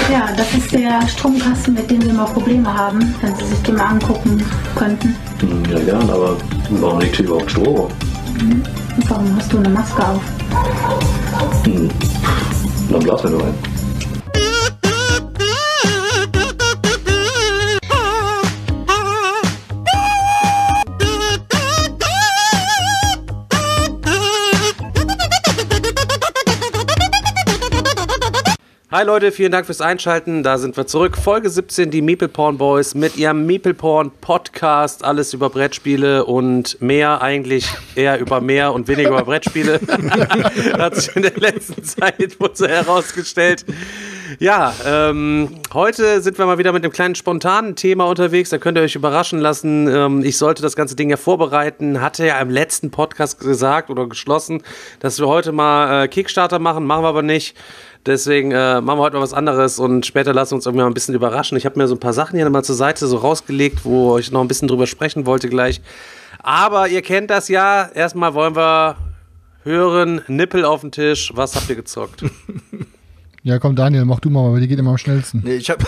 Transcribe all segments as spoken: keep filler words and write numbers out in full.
Ja, das ist der Stromkasten, mit dem wir immer Probleme haben, wenn Sie sich den mal angucken könnten. Ja, gern, aber warum liegt hier überhaupt Strom? Mhm. Und warum hast du eine Maske auf? Hm. Dann blasen wir nur ein. Hi Leute, vielen Dank fürs Einschalten, da sind wir zurück. Folge siebzehn, die Meeple Porn Boys mit ihrem Meeple Porn Podcast. Alles über Brettspiele und mehr, eigentlich eher über mehr und weniger über Brettspiele. Hat sich in der letzten Zeit wohl so herausgestellt. Ja, ähm, heute sind wir mal wieder mit einem kleinen spontanen Thema unterwegs, da könnt ihr euch überraschen lassen. Ähm, ich sollte das ganze Ding ja vorbereiten, hatte ja im letzten Podcast gesagt oder geschlossen, dass wir heute mal äh, Kickstarter machen, machen wir aber nicht. Deswegen äh, machen wir heute mal was anderes und später lassen wir uns irgendwie mal ein bisschen überraschen. Ich habe mir so ein paar Sachen hier mal zur Seite so rausgelegt, wo ich noch ein bisschen drüber sprechen wollte gleich. Aber ihr kennt das ja. Erstmal wollen wir hören, Nippel auf den Tisch. Was habt ihr gezockt? Ja, komm, Daniel, mach du mal, weil die geht immer am schnellsten. Nee, ich habe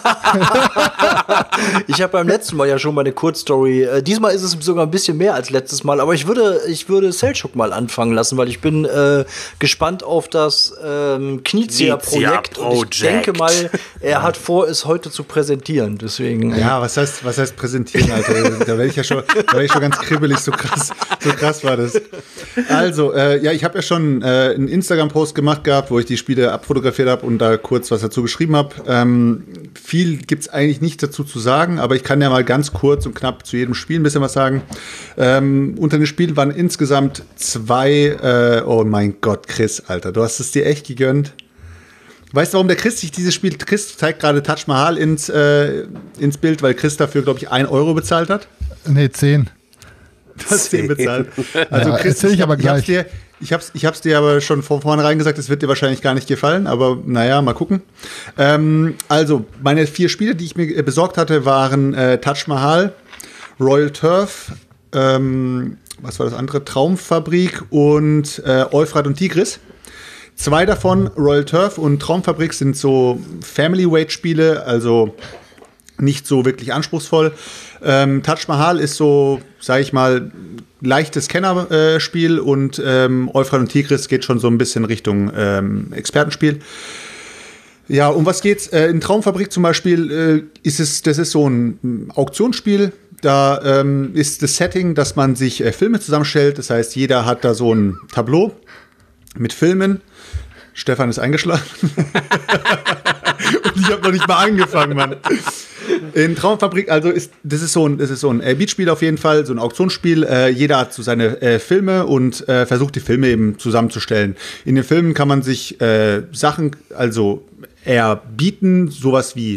ich hab beim letzten Mal ja schon mal eine Kurzstory. Äh, diesmal ist es sogar ein bisschen mehr als letztes Mal, aber ich würde, ich würde Selchuk mal anfangen lassen, weil ich bin äh, gespannt auf das ähm, Knizia-Projekt und ich denke mal, er hat vor, es heute zu präsentieren. Deswegen. Ja, was heißt, was heißt präsentieren, Alter? Da werde ich ja schon, da werde ich schon ganz kribbelig, so krass, so krass war das. Also, äh, ja, ich habe ja schon äh, einen Instagram-Post gemacht gehabt, wo ich die Spiele abfotografiert habe und da kurz was dazu geschrieben habe. Ähm, viel gibt's eigentlich nicht dazu zu sagen, aber ich kann ja mal ganz kurz und knapp zu jedem Spiel ein bisschen was sagen. Ähm, unter den Spielen waren insgesamt zwei, äh, oh mein Gott, Chris, Alter, du hast es dir echt gegönnt. Weißt du, warum der Chris sich dieses Spiel, Chris zeigt gerade Taj Mahal ins, äh, ins Bild, weil Chris dafür, glaube ich, ein Euro bezahlt hat? Nee, zehn. Du hast zehn bezahlt. Also ja, Chris, erzähl ich, ich aber gleich. Dir, Ich hab's, ich hab's dir aber schon von vornherein gesagt, es wird dir wahrscheinlich gar nicht gefallen, aber naja, mal gucken. Ähm, also, meine vier Spiele, die ich mir besorgt hatte, waren äh, Taj Mahal, Royal Turf, ähm, was war das andere? Traumfabrik und äh, Euphrat und Tigris. Zwei davon, Royal Turf und Traumfabrik, sind so Family-Weight-Spiele, also nicht so wirklich anspruchsvoll. Ähm, Taj Mahal ist so, sag ich mal, leichtes Kennerspiel äh, und ähm, Euphrat und Tigris geht schon so ein bisschen Richtung ähm, Expertenspiel. Ja, um was geht's? Äh, in Traumfabrik zum Beispiel äh, ist es, das ist so ein Auktionsspiel. Da ähm, ist das Setting, dass man sich äh, Filme zusammenstellt. Das heißt, jeder hat da so ein Tableau mit Filmen. Stefan ist eingeschlafen. Und ich habe noch nicht mal angefangen, Mann. In Traumfabrik, also ist das ist so ein, das ist so ein äh, Beatspiel auf jeden Fall, so ein Auktionsspiel. Äh, jeder hat so seine äh, Filme und äh, versucht die Filme eben zusammenzustellen. In den Filmen kann man sich äh, Sachen, also erbieten, sowas wie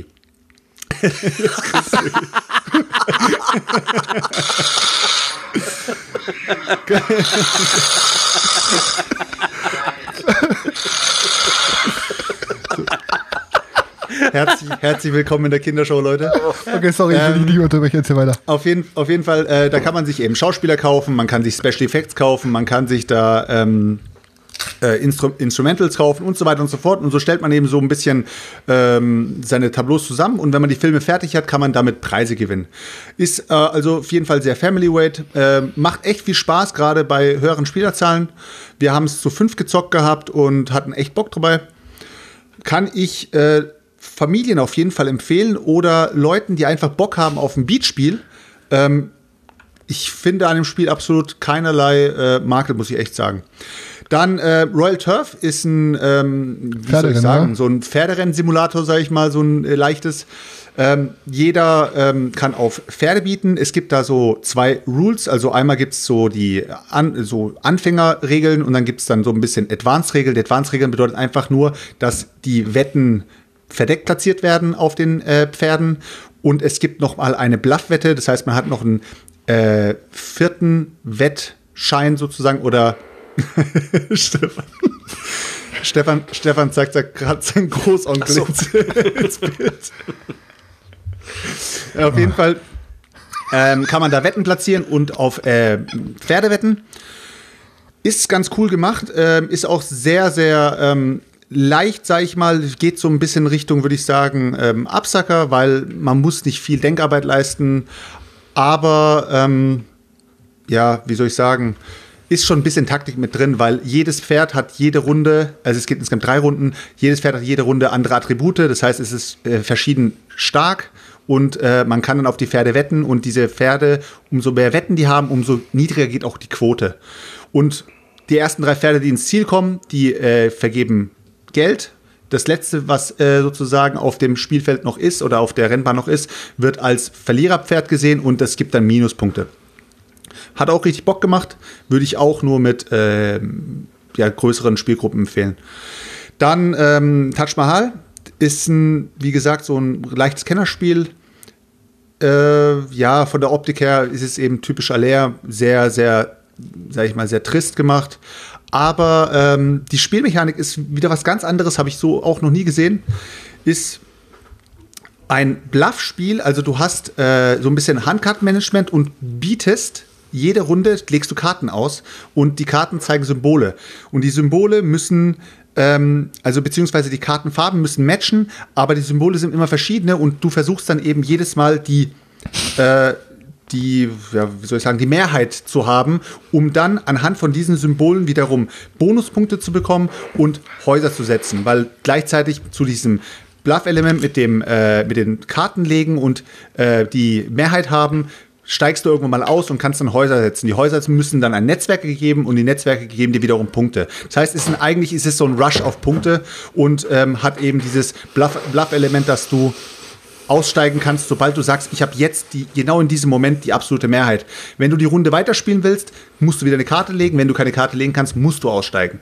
Herzlich, herzlich willkommen in der Kindershow, Leute. Okay, sorry, ich will dich nicht unterbrechen, jetzt hier weiter. Auf jeden, auf jeden Fall, äh, da kann man sich eben Schauspieler kaufen, man kann sich Special Effects kaufen, man kann sich da ähm, äh, Instru- Instrumentals kaufen und so weiter und so fort. Und so stellt man eben so ein bisschen ähm, seine Tableaus zusammen. Und wenn man die Filme fertig hat, kann man damit Preise gewinnen. Ist äh, also auf jeden Fall sehr Family-Weight. Äh, macht echt viel Spaß, gerade bei höheren Spielerzahlen. Wir haben es zu fünf gezockt gehabt und hatten echt Bock dabei. Kann ich äh, Familien auf jeden Fall empfehlen oder Leuten, die einfach Bock haben auf ein Beatspiel. Ähm, ich finde an dem Spiel absolut keinerlei äh, Makel, muss ich echt sagen. Dann äh, Royal Turf ist ein, ähm, wie soll ich sagen, so ein Pferderennsimulator, sage ich mal, so ein äh, leichtes. Ähm, jeder ähm, kann auf Pferde bieten. Es gibt da so zwei Rules. Also einmal gibt es so die an, so Anfängerregeln und dann gibt es dann so ein bisschen Advanced-Regeln. Die Advanced-Regeln bedeutet einfach nur, dass die Wetten verdeckt platziert werden auf den äh, Pferden. Und es gibt noch mal eine Bluff-Wette. Das heißt, man hat noch einen äh, vierten Wettschein sozusagen oder Stefan. Stefan, Stefan zeigt gerade seinen Großonkel so. ins, ins Bild. Ja, auf jeden Fall ähm, kann man da Wetten platzieren und auf äh, Pferde wetten. Ist ganz cool gemacht, ähm, ist auch sehr, sehr ähm, leicht, sag ich mal, geht so ein bisschen Richtung, würde ich sagen, ähm, Absacker, weil man muss nicht viel Denkarbeit leisten, aber ähm, ja, wie soll ich sagen, ist schon ein bisschen Taktik mit drin, weil jedes Pferd hat jede Runde, also es geht insgesamt drei Runden, jedes Pferd hat jede Runde andere Attribute, das heißt, es ist äh, verschieden stark und äh, man kann dann auf die Pferde wetten und diese Pferde, umso mehr Wetten die haben, umso niedriger geht auch die Quote. Und die ersten drei Pferde, die ins Ziel kommen, die äh, vergeben Geld. Das letzte, was äh, sozusagen auf dem Spielfeld noch ist oder auf der Rennbahn noch ist, wird als Verliererpferd gesehen und das gibt dann Minuspunkte. Hat auch richtig Bock gemacht, würde ich auch nur mit äh, ja, größeren Spielgruppen empfehlen. Dann ähm, Taj Mahal ist ein, wie gesagt, so ein leichtes Kennerspiel. Äh, ja, von der Optik her ist es eben typisch Alea, sehr, sehr, sag ich mal, sehr trist gemacht. Aber ähm, die Spielmechanik ist wieder was ganz anderes, habe ich so auch noch nie gesehen. Ist ein Bluffspiel, also du hast äh, so ein bisschen Handkartenmanagement und bietest jede Runde, legst du Karten aus und die Karten zeigen Symbole. Und die Symbole müssen, ähm, also beziehungsweise die Kartenfarben müssen matchen, aber die Symbole sind immer verschiedene und du versuchst dann eben jedes Mal die, äh, die, ja, wie soll ich sagen, die Mehrheit zu haben, um dann anhand von diesen Symbolen wiederum Bonuspunkte zu bekommen und Häuser zu setzen, weil gleichzeitig zu diesem Bluff-Element mit dem äh, mit den Karten legen und äh, die Mehrheit haben, steigst du irgendwann mal aus und kannst dann Häuser setzen. Die Häuser müssen dann an Netzwerke gegeben und die Netzwerke geben dir wiederum Punkte. Das heißt, es ist ein, eigentlich ist es so ein Rush auf Punkte und ähm, hat eben dieses Bluff, Bluff-Element, dass du aussteigen kannst, sobald du sagst, ich habe jetzt die, genau in diesem Moment die absolute Mehrheit. Wenn du die Runde weiterspielen willst, musst du wieder eine Karte legen. Wenn du keine Karte legen kannst, musst du aussteigen.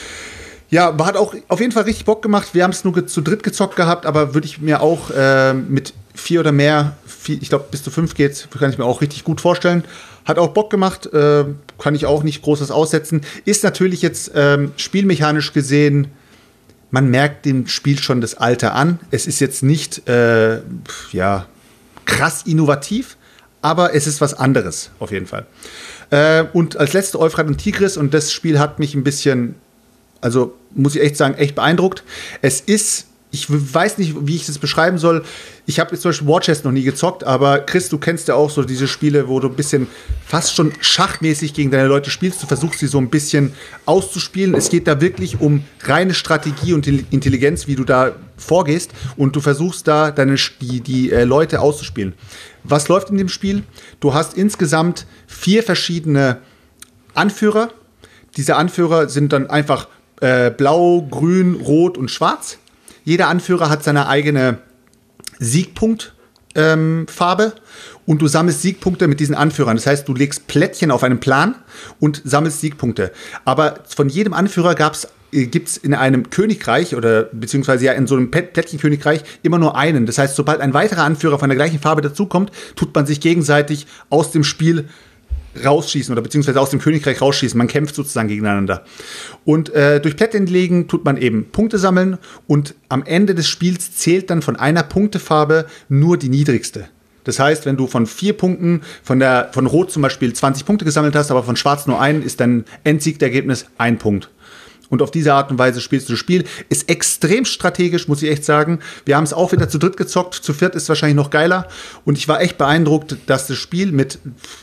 Ja, hat auch auf jeden Fall richtig Bock gemacht. Wir haben es nur zu dritt gezockt gehabt, aber würde ich mir auch äh, mit vier oder mehr, vier, ich glaube bis zu fünf geht's, kann ich mir auch richtig gut vorstellen. Hat auch Bock gemacht, äh, kann ich auch nicht Großes aussetzen. Ist natürlich jetzt ähm, spielmechanisch gesehen, man merkt dem Spiel schon das Alter an. Es ist jetzt nicht äh, ja, krass innovativ, aber es ist was anderes auf jeden Fall. Äh, und als letzte Euphrat und Tigris, und das Spiel hat mich ein bisschen, also muss ich echt sagen, echt beeindruckt. Es ist, ich weiß nicht, wie ich das beschreiben soll. Ich habe jetzt zum Beispiel War Chest noch nie gezockt, aber Chris, du kennst ja auch so diese Spiele, wo du ein bisschen fast schon schachmäßig gegen deine Leute spielst. Du versuchst sie so ein bisschen auszuspielen. Es geht da wirklich um reine Strategie und Intelligenz, wie du da vorgehst. Und du versuchst da deine, die, die äh, Leute auszuspielen. Was läuft in dem Spiel? Du hast insgesamt vier verschiedene Anführer. Diese Anführer sind dann einfach äh, blau, grün, rot und schwarz. Jeder Anführer hat seine eigene Siegpunktfarbe ähm, und du sammelst Siegpunkte mit diesen Anführern. Das heißt, du legst Plättchen auf einen Plan und sammelst Siegpunkte. Aber von jedem Anführer gab's, äh, gibt es in einem Königreich oder beziehungsweise ja in so einem Plättchenkönigreich immer nur einen. Das heißt, sobald ein weiterer Anführer von der gleichen Farbe dazukommt, tut man sich gegenseitig aus dem Spiel rausschießen oder beziehungsweise aus dem Königreich rausschießen. Man kämpft sozusagen gegeneinander. Und äh, durch Plättchen legen tut man eben Punkte sammeln und am Ende des Spiels zählt dann von einer Punktefarbe nur die niedrigste. Das heißt, wenn du von vier Punkten, von der von Rot zum Beispiel zwanzig Punkte gesammelt hast, aber von Schwarz nur einen, ist dein Endsiegtergebnis ein Punkt. Und auf diese Art und Weise spielst du das Spiel. Ist extrem strategisch, muss ich echt sagen. Wir haben es auch wieder zu dritt gezockt. Zu viert ist wahrscheinlich noch geiler. Und ich war echt beeindruckt, dass das Spiel mit,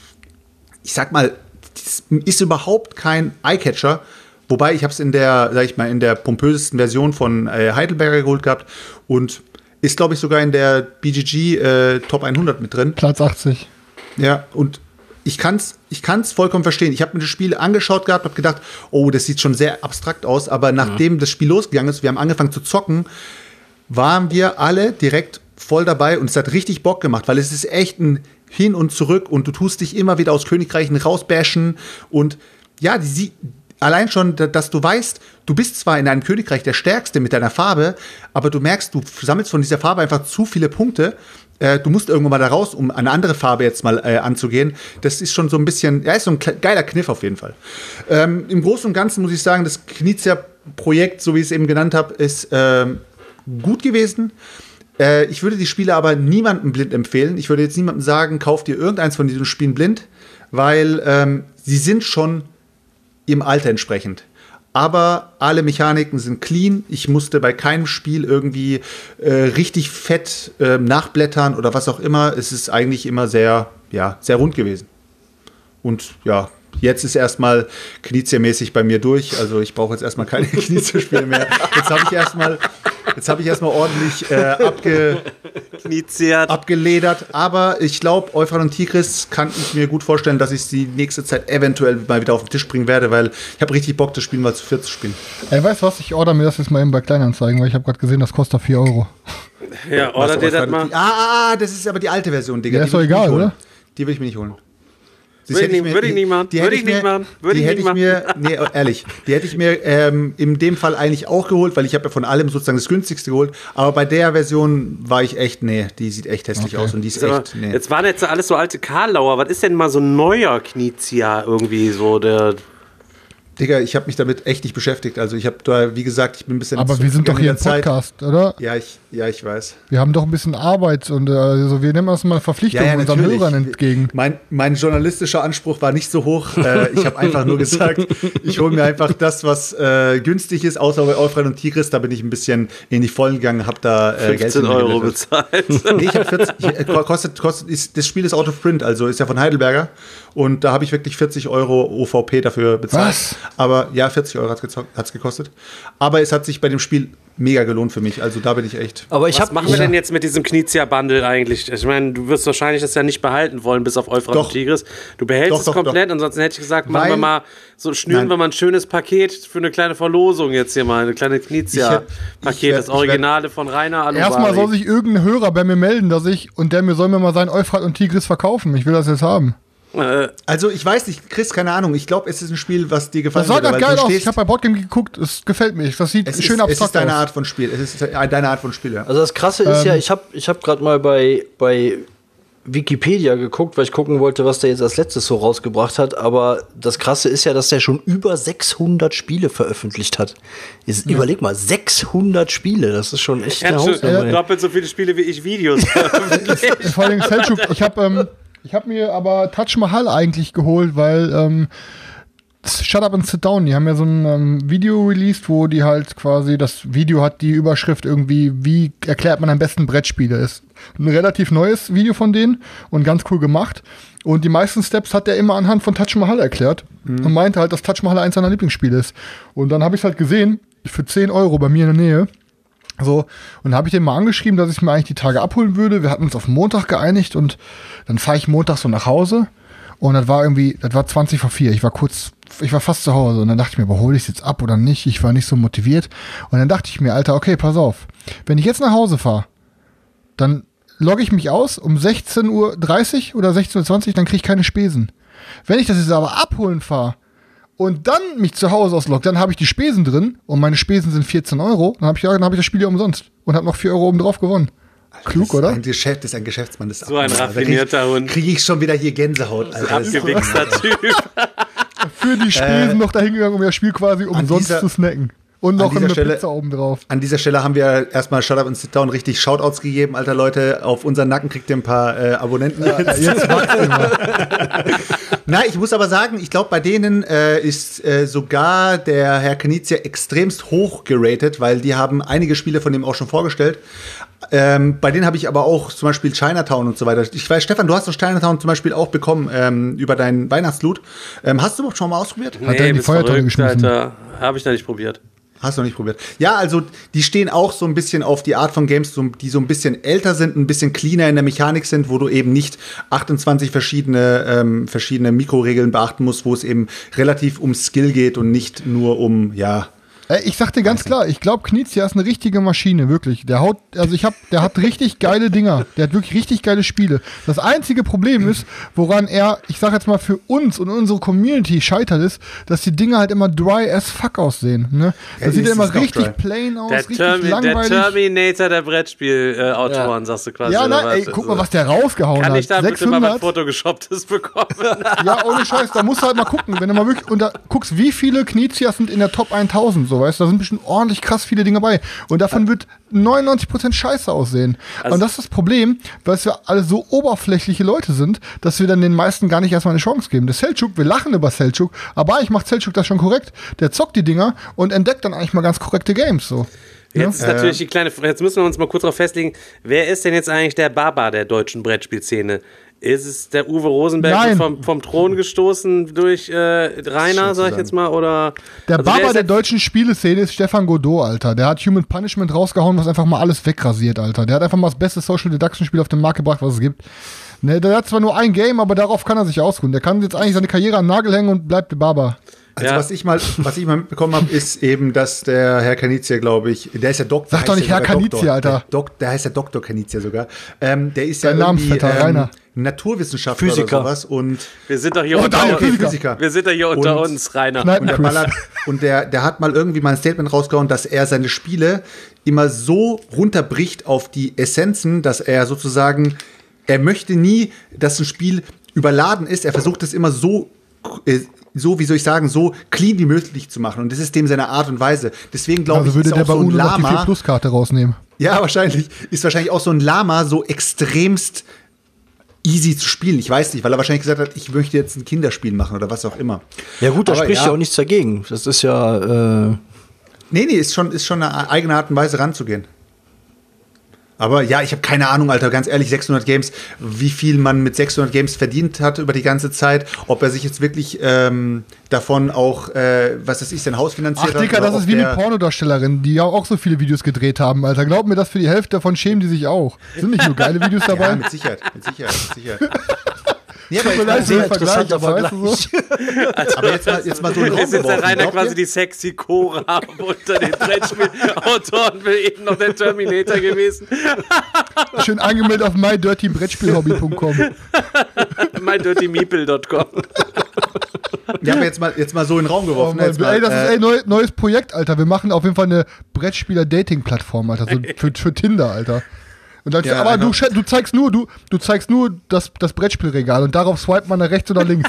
ich sag mal, das ist überhaupt kein Eyecatcher. Wobei ich habe es in der, sag ich mal, in der pompösesten Version von äh, Heidelberger geholt gehabt und ist, glaube ich, sogar in der B G G äh, Top hundert mit drin. Platz achtzig. Ja, und ich kann's, ich kann's vollkommen verstehen. Ich habe mir das Spiel angeschaut gehabt, habe gedacht, oh, das sieht schon sehr abstrakt aus. Aber nachdem ja. das Spiel losgegangen ist, wir haben angefangen zu zocken, waren wir alle direkt voll dabei und es hat richtig Bock gemacht, weil es ist echt ein Hin und Zurück und du tust dich immer wieder aus Königreichen rausbashen und ja, die, allein schon, dass du weißt, du bist zwar in einem Königreich der Stärkste mit deiner Farbe, aber du merkst, du sammelst von dieser Farbe einfach zu viele Punkte. Äh, du musst irgendwann mal da raus, um eine andere Farbe jetzt mal äh, anzugehen. Das ist schon so ein bisschen, ja, ist so ein geiler Kniff auf jeden Fall. Ähm, im Großen und Ganzen muss ich sagen, das Knizia-Projekt, so wie ich es eben genannt habe, ist ähm, gut gewesen. Äh, ich würde die Spiele aber niemandem blind empfehlen. Ich würde jetzt niemandem sagen, kauf dir irgendeins von diesen Spielen blind, weil ähm, sie sind schon im Alter entsprechend. aber alle Mechaniken sind clean. Ich musste bei keinem Spiel irgendwie äh, richtig fett äh, nachblättern oder was auch immer. Es ist eigentlich immer sehr, ja, sehr rund gewesen. Und ja, jetzt ist erstmal Knizia-mäßig bei mir durch. Also ich brauche jetzt erstmal keine Knizia-Spiele mehr. Jetzt habe ich erstmal jetzt habe ich erstmal ordentlich äh, abge, abgeledert. Aber ich glaube, Euphrat und Tigris kann ich mir gut vorstellen, dass ich die nächste Zeit eventuell mal wieder auf den Tisch bringen werde, weil ich habe richtig Bock, das Spiel mal zu viert zu spielen. Ey, weißt du was? Ich order mir das jetzt mal eben bei Kleinanzeigen, weil ich habe gerade gesehen, das kostet vier Euro. Ja, order dir das mal. Ah, ah, das ist aber die alte Version, Digga. Ja, ist doch egal, oder? Die will ich mir nicht holen. Würde ich, nicht, würd ich nicht machen. Würde ich nicht machen. Würde ich nicht machen. Mir, nee, ehrlich, die hätte ich mir ähm, in dem Fall eigentlich auch geholt, weil ich habe ja von allem sozusagen das günstigste geholt. Aber bei der Version war ich echt, nee, die sieht echt hässlich okay. aus und die ist aber, echt, nee. Jetzt waren jetzt alles so alte Karlauer. Was ist denn mal so ein neuer Knizia irgendwie so der... Digga, ich habe mich damit echt nicht beschäftigt. Also ich habe da, wie gesagt, ich bin ein bisschen... Aber wir sind doch hier im Podcast, Zeit. Oder? Ja ich, ja, ich weiß. Wir haben doch ein bisschen Arbeit und also wir nehmen das mal Verpflichtung ja, ja, unseren Hörern entgegen. Mein, mein journalistischer Anspruch war nicht so hoch. äh, ich habe einfach nur gesagt, ich hole mir einfach das, was äh, günstig ist, außer bei Euphrat und Tigris. Da bin ich ein bisschen in die Vollen gegangen, habe da äh, fünfzehn Euro bezahlt. Nee, ich habe vierzig, ich, äh, kostet, kostet, ist, das Spiel ist out of print, also ist ja von Heidelberger. Und da habe ich wirklich vierzig Euro O V P dafür bezahlt. Was? Aber ja, vierzig Euro hat es gekostet. Aber es hat sich bei dem Spiel mega gelohnt für mich. Also da bin ich echt. Aber ich Was hab, machen wir ja. denn jetzt mit diesem Knizia-Bundle eigentlich? Ich meine, du wirst wahrscheinlich das ja nicht behalten wollen, bis auf Euphrat und Tigris. Du behältst doch, es doch, komplett. doch. Ansonsten hätte ich gesagt, machen Weil, wir mal, so schnüren nein. wir mal ein schönes Paket für eine kleine Verlosung jetzt hier mal. Eine kleine Knizia-Paket, das Originale von Rainer Alubari. Erstmal soll sich irgendein Hörer bei mir melden, dass ich, und der mir soll mir mal sein Euphrat und Tigris verkaufen. Ich will das jetzt haben. Also ich weiß nicht, Chris, keine Ahnung. Ich glaube, es ist ein Spiel, was dir gefallen Das sah würde. gerade geil aus. Ich habe bei Boardgame geguckt. Es gefällt mir. Das sieht es schön ist, abstrakt Es ist deine aus. Art von Spiel. Es ist deine Art von Spiel, ja. Also das Krasse ist ähm, ja, ich habe ich hab gerade mal bei, bei Wikipedia geguckt, weil ich gucken wollte, was der jetzt als letztes so rausgebracht hat. Aber das Krasse ist ja, dass der schon über sechshundert Spiele veröffentlicht hat. Jetzt ja. Überleg mal, sechshundert Spiele. Das ist schon echt eine Hausnummer. Ja, doppelt so viele Spiele wie ich Videos veröffentlicht. Vor allem Selchuk, ich habe ähm, Ich habe mir aber Taj Mahal eigentlich geholt, weil ähm, Shut Up and Sit Down, die haben ja so ein ähm, Video released, wo die halt quasi, das Video hat die Überschrift irgendwie, wie erklärt man am besten Brettspiele. Ist ein relativ neues Video von denen und ganz cool gemacht. Und die meisten Steps hat er immer anhand von Taj Mahal erklärt mhm. und meinte halt, dass Taj Mahal eins seiner Lieblingsspiele ist. Und dann habe ich es halt gesehen, für zehn Euro bei mir in der Nähe. So, und habe ich den mal angeschrieben, dass ich mir eigentlich die Tage abholen würde. Wir hatten uns auf Montag geeinigt und dann fahre ich Montag so nach Hause und das war irgendwie, das war zwanzig vor vier. Ich war kurz, ich war fast zu Hause und dann dachte ich mir, überhole ich es jetzt ab oder nicht? Ich war nicht so motiviert und dann dachte ich mir, Alter, okay, pass auf. Wenn ich jetzt nach Hause fahre, dann logge ich mich aus um sechzehn Uhr dreißig oder sechzehn Uhr zwanzig, dann kriege ich keine Spesen. Wenn ich das jetzt aber abholen fahre, und dann mich zu Hause ausloggt, dann habe ich die Spesen drin und meine Spesen sind vierzehn Euro. Dann habe ich, hab ich das Spiel ja umsonst und habe noch vier Euro oben drauf gewonnen. Klug, das ist oder? Ein Geschäft, das ist ein Geschäftsmann. Das so ein raffinierter Hund. Kriege ich schon wieder hier Gänsehaut. Alter. Abgewichster Typ. Für die Spesen äh, noch dahin gegangen, um das Spiel quasi umsonst dieser, zu snacken. Und noch eine Stelle, Pizza oben drauf. An dieser Stelle haben wir erstmal Shut Up and Sit Down richtig Shoutouts gegeben, alter Leute. Auf unseren Nacken kriegt ihr ein paar äh, Abonnenten. Ja, jetzt Na, ich muss aber sagen, ich glaube, bei denen äh, ist äh, sogar der Herr Knizia extremst hoch geratet, weil die haben einige Spiele von dem auch schon vorgestellt. Ähm, bei denen habe ich aber auch zum Beispiel Chinatown und so weiter. Ich weiß, Stefan, du hast doch Chinatown zum Beispiel auch bekommen ähm, über deinen Weihnachtsloot. Ähm, hast du überhaupt schon mal ausprobiert? Nee, Hat er in die Feuertonne geschmissen? Alter, habe ich noch nicht probiert. Hast du noch nicht probiert? Ja, also die stehen auch so ein bisschen auf die Art von Games, die so ein bisschen älter sind, ein bisschen cleaner in der Mechanik sind, wo du eben nicht achtundzwanzig verschiedene, ähm, verschiedene Mikroregeln beachten musst, wo es eben relativ um Skill geht und nicht nur um, ja... Ich sag dir ganz klar, ich glaube, Knizia ist eine richtige Maschine, wirklich. Der haut, also ich hab, der hat richtig geile Dinger. Der hat wirklich richtig geile Spiele. Das einzige Problem ist, woran er, ich sag jetzt mal für uns und unsere Community scheitert, ist, dass die Dinger halt immer dry as fuck aussehen. Ne? Das ja, sieht ja immer richtig dry. plain aus, der richtig Termi- langweilig. Der Terminator der Brettspiel-Autoren, ja. sagst du quasi. Ja, na, ey, guck mal, was der rausgehauen hat. Kann ich da sechshundert? Bitte mal mein Fotogeshopptes bekommen? Ja, ohne Scheiß, da musst du halt mal gucken. Wenn du mal wirklich, und da guckst, wie viele Knizias sind in der Top tausend, so. weißt du, da sind bestimmt ordentlich krass viele Dinge bei. Und davon wird neunundneunzig Prozent scheiße aussehen. Also und das ist das Problem, weil wir alle so oberflächliche Leute sind, dass wir dann den meisten gar nicht erstmal eine Chance geben. Der Selçuk, wir lachen über Selçuk, aber eigentlich macht Selçuk das schon korrekt. Der zockt die Dinger und entdeckt dann eigentlich mal ganz korrekte Games, so. Jetzt Ja? ist natürlich die kleine, jetzt müssen wir uns mal kurz darauf festlegen, wer ist denn jetzt eigentlich der Baba der deutschen Brettspielszene? Ist es der Uwe Rosenberg vom, vom Thron gestoßen durch äh, Rainer, sag ich jetzt mal, oder? Der also Baba der, der deutschen Spieleszene ist Stefan Godot, Alter. Der hat Human Punishment rausgehauen, was einfach mal alles wegrasiert, Alter. Der hat einfach mal das beste Social Deduction Spiel auf den Markt gebracht, was es gibt. Ne, der hat zwar nur ein Game, aber darauf kann er sich ausruhen. Der kann jetzt eigentlich seine Karriere an den Nagel hängen und bleibt der Baba. Also Ja. was ich mal, was ich mal mitbekommen habe, ist eben, dass der Herr Kanizia, glaube ich, der ist ja Doktor. Sag doch nicht heißt ja Herr sogar Kanizia, Doktor. Alter. Der, Dok, der heißt ja Doktor Kanizia sogar. Ähm, der ist ja Dein irgendwie Namensvetter, ähm, Rainer. Naturwissenschaftler Physiker. oder sowas. Und, wir sind doch hier Oh, unter danke, uns. Physiker. Physiker. Wir sind doch hier unter Und- uns, Rainer. Kneipen- Und der, ballert, und der, der hat mal irgendwie mal ein Statement rausgehauen, dass er seine Spiele immer so runterbricht auf die Essenzen, dass er sozusagen, er möchte nie, dass ein Spiel überladen ist. Er versucht es immer so, äh, so, wie soll ich sagen, so clean wie möglich zu machen. Und das ist dem seine Art und Weise. Deswegen glaube Also ich, würde ist der auch bei so ein Uno noch die vier Lama, Plus Karte rausnehmen. ja, wahrscheinlich, ist wahrscheinlich auch so ein Lama so extremst easy zu spielen. Ich weiß nicht, weil er wahrscheinlich gesagt hat, ich möchte jetzt ein Kinderspiel machen oder was auch immer. Ja gut, da Aber spricht ja. ja. auch nichts dagegen. Das ist ja, äh, Nee, nee, ist schon, ist schon eine eigene Art und Weise ranzugehen. Aber ja, ich habe keine Ahnung, Alter, ganz ehrlich, sechshundert Games, wie viel man mit sechshundert Games verdient hat über die ganze Zeit, ob er sich jetzt wirklich ähm, davon auch, äh, was weiß ich, sein Haus finanziert Ach, hat. Dicker, oder das ob ist wie der- mit Pornodarstellerinnen, die ja auch so viele Videos gedreht haben, Alter. Glaub mir, das für die Hälfte davon schämen die sich auch. Sind nicht nur geile Videos dabei. Ja, mit Sicherheit, mit Sicherheit, mit Sicherheit. Nee, aber, Tut mir jetzt, leid, sehr der Vergleich, interessanter aber weißt du so? aber jetzt, mal, jetzt mal so ein Ist jetzt der Rainer Glaubt quasi ihr? die sexy Cora unter den Brettspielautoren, will eben noch der Terminator gewesen. Schön angemeldet auf my dirty brettspielhobby punkt com. my dirty meeple punkt com. Ja, aber jetzt mal, jetzt mal so in den Raum Oh, geworfen. Mann, jetzt mal, ey, das äh, ist ey, neu, neues Projekt, Alter. Wir machen auf jeden Fall eine Brettspieler-Dating-Plattform, Alter. So für, für Tinder, Alter. Und dann, Ja, aber du, genau. sche- du zeigst nur, du, du zeigst nur das, das Brettspielregal und darauf swipet man nach rechts oder links.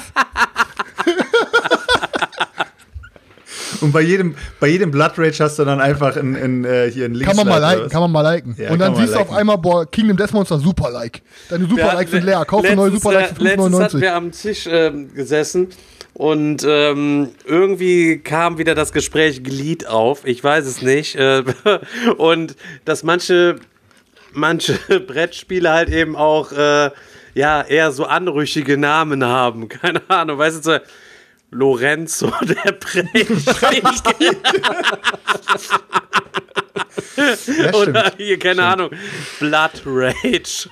Und bei jedem, bei jedem Blood Rage hast du dann einfach ein, ein, äh, hier ein Links. Kann man mal liken, kann man mal liken. Ja, und dann kann man siehst du auf liken. einmal, boah, Kingdom Death Monster, super Like. Deine super Ja, Likes sind le- leer. Kauf eine neue letztens, super Like für äh, fünf Letztens hatten neunundneunzig. wir am Tisch ähm, gesessen und ähm, irgendwie kam wieder das Gespräch Glied auf. Ich weiß es nicht. Äh, und dass manche, manche Brettspiele halt eben auch äh, ja, eher so anrüchige Namen haben. Keine Ahnung, weißt du, so Lorenzo der Prächtige. Ja, Oder stimmt. hier, keine Ahnung, Blood Rage.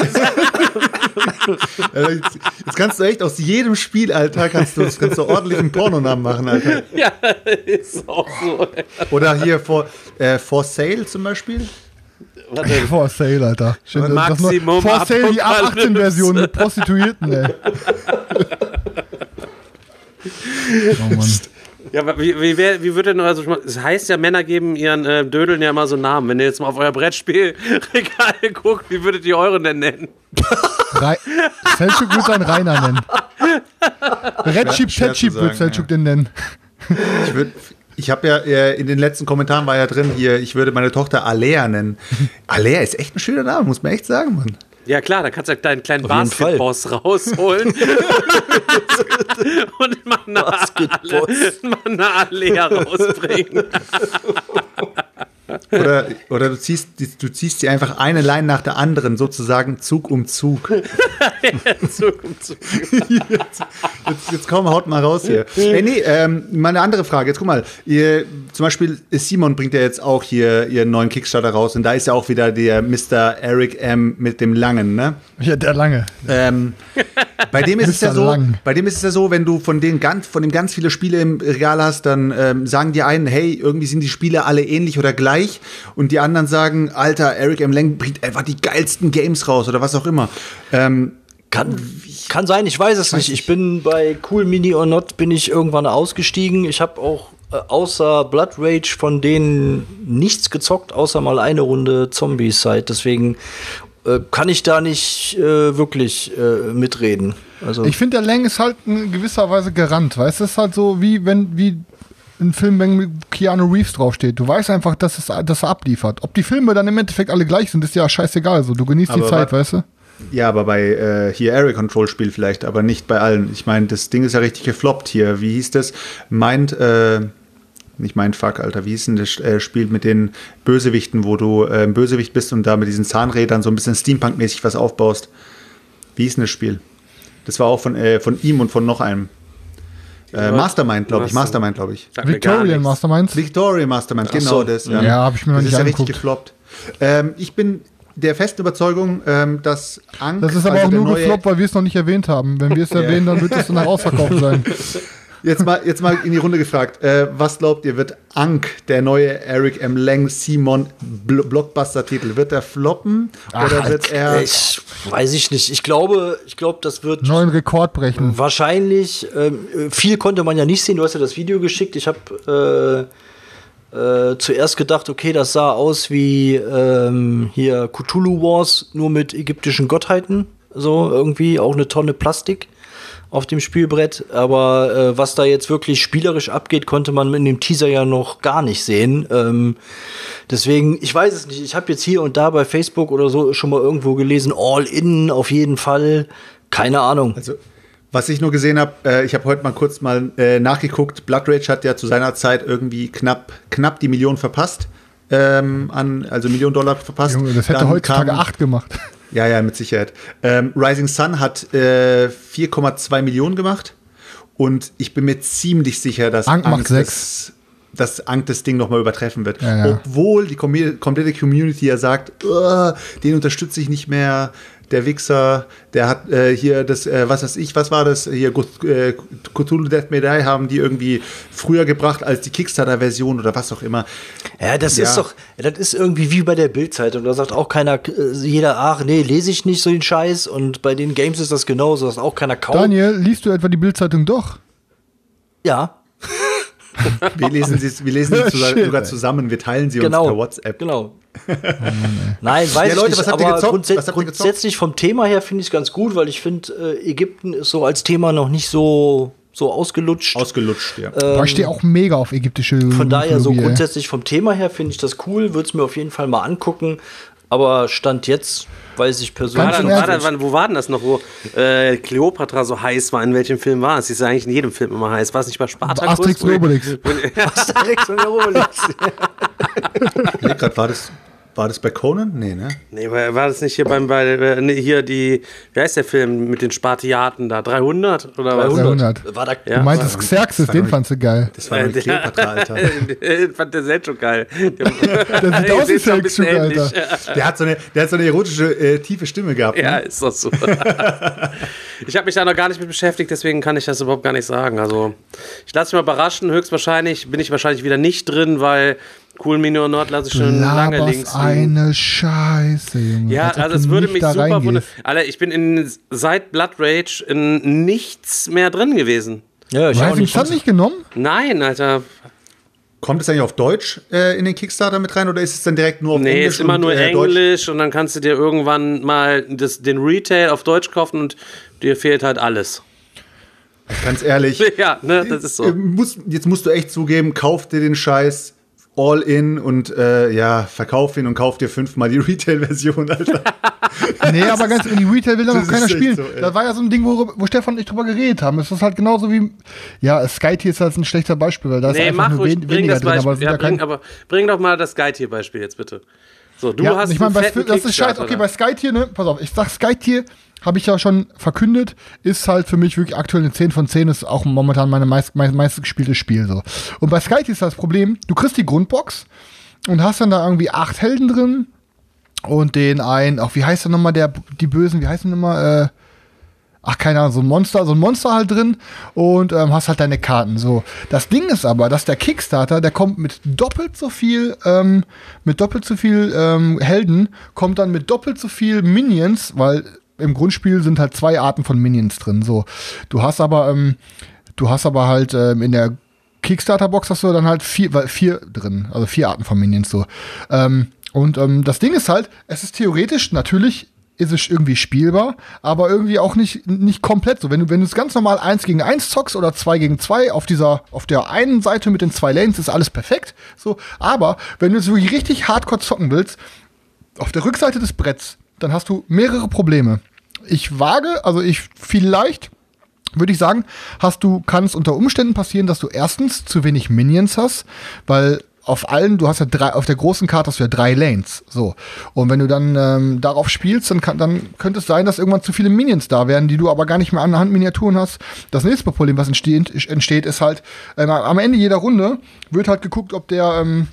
Äh, Jetzt, jetzt kannst du echt aus jedem Spiel, Alter, kannst du, kannst du ordentlich einen Pornonamen machen, Alter. Ja, ist auch so. Oder hier for, äh, for Sale zum Beispiel. Warte, For Sale, Alter. Schön, das noch- Maximum For Sale, die ab Apokalypse. achtzehn Version mit Prostituierten, ey. Oh Mann. ja, aber wie, wie, wär, wie wird denn, also, es heißt ja, Männer geben ihren äh, Dödeln ja immer so Namen. Wenn ihr jetzt mal auf euer Brettspielregal guckt, wie würdet ihr euren denn nennen? Rei- Selçuk wird seinen Rainer nennen. Red Sheep, schwer Ted zu Sheep wird sagen, Selçuk den nennen. Ich würde. Ich habe ja äh, in den letzten Kommentaren war ja drin hier, ich würde meine Tochter Alea nennen. Alea ist echt ein schöner Name, muss man echt sagen, Mann. Ja klar, da kannst du deinen kleinen Auf jeden Fall. Basketboss rausholen und mal eine, Basketboss. Ale, mal eine Alea rausbringen. Oder, oder du ziehst die- du ziehst sie einfach eine Line nach der anderen, sozusagen Zug um Zug. Zug um Zug. Jetzt, jetzt komm, haut mal raus hier. Ey, nee, ähm, mal eine andere Frage. Jetzt guck mal, ihr, zum Beispiel Simon bringt ja jetzt auch hier ihren neuen Kickstarter raus und da ist ja auch wieder der Mister Eric M. mit dem Langen, ne? Ja, der lange. Ähm, bei dem ist es ja Mister so, Lang. bei dem ist es ja so, wenn du von den ganz, von dem ganz viele Spiele im Regal hast, dann ähm, sagen die einen, hey, irgendwie sind die Spiele alle ähnlich oder gleich, und die anderen sagen, Alter, Eric M. Lang bringt einfach die geilsten Games raus oder was auch immer. Ähm, Kann, kann sein, ich weiß es nicht. Ich bin bei Cool Mini or Not bin ich irgendwann ausgestiegen. Ich habe auch äh, außer Blood Rage von denen nichts gezockt, außer mal eine Runde Zombie-Side. Deswegen äh, kann ich da nicht äh, wirklich äh, mitreden. Also Ich finde, der Lang ist halt in gewisser Weise gerannt, weißt du? Es ist halt so, wie wenn, wie ein Film, wenn Keanu Reeves draufsteht. Du weißt einfach, dass, es, dass er abliefert. Ob die Filme dann im Endeffekt alle gleich sind, ist ja scheißegal. So, du genießt Aber die Zeit, wa- weißt du? Ja, aber bei äh, hier Area Control Spiel vielleicht, aber nicht bei allen. Ich meine, das Ding ist ja richtig gefloppt hier. Wie hieß das? Mind, äh, nicht Mindfuck, Alter. Wie hieß denn das äh, Spiel mit den Bösewichten, wo du äh, ein Bösewicht bist und da mit diesen Zahnrädern so ein bisschen Steampunk-mäßig was aufbaust? Wie hieß denn das Spiel? Das war auch von, äh, von ihm und von noch einem. Äh, Mastermind, glaube ich. Mastermind, glaube ich. Sag mir gar Victorian nichts. Masterminds? Victorian Mastermind, Ach genau so. das. Ja, habe ich mir noch Das nicht ist ja angeguckt. richtig gefloppt. Ähm, ich bin der festen Überzeugung, ähm, dass Ankh, Das ist aber also auch der nur neue- gefloppt, weil wir es noch nicht erwähnt haben. Wenn wir es erwähnen, dann wird es danach ausverkauft sein. Jetzt mal, jetzt mal in die Runde gefragt. Äh, was glaubt ihr, wird Ankh, der neue Eric M. Lang Simon Bl- Blockbuster-Titel, wird er floppen? Ach, oder wird er. Ich weiß ich nicht. Ich glaube, ich glaube, das wird Neuen Rekord brechen. wahrscheinlich. Ähm, viel konnte man ja nicht sehen. Du hast ja das Video geschickt. Ich habe äh, äh, zuerst gedacht, okay, das sah aus wie ähm, hier Cthulhu Wars, nur mit ägyptischen Gottheiten. So irgendwie auch eine Tonne Plastik auf dem Spielbrett. Aber äh, was da jetzt wirklich spielerisch abgeht, konnte man in dem Teaser ja noch gar nicht sehen. Ähm, deswegen, ich weiß es nicht. Ich habe jetzt hier und da bei Facebook oder so schon mal irgendwo gelesen, All In auf jeden Fall. Keine Ahnung. Also, was ich nur gesehen habe, äh, ich habe heute mal kurz mal äh, nachgeguckt. Blood Rage hat ja zu seiner Zeit irgendwie knapp, knapp die Million verpasst. Ähm, an, also Million Dollar verpasst. Junge, das hätte Dann heutzutage kam- acht gemacht. Ja, ja, mit Sicherheit. Ähm, Rising Sun hat äh, vier Komma zwei Millionen gemacht und ich bin mir ziemlich sicher, dass Ankh macht Ankh sechs. das, dass Ankh das Ding nochmal übertreffen wird. Ja, ja. Obwohl die kom- komplette Community ja sagt, "Uah, den unterstütze ich nicht mehr, der Wichser, der hat äh, hier das, äh, was weiß ich, was war das, hier Gut- äh, Cthulhu Death May Die haben die irgendwie früher gebracht als die Kickstarter-Version oder was auch immer. Ja, das Ja. ist doch, das ist irgendwie wie bei der Bild-Zeitung. Da sagt auch keiner, äh, jeder, ach nee, lese ich nicht so den Scheiß. Und bei den Games ist das genauso, dass auch keiner kauft. Daniel, liest du etwa die Bildzeitung doch? Ja, Wir lesen sie, wir lesen sie Shit, sogar, sogar ey. zusammen, wir teilen sie genau. uns per WhatsApp. Genau. Nein, weiß Ja, ich Leute, nicht. was habt ihr aber gezockt? grundsä Was habt ihr gezockt? grundsätzlich vom Thema her finde ich es ganz gut, weil ich finde, äh, Ägypten ist so als Thema noch nicht so, so ausgelutscht. Ausgelutscht, ja. Boah, ich stehe auch mega auf ägyptische Von daher so Mythologie, ey. grundsätzlich vom Thema her finde ich das cool, würde es mir auf jeden Fall mal angucken. Aber Stand jetzt weiß ich War persönlich Ganz dann, im noch war Ernst? dann, wann, wo war denn das noch, wo äh, Kleopatra so heiß war? In welchem Film war es? Sie ist ja eigentlich in jedem Film immer heiß. War es nicht bei Spartacus? Asterix und Obelix. Asterix und Obelix. Nee, grad, war, das, war das bei Conan? Nee, ne? Nee, war, war das nicht hier beim, bei, äh, nee, hier die, wie heißt der Film mit den Spartiaten da? dreihundert? Oder was? dreihundert. War da, Ja. Du meintest Xerxes, den fandst du geil. Das war doch nicht Kleopatra, Alter. Den fand der selbst schon geil. Der, Der sieht aus wie Selchuk, Alter. Der hat so eine, der hat so eine erotische, äh, tiefe Stimme gehabt. Ja, Ne? ist doch so. Ich habe mich da noch gar nicht mit beschäftigt, deswegen kann ich das überhaupt gar nicht sagen. Also, ich lasse mich mal überraschen. Höchstwahrscheinlich bin ich wahrscheinlich wieder nicht drin, weil Cool Mini or Not lasse ich schon lange Laberst links liegen. eine Scheiße, Junge. Ja, Als ob also du es würde nicht mich da super reingehst. wundern. Alter, ich bin in, seit Blood Rage in nichts mehr drin gewesen. ja, ich auch Rising nicht. Sun nicht genommen? Nein, Alter. Kommt es eigentlich auf Deutsch äh, in den Kickstarter mit rein oder ist es dann direkt nur auf Nee, Englisch? ist immer und, nur äh, Deutsch? Englisch und dann kannst du dir irgendwann mal das, den Retail auf Deutsch kaufen und dir fehlt halt alles. Ganz ehrlich. Ja, ne, das ist so. äh, muss, jetzt musst du echt zugeben, kauf dir den Scheiß all in und äh, ja, verkauf ihn und kauf dir fünfmal die Retail-Version, Alter. Nee, aber ganz in die Retail will da Das noch keiner ist echt spielen. so, ey. Da war ja so ein Ding, wo, wo Stefan und ich drüber geredet haben. Es ist halt genauso wie, ja, Skytier ist halt ein schlechter Beispiel, weil da ist Nee, einfach mach nur ruhig, wen, bring weniger das drin, aber es Beispiel. sind Ja, ja bring, kein, aber bring doch mal das Skytier-Beispiel jetzt bitte. So, du ja, hast ich meine, einen bei, fetten das ist scheiße. Kickstarter Okay, da. bei Skytier, ne, pass auf, ich sag Skytier, habe ich ja schon verkündet, ist halt für mich wirklich aktuell eine zehn von zehn, ist auch momentan meine meist, meist, meistgespielte Spiel so. Und bei Skytier ist das Problem, du kriegst die Grundbox und hast dann da irgendwie acht Helden drin und den einen, auch wie heißt der nochmal, der, die Bösen, wie heißen die nochmal, äh, ach, keine Ahnung, so ein Monster, so ein Monster halt drin und ähm, hast halt deine Karten. So. Das Ding ist aber, dass der Kickstarter, der kommt mit doppelt so viel, ähm, mit doppelt so viel ähm, Helden, kommt dann mit doppelt so viel Minions, weil im Grundspiel sind halt zwei Arten von Minions drin. So. Du hast aber, ähm, du hast aber halt ähm, in der Kickstarter-Box hast du dann halt vier, weil vier drin, also vier Arten von Minions so. Ähm, und ähm, das Ding ist halt, es ist theoretisch natürlich ist es irgendwie spielbar, aber irgendwie auch nicht, nicht komplett so. Wenn du, wenn du es ganz normal eins gegen eins zockst oder zwei gegen zwei auf dieser, auf der einen Seite mit den zwei Lanes ist alles perfekt. So, aber wenn du es wirklich richtig hardcore zocken willst, auf der Rückseite des Bretts, dann hast du mehrere Probleme. Ich wage, also ich vielleicht würde ich sagen, hast du, kann es unter Umständen passieren, dass du erstens zu wenig Minions hast, weil auf allen, du hast ja drei, auf der großen Karte hast du ja drei Lanes, so. Und wenn du dann ähm, darauf spielst, dann, kann, dann könnte es sein, dass irgendwann zu viele Minions da werden, die du aber gar nicht mehr an der Hand Miniaturen hast. Das nächste Problem, was entsteht, entsteht ist halt, ähm, am Ende jeder Runde wird halt geguckt, ob der, ähm,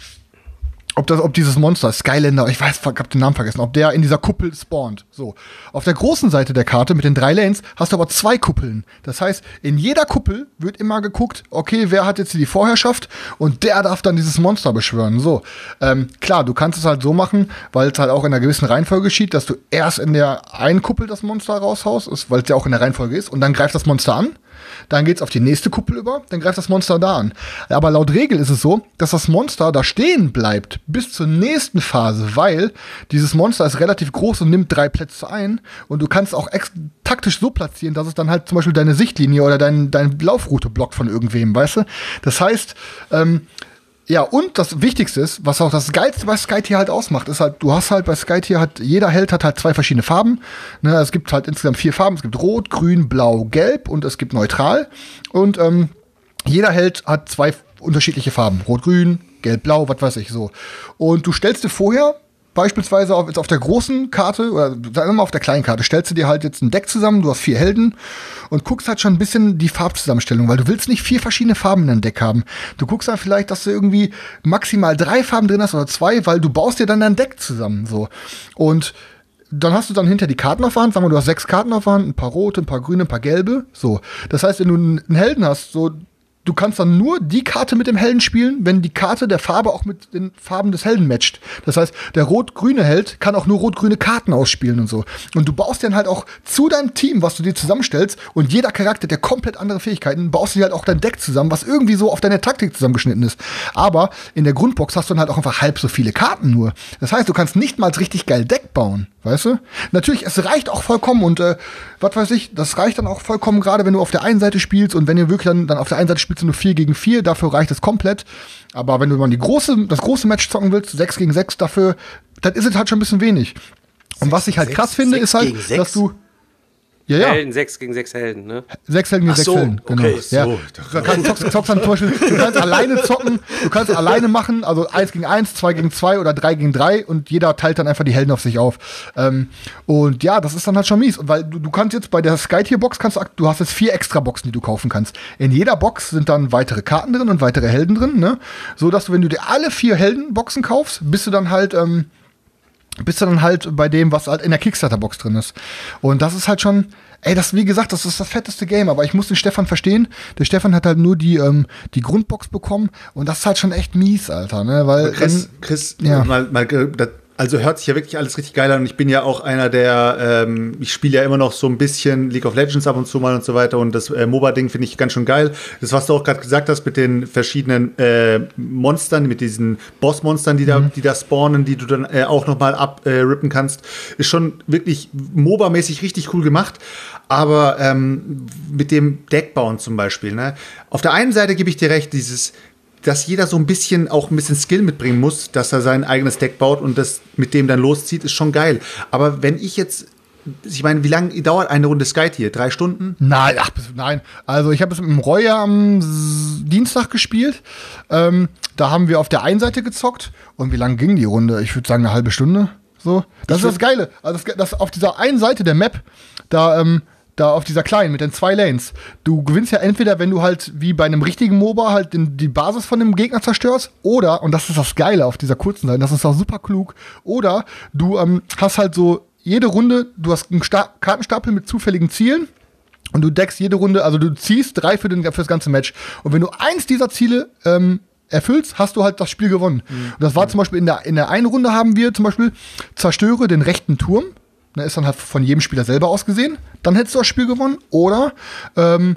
Ob, das, ob dieses Monster, Skylander, ich weiß, ich hab den Namen vergessen, ob der in dieser Kuppel spawnt. So. Auf der großen Seite der Karte mit den drei Lanes hast du aber zwei Kuppeln. Das heißt, in jeder Kuppel wird immer geguckt, okay, wer hat jetzt die Vorherrschaft und der darf dann dieses Monster beschwören. So. Ähm, klar, du kannst es halt so machen, weil es halt auch in einer gewissen Reihenfolge geschieht, dass du erst in der einen Kuppel das Monster raushaust, weil es ja auch in der Reihenfolge ist, und dann greift das Monster an. Dann geht's auf die nächste Kuppel über, dann greift das Monster da an. Aber laut Regel ist es so, dass das Monster da stehen bleibt bis zur nächsten Phase, weil dieses Monster ist relativ groß und nimmt drei Plätze ein und du kannst auch ex- taktisch so platzieren, dass es dann halt zum Beispiel deine Sichtlinie oder dein, deine Laufroute blockt von irgendwem, weißt du? Das heißt, ähm, ja, und das Wichtigste ist, was auch das Geilste bei Skytier halt ausmacht, ist halt, du hast halt bei Skytier hat, jeder Held hat halt zwei verschiedene Farben. Ne, es gibt halt insgesamt vier Farben. Es gibt Rot, Grün, Blau, Gelb und es gibt Neutral. Und ähm, jeder Held hat zwei unterschiedliche Farben. Rot, Grün, Gelb, Blau, was weiß ich so. Und du stellst dir vorher beispielsweise auf, jetzt auf der großen Karte, oder sagen wir mal auf der kleinen Karte, stellst du dir halt jetzt ein Deck zusammen, du hast vier Helden und guckst halt schon ein bisschen die Farbzusammenstellung, weil du willst nicht vier verschiedene Farben in deinem Deck haben. Du guckst halt vielleicht, dass du irgendwie maximal drei Farben drin hast oder zwei, weil du baust dir dann dein Deck zusammen, so. Und dann hast du dann hinter die Karten auf der Hand, sagen wir, du hast sechs Karten auf der Hand, ein paar rote, ein paar grüne, ein paar gelbe, so. Das heißt, wenn du einen Helden hast, so, du kannst dann nur die Karte mit dem Helden spielen, wenn die Karte der Farbe auch mit den Farben des Helden matcht. Das heißt, der rot-grüne Held kann auch nur rot-grüne Karten ausspielen und so. Und du baust dann halt auch zu deinem Team, was du dir zusammenstellst, und jeder Charakter, der komplett andere Fähigkeiten, baust du dir halt auch dein Deck zusammen, was irgendwie so auf deine Taktik zusammengeschnitten ist. Aber in der Grundbox hast du dann halt auch einfach halb so viele Karten nur. Das heißt, du kannst nicht mal richtig geil Deck bauen. Weißt du? Natürlich, es reicht auch vollkommen und äh, was weiß ich, das reicht dann auch vollkommen, gerade wenn du auf der einen Seite spielst und wenn ihr wirklich dann, dann auf der einen Seite spielst du nur vier gegen vier, dafür reicht es komplett. Aber wenn du mal die große, das große Match zocken willst, sechs gegen sechs, dafür, dann ist es halt schon ein bisschen wenig. Und was ich halt krass finde, ist halt, dass du Ja, ja. Helden, sechs gegen sechs Helden, ne? Sechs Helden gegen Ach sechs so, Helden, genau. okay, ja. so. Du kannst, zockst, zockst dann zum Beispiel, du kannst alleine zocken, du kannst alleine machen, also eins gegen eins, zwei gegen zwei oder drei gegen drei und jeder teilt dann einfach die Helden auf sich auf. Ähm, und ja, das ist dann halt schon mies. Und weil du, du kannst jetzt bei der Skytier-Box, kannst du, du hast jetzt vier extra Boxen, die du kaufen kannst. In jeder Box sind dann weitere Karten drin und weitere Helden drin, ne? So dass du, wenn du dir alle vier Heldenboxen kaufst, bist du dann halt, ähm, bist du dann halt bei dem, was halt in der Kickstarter-Box drin ist. Und das ist halt schon, ey, das, wie gesagt, das ist das fetteste Game, aber ich muss den Stefan verstehen. Der Stefan hat halt nur die, ähm, die Grundbox bekommen und das ist halt schon echt mies, Alter, ne, weil. Chris, dann, Chris, ja. mal, mal, das, also hört sich ja wirklich alles richtig geil an und ich bin ja auch einer der, ähm, ich spiele ja immer noch so ein bisschen League of Legends ab und zu mal und so weiter und das äh, MOBA-Ding finde ich ganz schön geil. Das, was du auch gerade gesagt hast mit den verschiedenen äh, Monstern, mit diesen Boss-Monstern, die, mhm. da, die da spawnen, die du dann äh, auch noch mal abrippen äh, kannst, ist schon wirklich MOBA-mäßig richtig cool gemacht. Aber ähm, mit dem Deckbauen zum Beispiel, ne? Auf der einen Seite gebe ich dir recht, dieses dass jeder so ein bisschen auch ein bisschen Skill mitbringen muss, dass er sein eigenes Deck baut und das mit dem dann loszieht, ist schon geil. Aber wenn ich jetzt, ich meine, wie lange dauert eine Runde Skytier? Drei Stunden? Nein, ach, nein. Also ich habe es mit dem Roy am S- Dienstag gespielt. Ähm, da haben wir auf der einen Seite gezockt. Und wie lange ging die Runde? Ich würde sagen eine halbe Stunde. So. Das ich ist das Geile. Also das, das auf dieser einen Seite der Map, da ähm, da auf dieser kleinen mit den zwei Lanes. Du gewinnst ja entweder, wenn du halt wie bei einem richtigen MOBA halt den, die Basis von dem Gegner zerstörst, oder, und das ist das Geile auf dieser kurzen Seite, das ist auch super klug, oder du ähm, hast halt so jede Runde, du hast einen Sta- Kartenstapel mit zufälligen Zielen und du deckst jede Runde, also du ziehst drei für, den, für das ganze Match. Und wenn du eins dieser Ziele ähm, erfüllst, hast du halt das Spiel gewonnen. Mhm. Und das war zum Beispiel in der, in der einen Runde haben wir zum Beispiel zerstöre den rechten Turm. Ne, ist dann halt von jedem Spieler selber ausgesehen. Dann hättest du das Spiel gewonnen. Oder ähm,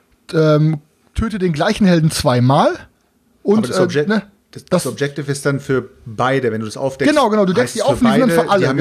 ähm, töte den gleichen Helden zweimal. Und Aber das, äh, Object- ne, das, das Objective ist dann für beide, wenn du das aufdeckst. Genau, genau. Du deckst die auf und die sind dann für alle. Genau.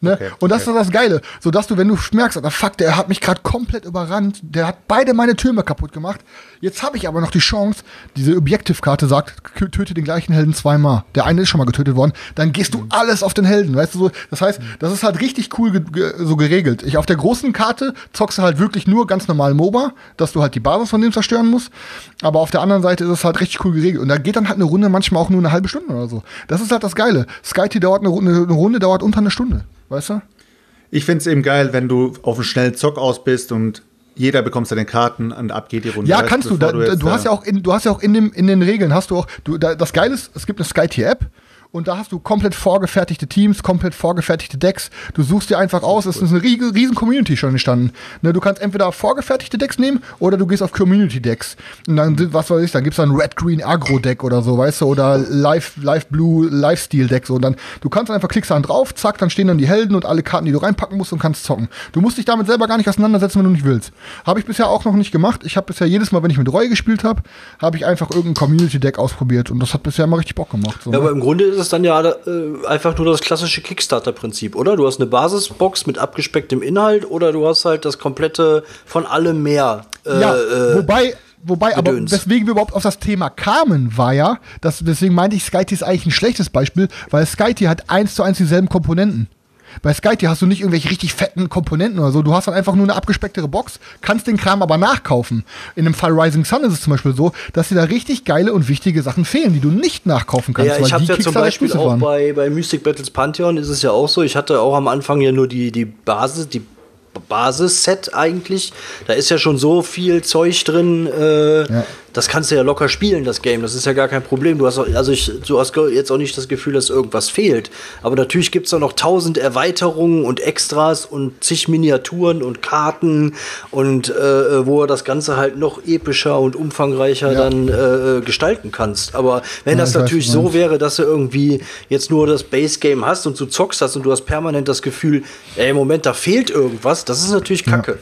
Ne? Okay, und das okay. ist das Geile, so dass du, wenn du merkst, ah, fuck, der hat mich gerade komplett überrannt, der hat beide meine Türme kaputt gemacht. Jetzt habe ich aber noch die Chance, diese Objective-Karte sagt, töte den gleichen Helden zweimal. Der eine ist schon mal getötet worden. Dann gehst du alles auf den Helden, weißt du so. Das heißt, das ist halt richtig cool ge- ge- so geregelt. Ich auf der großen Karte zockst du halt wirklich nur ganz normal MOBA, dass du halt die Basis von dem zerstören musst. Aber auf der anderen Seite ist es halt richtig cool geregelt. Und da geht dann halt eine Runde manchmal auch nur eine halbe Stunde oder so. Das ist halt das Geile. Skyty dauert eine Runde, eine Runde dauert unter eine Stunde. Weißt du? Ich finde es eben geil, wenn du auf einen schnellen Zock aus bist und jeder bekommt seine Karten und ab geht die Runde. Ja, weißt, kannst du. Da, du, du, du hast ja auch in, du hast ja auch in, dem, in den Regeln, hast du auch, du, da, das Geile ist, es gibt eine Skyty-App und da hast du komplett vorgefertigte Teams, komplett vorgefertigte Decks. Du suchst dir einfach aus, es ist eine riesen, riesen Community schon entstanden. Ne, du kannst entweder vorgefertigte Decks nehmen oder du gehst auf Community-Decks. Und dann, was weiß ich, dann gibt's dann Red-Green-Agro-Deck oder so, weißt du, oder Live-Blue-Lifestyle-Deck. So. Und dann, du kannst einfach, klickst dann drauf, zack, dann stehen dann die Helden und alle Karten, die du reinpacken musst und kannst zocken. Du musst dich damit selber gar nicht auseinandersetzen, wenn du nicht willst. Habe ich bisher auch noch nicht gemacht. Ich habe bisher jedes Mal, wenn ich mit Reue gespielt habe, habe ich einfach irgendein Community-Deck ausprobiert und das hat bisher mal richtig Bock gemacht. So, Ja, ne? aber im Grunde ist es dann ja äh, einfach nur das klassische Kickstarter-Prinzip, oder? Du hast eine Basisbox mit abgespecktem Inhalt oder du hast halt das komplette von allem mehr. Äh, Ja, äh, wobei, wobei, aber Gedöns. weswegen wir überhaupt auf das Thema kamen, war ja, dass, deswegen meinte ich, Skyty ist eigentlich ein schlechtes Beispiel, weil Skyty hat eins zu eins dieselben Komponenten. Bei Skyty hast du nicht irgendwelche richtig fetten Komponenten oder so. Du hast dann einfach nur eine abgespecktere Box, kannst den Kram aber nachkaufen. In dem Fall Rising Sun ist es zum Beispiel so, dass dir da richtig geile und wichtige Sachen fehlen, die du nicht nachkaufen kannst. Ja, weil ich habe die ja zum Kickstarter Beispiel exclusive auch waren. bei, bei Mystic Battles Pantheon ist es ja auch so. Ich hatte auch am Anfang ja nur die, die Basis, die Basis-Set eigentlich. Da ist ja schon so viel Zeug drin. Äh, Ja. Das kannst du ja locker spielen, das Game. Das ist ja gar kein Problem. Du hast auch, also ich, du hast jetzt auch nicht das Gefühl, dass irgendwas fehlt. Aber natürlich gibt es da noch tausend Erweiterungen und Extras und zig Miniaturen und Karten und äh, wo du das Ganze halt noch epischer und umfangreicher Ja. dann äh, gestalten kannst. Aber wenn Ja, das ich weiß, natürlich was du so meinst. wäre, dass du irgendwie jetzt nur das Base-Game hast und du zockst hast und du hast permanent das Gefühl, ey, im Moment, da fehlt irgendwas, das ist natürlich kacke.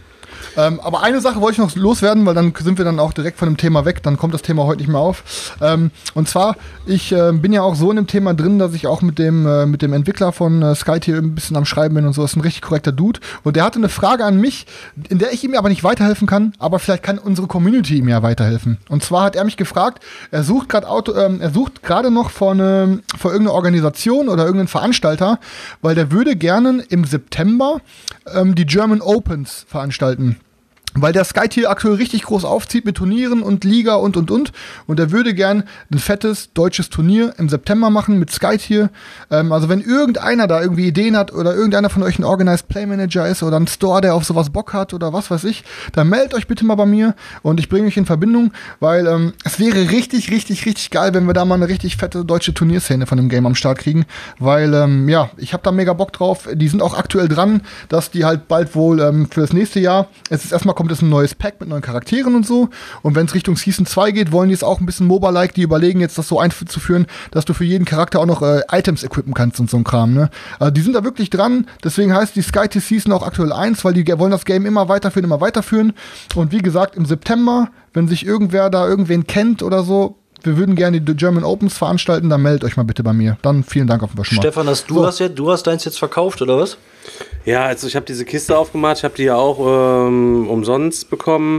Ähm, aber eine Sache wollte ich noch loswerden, weil dann sind wir dann auch direkt von dem Thema weg, dann kommt das Thema heute nicht mehr auf. Ähm, und zwar, ich äh, bin ja auch so in dem Thema drin, dass ich auch mit dem, äh, mit dem Entwickler von äh, Skyty ein bisschen am Schreiben bin und so. Das ist ein richtig korrekter Dude. Und der hatte eine Frage an mich, in der ich ihm aber nicht weiterhelfen kann, aber vielleicht kann unsere Community ihm ja weiterhelfen. Und zwar hat er mich gefragt, er sucht gerade Auto, ähm, er sucht gerade noch vor, eine, vor irgendeine Organisation oder irgendeinen Veranstalter, weil der würde gerne im September ähm, die German Opens veranstalten. Weil der Skyty aktuell richtig groß aufzieht mit Turnieren und Liga und und und. Und er würde gern ein fettes deutsches Turnier im September machen mit Skyty. Ähm, also wenn irgendeiner da irgendwie Ideen hat oder irgendeiner von euch ein Organized Play Manager ist oder ein Store, der auf sowas Bock hat oder was weiß ich, dann meldet euch bitte mal bei mir und ich bringe euch in Verbindung, weil ähm, es wäre richtig, richtig, richtig geil, wenn wir da mal eine richtig fette deutsche Turnierszene von dem Game am Start kriegen. Weil, ähm, ja, ich habe da mega Bock drauf. Die sind auch aktuell dran, dass die halt bald wohl ähm, für das nächste Jahr, es ist erstmal kommt es ein neues Pack mit neuen Charakteren und so. Und wenn es Richtung Season zwei geht, wollen die es auch ein bisschen MOBA-like. Die überlegen jetzt, das so einzuführen, dass du für jeden Charakter auch noch äh, Items equippen kannst und so ein Kram. Ne? Also die sind da wirklich dran. Deswegen heißt die Skyty Season auch aktuell eins, weil die ge- wollen das Game immer weiterführen, immer weiterführen. Und wie gesagt, im September, wenn sich irgendwer da irgendwen kennt oder so, wir würden gerne die German Opens veranstalten, dann meldet euch mal bitte bei mir. Dann vielen Dank auf jeden Fall schon mal. Stefan, hast du, So. hast ja, du hast deins jetzt verkauft, oder was? Ja, also ich habe diese Kiste aufgemacht, ich habe die ja auch ähm, umsonst bekommen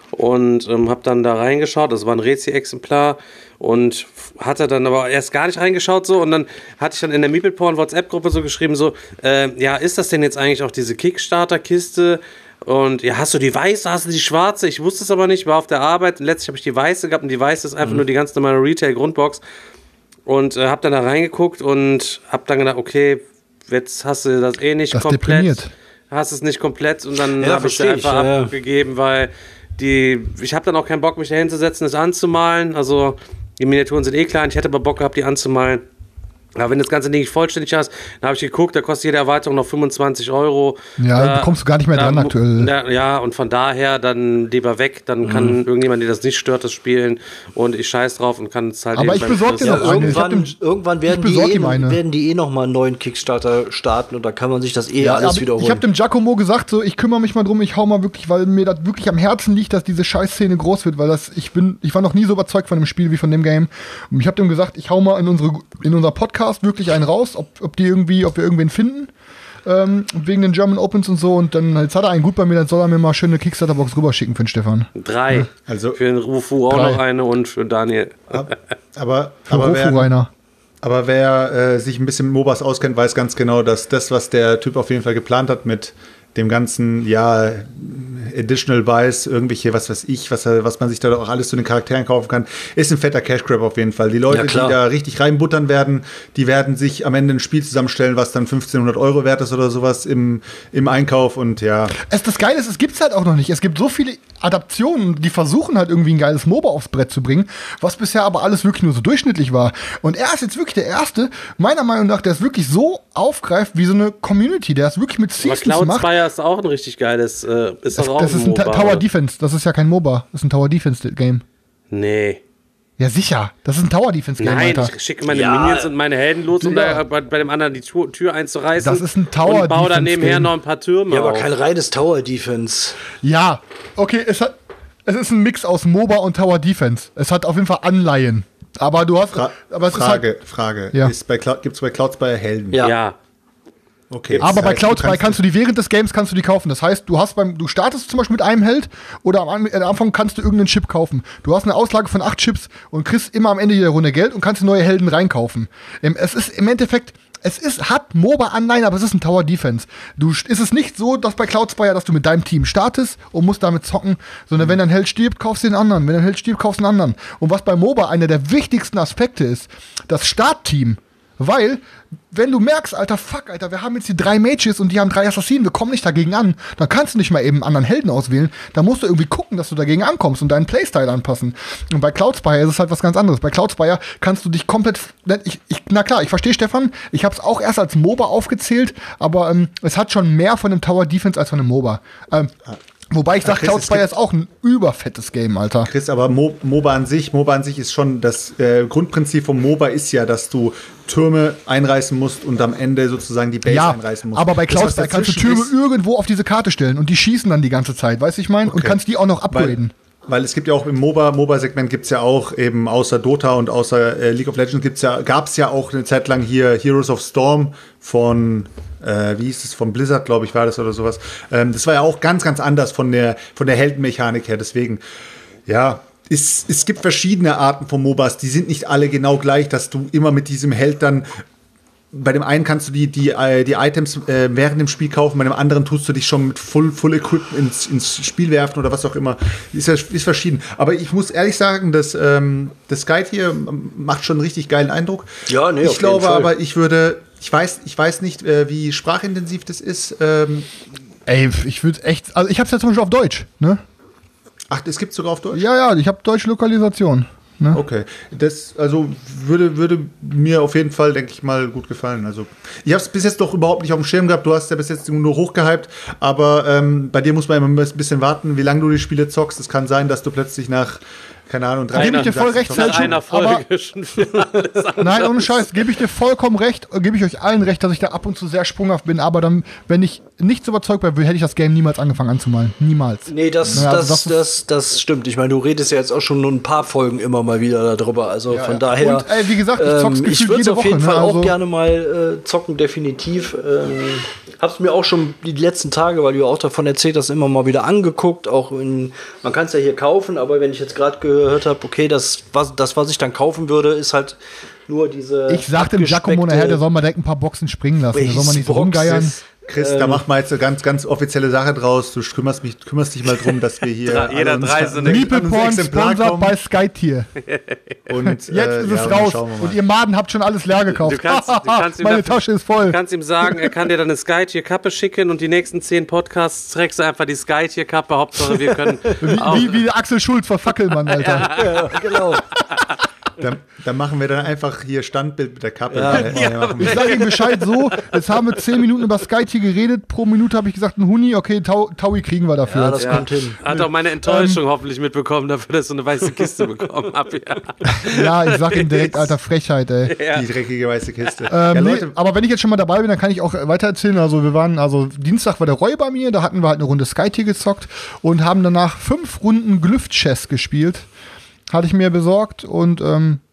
und ähm, habe dann da reingeschaut. Das war ein Rezi-Exemplar und hatte dann aber erst gar nicht reingeschaut so und dann hatte ich dann in der MeeplePorn WhatsApp-Gruppe so geschrieben so, äh, ja, ist das denn jetzt eigentlich auch diese Kickstarter-Kiste? Und ja, hast du die weiße, hast du die schwarze? Ich wusste es aber nicht, war auf der Arbeit und letztlich habe ich die weiße gehabt und die weiße ist einfach mhm. nur die ganz normale Retail-Grundbox und äh, habe dann da reingeguckt und habe dann gedacht, okay, jetzt hast du das eh nicht das komplett, deprimiert. hast es nicht komplett und dann Ja, habe ich sie versteh ich, einfach ja, ja. abgegeben, weil die, ich habe dann auch keinen Bock, mich da hinzusetzen, das anzumalen, also die Miniaturen sind eh klein, ich hätte aber Bock gehabt, die anzumalen. Aber wenn das ganze Ding nicht vollständig hast, dann habe ich geguckt, da kostet jede Erweiterung noch fünfundzwanzig Euro. Ja, da, da kommst du gar nicht mehr da, dran aktuell. Ja, ja, und von daher dann lieber weg, dann kann Mhm. irgendjemand, der das nicht stört, das spielen und ich scheiß drauf und kann es halt Aber eben ich beim besorg dir Schluss- noch eine. Ich hab irgendwann, dem- irgendwann werden, ich die besorg eh, ihm eine. werden die eh noch mal einen neuen Kickstarter starten und da kann man sich das eh Ja, alles aber wiederholen. ich habe dem Giacomo gesagt, so, ich kümmere mich mal drum, ich hau mal wirklich, weil mir das wirklich am Herzen liegt, dass diese Scheißszene groß wird, weil das, ich bin, ich war noch nie so überzeugt von dem Spiel wie von dem Game. Und ich habe dem gesagt, ich hau mal in unsere, in unser Podcast wirklich einen raus, ob, ob die irgendwie, ob wir irgendwen finden. ähm, wegen den German Opens und so. Und dann, jetzt hat er einen gut bei mir, dann soll er mir mal schön eine Kickstarter-Box rüberschicken für den Stefan. Drei. Ja. Also für den Rufu auch drei. noch eine und für Daniel. Aber, aber, Für aber wer, Rofu Rainer. aber wer äh, sich ein bisschen mit MOBAs auskennt, weiß ganz genau, dass das, was der Typ auf jeden Fall geplant hat mit dem ganzen, ja, Additional Buys, irgendwelche, was weiß ich, was, was man sich da auch alles zu den Charakteren kaufen kann, ist ein fetter Cash Grab auf jeden Fall. Die Leute, Ja, die da richtig reinbuttern werden, die werden sich am Ende ein Spiel zusammenstellen, was dann fünfzehnhundert Euro wert ist oder sowas im, im Einkauf und ja. Es, das Geile ist, es gibt es halt auch noch nicht. Es gibt so viele Adaptionen, die versuchen halt irgendwie ein geiles MOBA aufs Brett zu bringen, was bisher aber alles wirklich nur so durchschnittlich war. Und er ist jetzt wirklich der Erste, meiner Meinung nach, der es wirklich so aufgreift wie so eine Community, der es wirklich mit Aber Seasons Cloud macht. Spire ist auch ein richtig geiles, äh, ist Das, doch auch das ein ist ein Ta- MOBA, Tower oder? Defense, das ist ja kein MOBA, das ist ein Tower Defense Game. Nee. Ja, sicher, das ist ein Tower Defense Game, Nein, Alter. ich schicke meine Ja. Minions und meine Helden los, um Ja. da bei, bei dem anderen die Tür, Tür einzureißen. Das ist ein Tower und baue dann Defense nebenher Game. noch ein paar Türme Ja, aber auf. kein reines Tower-Defense. Ja, okay, es hat, es ist ein Mix aus MOBA und Tower Defense. Es hat auf jeden Fall Anleihen. Aber du hast, Fra aber es Frage, ist halt, Frage. Ja. Ist bei Cloud, gibt's bei Cloud Spire Helden? Ja. Ja. Okay. aber das bei heißt, Cloud du Spire kannst du die während des Games kannst du die kaufen. Das heißt, du hast beim, du startest zum Beispiel mit einem Held oder am, An- am Anfang kannst du irgendeinen Chip kaufen. Du hast eine Auslage von acht Chips und kriegst immer am Ende jeder Runde Geld und kannst neue Helden reinkaufen. Ähm, Es ist im Endeffekt, es ist, hat MOBA-Anleihen, aber es ist ein Tower Defense. Du, ist es nicht so, dass bei Cloud Spire, dass du mit deinem Team startest und musst damit zocken, sondern wenn dein Held stirbt, kaufst du den anderen. Wenn dein Held stirbt, kaufst du den anderen. Und was bei MOBA einer der wichtigsten Aspekte ist, das Startteam. Weil, wenn du merkst, Alter, fuck, Alter, wir haben jetzt die drei Mages und die haben drei Assassinen, wir kommen nicht dagegen an, dann kannst du nicht mal eben einen anderen Helden auswählen, dann musst du irgendwie gucken, dass du dagegen ankommst und deinen Playstyle anpassen. Und bei Cloud Spire ist es halt was ganz anderes. Bei Cloud Spire kannst du dich komplett, ich, ich, na klar, ich verstehe Stefan, ich habe es auch erst als MOBA aufgezählt, aber ähm, es hat schon mehr von einem Tower Defense als von einem MOBA. Ähm, Wobei ich sage, Chris, Cloud es Spire gibt- ist auch ein überfettes Game, Alter. Chris, aber Mo MOBA an sich, MOBA an sich ist schon das äh, Grundprinzip vom MOBA ist ja, dass du Türme einreißen musst und am Ende sozusagen die Base Ja, einreißen musst. aber bei Das, Cloud was Spire kannst du dazwischen Türme ist- irgendwo auf diese Karte stellen und die schießen dann die ganze Zeit, weißt du, ich meine? Und Okay. kannst die auch noch upgraden. Weil, weil es gibt ja auch im MOBA, MOBA-Segment gibt es ja auch eben außer Dota und außer äh, League of Legends gibt's ja, gab es ja auch eine Zeit lang hier Heroes of Storm von, äh, wie hieß es, von Blizzard, glaube ich, war das oder sowas. Ähm, das war ja auch ganz, ganz anders von der, von der Heldenmechanik her. Deswegen, ja, es, es gibt verschiedene Arten von MOBAs, die sind nicht alle genau gleich, dass du immer mit diesem Held dann bei dem einen kannst du die, die, äh, die Items äh, während dem Spiel kaufen, bei dem anderen tust du dich schon mit Full, Full Equipment ins, ins Spiel werfen oder was auch immer. Ist, ja, ist verschieden. Aber ich muss ehrlich sagen, dass, ähm, das Guide hier macht schon einen richtig geilen Eindruck. Ja, nee, ich auf jeden glaube Fall. aber, ich würde, ich weiß, ich weiß nicht, äh, wie sprachintensiv das ist. Ähm, Ey, ich würde echt, also ich hab's ja zum Beispiel auf Deutsch, ne? ach, das gibt es sogar auf Deutsch? Ja, ja, ich habe deutsche Lokalisation. Ne? Okay, das also würde, würde mir auf jeden Fall, denke ich mal, gut gefallen. Also ich habe es bis jetzt doch überhaupt nicht auf dem Schirm gehabt. Du hast ja bis jetzt nur hochgehypt, aber ähm, bei dir muss man immer ein bisschen warten, wie lange du die Spiele zockst. Es kann sein, dass du plötzlich nach, keine Ahnung, drei gebe ich dir voll recht, Nach Selchuk, einer Folge schon wieder alles anders. Nein, ohne Scheiß, gebe ich dir vollkommen recht, gebe ich euch allen recht, dass ich da ab und zu sehr sprunghaft bin, aber dann, wenn ich nicht so überzeugt wäre, hätte ich das Game niemals angefangen anzumalen. Niemals. Nee, das, Naja, also das, das das, ist- das, stimmt. Ich meine, du redest ja jetzt auch schon nur ein paar Folgen immer mal wieder darüber. Also Ja, von ja. daher. Und, ey, wie gesagt, ich zock's ähm, gefühlt ich würde es jede auf jeden Woche, Fall ne? auch Also- gerne mal äh, zocken, definitiv. Ähm, hab's mir auch schon die letzten Tage, weil du ja auch davon erzählt hast, immer mal wieder angeguckt. Auch in, man kann es ja hier kaufen, aber wenn ich jetzt gerade gehört habe, okay, das was, das, was ich dann kaufen würde, ist halt nur diese. Ich sag dem Giacomo nachher, der soll mal direkt ein paar Boxen springen lassen. Der soll mal nicht so rumgeiern. Chris, Ähm, da macht man jetzt eine ganz, ganz offizielle Sache draus. Du kümmerst, mich, kümmerst dich mal drum, dass wir hier Drei- jeder alle uns- drei so eine- an Meeple unser Porn Exemplar sponsored kommen. bei Skytier. Und, Jetzt äh, ist ja, es dann raus. schauen wir mal. Und ihr Maden habt schon alles leer gekauft. Du kannst, du kannst ihm Meine dafür- Tasche ist Du voll. kannst ihm sagen, er kann dir dann eine Skytier-Kappe schicken und die nächsten zehn Podcasts trägst du einfach die Skytier-Kappe. Hauptsache, wir können auch. Wie, wie der Axel Schulz vor Fackelmann, Alter. Ja, genau. Dann, dann machen wir dann einfach hier Standbild mit der Kappe. Ja. Äh, ja, machen wir. Ich sage ihm Bescheid so, jetzt haben wir zehn Minuten über Skytier geredet, pro Minute habe ich gesagt, ein Huni, okay, Tau, Taui kriegen wir dafür. Ja, das Ja. kommt hin. Hat auch meine Enttäuschung hoffentlich mitbekommen, dafür, dass ich so eine weiße Kiste bekommen habe. Ja. Ja, ich sag ihm direkt, Alter, Frechheit, ey. Ja. Die dreckige weiße Kiste. Ähm, ja, nee, Leute, aber wenn ich jetzt schon mal dabei bin, dann kann ich auch weiter erzählen. Also wir waren, also Dienstag war der Roy bei mir, da hatten wir halt eine Runde Skytier gezockt und haben danach fünf Runden Glyph-Chess gespielt. Hatte ich mir besorgt und ähm,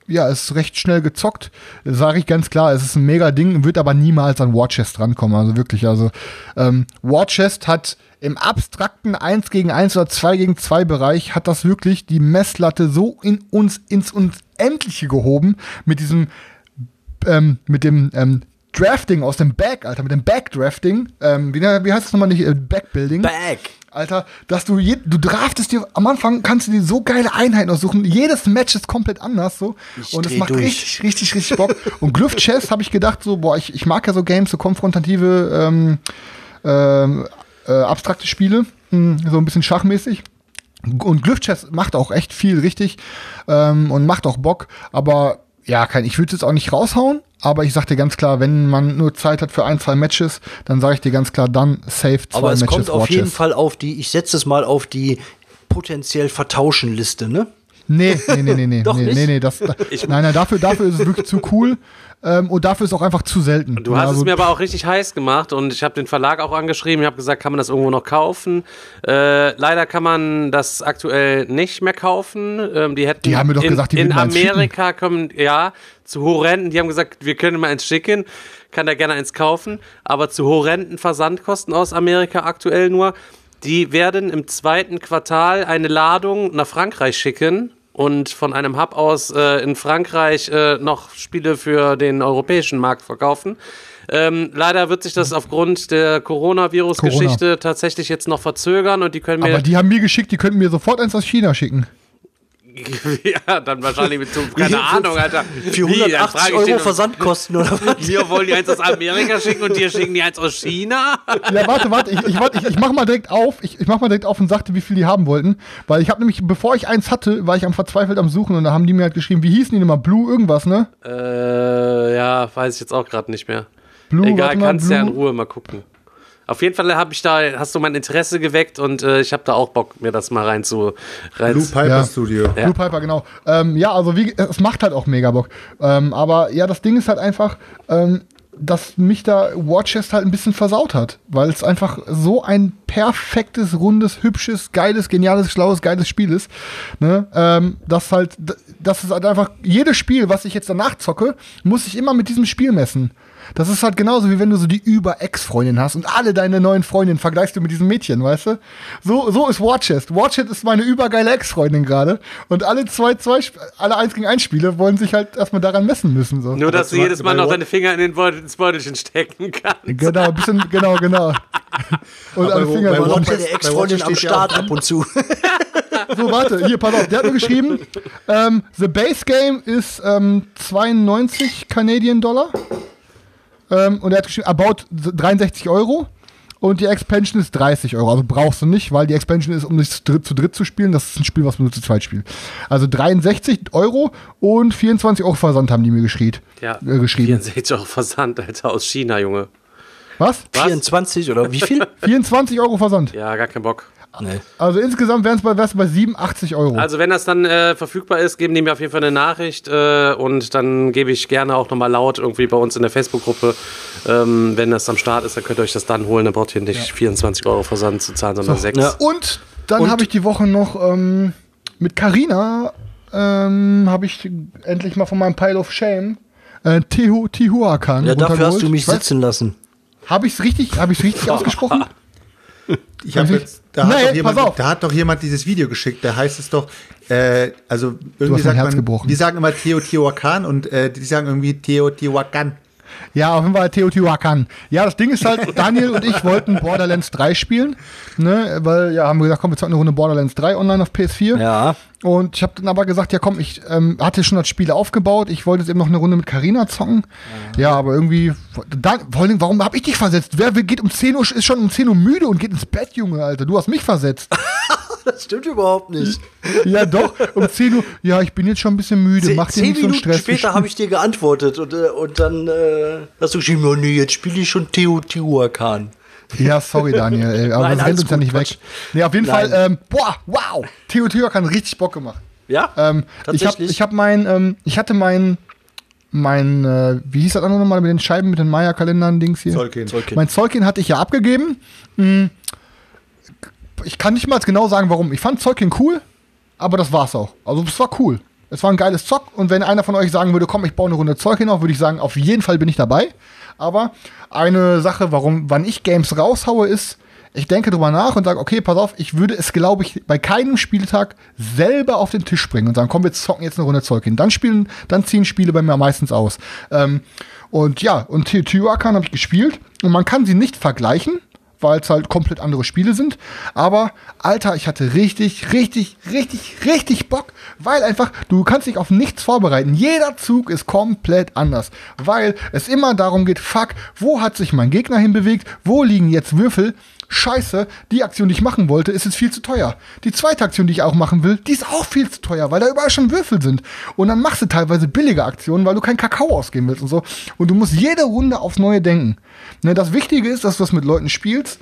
ja, es ist recht schnell gezockt, sage ich ganz klar, es ist ein mega Ding, wird aber niemals an War Chest rankommen, also wirklich, also ähm, War Chest hat im abstrakten eins gegen eins oder zwei gegen zwei Bereich hat das wirklich die Messlatte so in uns, ins Unendliche gehoben, mit diesem, ähm, mit dem, ähm, Drafting aus dem Back, Alter, mit dem Backdrafting, ähm, wie, wie heißt das nochmal nicht, äh, Backbuilding? Back. Alter, dass du, je, du draftest dir, am Anfang kannst du dir so geile Einheiten aussuchen, jedes Match ist komplett anders, so, ich und es macht durch. richtig, richtig, richtig Bock. Und Glyph Chess habe ich gedacht, so, boah, ich, ich mag ja so Games, so konfrontative, ähm, ähm, äh, abstrakte Spiele, mh, so ein bisschen schachmäßig. Und Glyph Chess macht auch echt viel richtig, ähm, und macht auch Bock, aber ja, kein, ich würde es jetzt auch nicht raushauen, aber ich sag dir ganz klar, wenn man nur Zeit hat für ein, zwei Matches, dann sage ich dir ganz klar, dann safe zwei Aber es Matches. kommt auf jeden Fall auf die, ich setze es mal auf die potenziell vertauschen Liste, ne? Nee, nee, nee, nee, nee, Doch nee, nicht? nee, nee, das, da, nein, nein, dafür, dafür ist es wirklich zu cool. Ähm, und dafür ist auch einfach zu selten. Du hast also, es mir aber auch richtig heiß gemacht und ich habe den Verlag auch angeschrieben. Ich habe gesagt, kann man das irgendwo noch kaufen? Äh, leider kann man das aktuell nicht mehr kaufen. Ähm, die hätten Die haben mir doch in, gesagt, die in würden mal eins Amerika kommen, ja, zu horrenden. Die haben gesagt, wir können mal eins schicken. Kann da gerne eins kaufen. Aber zu horrenden Versandkosten aus Amerika aktuell nur. Die werden im zweiten Quartal eine Ladung nach Frankreich schicken. Und von einem Hub aus äh, in Frankreich äh, noch Spiele für den europäischen Markt verkaufen. Ähm, leider wird sich das aufgrund der Coronavirus-Geschichte Corona. tatsächlich jetzt noch verzögern und die können mir... aber die haben mir geschickt, die könnten mir sofort eins aus China schicken. ja, dann wahrscheinlich mit so, keine Ahnung, Alter. Für Wie? Dann hundertachtzig frage ich Euro den- Versandkosten oder was? Wir wollen die eins aus Amerika schicken und dir schicken die eins aus China? Ja, warte, warte, ich, ich, warte, ich, ich mach mal direkt auf, ich, ich mach mal direkt auf und sagte, wie viel die haben wollten, weil ich habe nämlich, bevor ich eins hatte, war ich am verzweifelt am Suchen und da haben die mir halt geschrieben, wie hießen die nochmal, Blue irgendwas, ne? Äh, ja, weiß ich jetzt auch gerade nicht mehr. Blue, Egal, warte mal, kannst ja in Blue. Ruhe mal gucken. Auf jeden Fall habe ich da, hast du mein Interesse geweckt und äh, ich habe da auch Bock, mir das mal rein zu rein Blue zu- Piper Ja. Studio. Ja. Blue Piper, genau. Ähm, ja, also wie, es macht halt auch mega Bock. Ähm, aber ja, das Ding ist halt einfach, ähm, dass mich da War Chest halt ein bisschen versaut hat, weil es einfach so ein perfektes, rundes, hübsches, geiles, geniales, schlaues, geiles Spiel ist, ne? Ähm, das halt, das ist halt einfach, jedes Spiel, was ich jetzt danach zocke, muss ich immer mit diesem Spiel messen. Das ist halt genauso, wie wenn du so die Über-Ex-Freundin hast und alle deine neuen Freundinnen vergleichst du mit diesem Mädchen, weißt du? So, so ist War Chest. War Chest ist meine übergeile Ex-Freundin gerade und alle zwei, zwei, Sp- alle eins gegen eins Spiele wollen sich halt erstmal daran messen müssen, so. Nur, dass du bei- jedes Mal bei noch What- deine Finger in den Beutel, ins Beutelchen stecken kannst. Genau, ein bisschen, genau, genau. Und Aber alle wo- Finger bei so. War Bei Chest- der Ex-Freundin bei am Watch steht ja Start auch ab und zu. So, warte, hier, pass auf, der hat mir geschrieben, ähm, the base game ist ähm, zweiundneunzig Canadian Dollar. Ähm, und er hat geschrieben, about dreiundsechzig Euro. Und die Expansion ist dreißig Euro. Also brauchst du nicht, weil die Expansion ist, um dich zu dritt, zu dritt zu spielen. Das ist ein Spiel, was man nur zu zweit spielt. Also dreiundsechzig Euro und vierundzwanzig Euro Versand haben die mir geschrieben. Ja, äh, geschrieben. vierundsechzig Euro Versand, Alter, aus China, Junge. Was? vierundzwanzig oder wie viel? vierundzwanzig Euro Versand. Ja, gar keinen Bock. Nee. Also insgesamt wären es bei, wär's bei siebenundachtzig Euro. Also wenn das dann äh, verfügbar ist, geben die mir auf jeden Fall eine Nachricht äh, und dann gebe ich gerne auch nochmal laut irgendwie bei uns in der Facebook-Gruppe, ähm, wenn das am Start ist, dann könnt ihr euch das dann holen, dann braucht ihr nicht vierundzwanzig Euro Versand zu zahlen, sondern sechs. Ja. Und dann Und- habe ich die Woche noch ähm, mit Carina ähm, habe ich endlich mal von meinem Pile of Shame äh, Tehu, Tehuacan Ja, dafür hast du mich Ich weiß- sitzen lassen. Habe ich es richtig, habe ich richtig ausgesprochen? Ich habe Also ich- jetzt, da, Nee, hat doch jemand, pass auf. da hat doch jemand dieses Video geschickt, da heißt es doch, äh, also irgendwie hast mein sagt Herz man, gebrochen. die sagen immer Teotihuacan und äh, die sagen irgendwie Teotihuacan. Ja, auf jeden Fall Teotihuacan. Ja, das Ding ist halt, Daniel und ich wollten Borderlands drei spielen, ne, weil, ja, haben wir gesagt, komm, wir zocken eine Runde Borderlands drei online auf P S vier. Ja. Und ich habe dann aber gesagt, ja komm, ich ähm, hatte schon das Spiel aufgebaut, ich wollte jetzt eben noch eine Runde mit Carina zocken. Ja, aber irgendwie, dann, vor allen Dingen, warum habe ich dich versetzt? Wer geht um zehn Uhr, ist schon um zehn Uhr müde und geht ins Bett, Junge, Alter, du hast mich versetzt. Das stimmt überhaupt nicht. Ja doch, um zehn Uhr, ja, ich bin jetzt schon ein bisschen müde, Zehn, mach dir zehn nicht so einen Minuten Stress. später habe ich dir geantwortet und, äh, und dann äh, hast du geschrieben, oh nee, jetzt spiele ich schon Teotihuacan. Ja, sorry, Daniel, ey, aber Nein, das rennt alles uns ja gut, nicht Quatsch. weg. Nee, auf jeden Nein. Fall, ähm, boah, wow, Teotihuacan hat richtig Bock gemacht. Ja, Ähm, ich habe tatsächlich. ich hab mein, ähm, ich hatte mein, mein, äh, wie hieß das andere nochmal mit den Scheiben, mit den Maya-Kalendern, Dings hier? Zollkin. Zollkin. Mein Zollkin hatte ich ja abgegeben. Hm, Ich kann nicht mal genau sagen, warum. Ich fand Zollkin cool, aber das war's auch. Also es war cool. Es war ein geiles Zock und wenn einer von euch sagen würde, komm, ich baue eine Runde Zeug hinauf, würde ich sagen, auf jeden Fall bin ich dabei. Aber eine Sache, warum, wann ich Games raushaue, ist, ich denke drüber nach und sage, okay, pass auf, ich würde es, glaube ich, bei keinem Spieltag selber auf den Tisch bringen und sagen, komm, wir zocken jetzt eine Runde Zeug hin. Dann spielen, dann ziehen Spiele bei mir meistens aus. Ähm, und ja, und Teotihuacan habe ich gespielt und man kann sie nicht vergleichen, weil es halt komplett andere Spiele sind. Aber, Alter, ich hatte richtig, richtig, richtig, richtig Bock, weil einfach, du kannst dich auf nichts vorbereiten. Jeder Zug ist komplett anders, weil es immer darum geht, fuck, wo hat sich mein Gegner hinbewegt, wo liegen jetzt Würfel? Scheiße, die Aktion, die ich machen wollte, ist jetzt viel zu teuer. Die zweite Aktion, die ich auch machen will, die ist auch viel zu teuer, weil da überall schon Würfel sind. Und dann machst du teilweise billige Aktionen, weil du keinen Kakao ausgeben willst und so. Und du musst jede Runde aufs Neue denken. Ne, das Wichtige ist, dass du das mit Leuten spielst,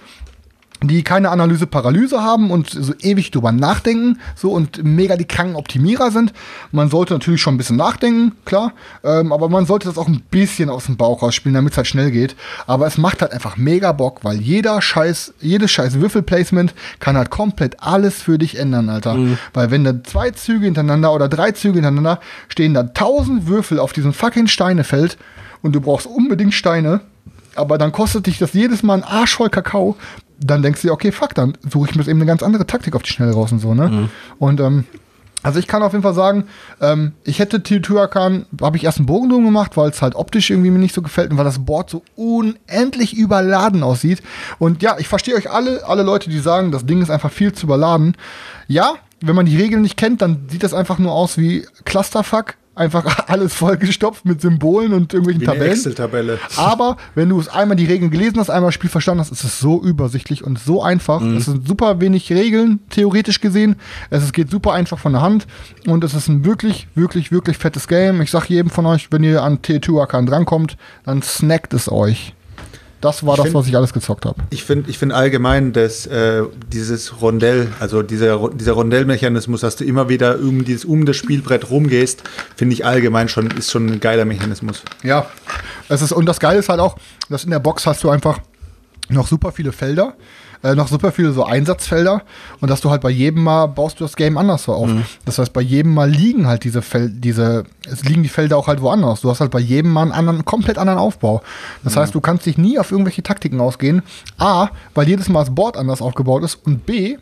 die keine Analyse-Paralyse haben und so ewig drüber nachdenken, so und mega die kranken Optimierer sind. Man sollte natürlich schon ein bisschen nachdenken, klar, ähm, aber man sollte das auch ein bisschen aus dem Bauch rausspielen, damit es halt schnell geht. Aber es macht halt einfach mega Bock, weil jeder Scheiß, jedes Scheiß Würfelplacement kann halt komplett alles für dich ändern, Alter. Mhm. Weil wenn da zwei Züge hintereinander oder drei Züge hintereinander stehen da tausend Würfel auf diesem fucking Steinefeld und du brauchst unbedingt Steine, aber dann kostet dich das jedes Mal ein Arsch voll Kakao, dann denkst du dir, okay, fuck, dann suche ich mir eben eine ganz andere Taktik auf die Schnelle raus und so, ne? Mhm. Und, ähm, also ich kann auf jeden Fall sagen, ähm, ich hätte Teotihuacan, habe ich erst einen Bogen drum gemacht, weil es halt optisch irgendwie mir nicht so gefällt und weil das Board so unendlich überladen aussieht. Und ja, ich verstehe euch alle, alle Leute, die sagen, das Ding ist einfach viel zu überladen. Ja, wenn man die Regeln nicht kennt, dann sieht das einfach nur aus wie Clusterfuck. Einfach alles vollgestopft mit Symbolen und irgendwelchen wie eine Tabellen. Excel-Tabelle. Aber wenn du es einmal die Regeln gelesen hast, einmal das Spiel verstanden hast, ist es so übersichtlich und so einfach. Mhm. Es sind super wenig Regeln, theoretisch gesehen. Es geht super einfach von der Hand. Und es ist ein wirklich, wirklich, wirklich fettes Game. Ich sag jedem von euch, wenn ihr an Teotihuacan drankommt, dann snackt es euch. Das war ich das, find, was ich alles gezockt habe. Ich finde ich find allgemein, dass äh, dieses Rondell, also dieser, dieser Rondellmechanismus, dass du immer wieder um, dieses, um das Spielbrett rumgehst, finde ich allgemein schon, ist schon ein geiler Mechanismus. Ja, es ist, und das Geile ist halt auch, dass in der Box hast du einfach noch super viele Felder, äh, noch super viele so Einsatzfelder und dass du halt bei jedem Mal baust du das Game anders so auf. Mhm. Das heißt, bei jedem Mal liegen halt diese Fel- diese, es liegen die Felder auch halt woanders. Du hast halt bei jedem Mal einen anderen, komplett anderen Aufbau. Das mhm. heißt, du kannst dich nie auf irgendwelche Taktiken ausgehen. A, weil jedes Mal das Board anders aufgebaut ist und B,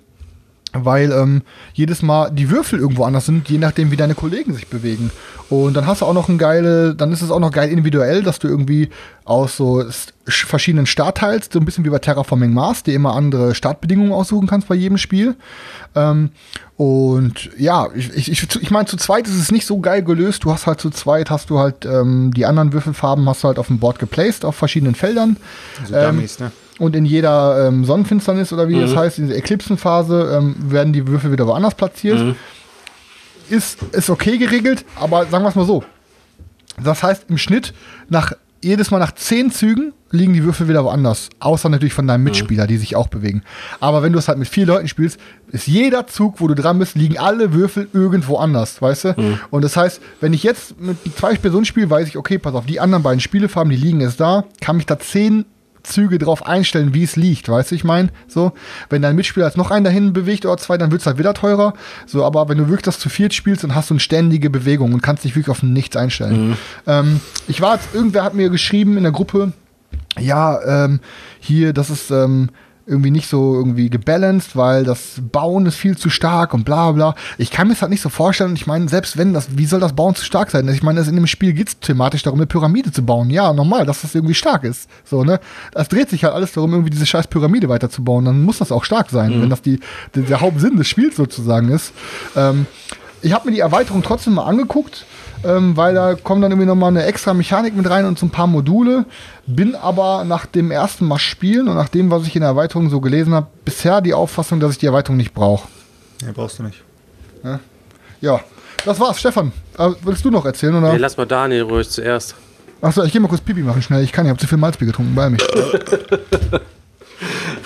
weil ähm, jedes Mal die Würfel irgendwo anders sind, je nachdem, wie deine Kollegen sich bewegen. Und dann hast du auch noch ein geile, dann ist es auch noch geil individuell, dass du irgendwie aus so st- verschiedenen Startteils, so ein bisschen wie bei Terraforming Mars, dir immer andere Startbedingungen aussuchen kannst bei jedem Spiel. Ähm, und ja, ich, ich, ich, ich meine, zu zweit ist es nicht so geil gelöst. Du hast halt zu zweit, hast du halt ähm, die anderen Würfelfarben hast du halt auf dem Board geplaced, auf verschiedenen Feldern. Also ähm, Dummies, ne? Und in jeder ähm, Sonnenfinsternis oder wie mhm. das heißt, in dieser Eklipsenphase, ähm, werden die Würfel wieder woanders platziert. Mhm. Ist, ist okay geregelt, aber sagen wir es mal so. Das heißt, im Schnitt, nach jedes Mal nach zehn Zügen liegen die Würfel wieder woanders. Außer natürlich von deinem Mitspieler, mhm. die sich auch bewegen. Aber wenn du es halt mit vier Leuten spielst, ist jeder Zug, wo du dran bist, liegen alle Würfel irgendwo anders, weißt du? Mhm. Und das heißt, wenn ich jetzt mit zwei Personen spiele, weiß ich, okay, pass auf, die anderen beiden Spielefarben, die liegen jetzt da, kann mich da zehn Züge drauf einstellen, wie es liegt, weißt du, ich meine, so, wenn dein Mitspieler jetzt noch einen dahin bewegt oder zwei, dann wird es halt wieder teurer, so, aber wenn du wirklich das zu viert spielst, dann hast du eine ständige Bewegung und kannst dich wirklich auf nichts einstellen. Mhm. Ähm, ich war jetzt, irgendwer hat mir geschrieben in der Gruppe, ja, ähm, hier, das ist, ähm, irgendwie nicht so irgendwie gebalanced, weil das Bauen ist viel zu stark und bla bla. Ich kann mir das halt nicht so vorstellen. Ich meine, selbst wenn das, wie soll das Bauen zu stark sein? Ich meine, in dem Spiel geht es thematisch darum, eine Pyramide zu bauen. Ja, normal, dass das irgendwie stark ist. So, ne? Es dreht sich halt alles darum, irgendwie diese scheiß Pyramide weiterzubauen. Dann muss das auch stark sein, mhm. wenn das die, die, der Hauptsinn des Spiels sozusagen ist. Ähm, ich habe mir die Erweiterung trotzdem mal angeguckt. Ähm, weil da kommt dann irgendwie nochmal eine extra Mechanik mit rein und so ein paar Module. Bin aber nach dem ersten Mal spielen und nach dem, was ich in der Erweiterung so gelesen habe, bisher die Auffassung, dass ich die Erweiterung nicht brauche. Ja, brauchst du nicht. Ja, ja, das war's. Stefan, äh, willst du noch erzählen? Oder? Nee, lass mal Daniel ruhig zuerst. Achso, ich geh mal kurz Pipi machen schnell. Ich kann, ich habe zu viel Malzbier getrunken bei mir.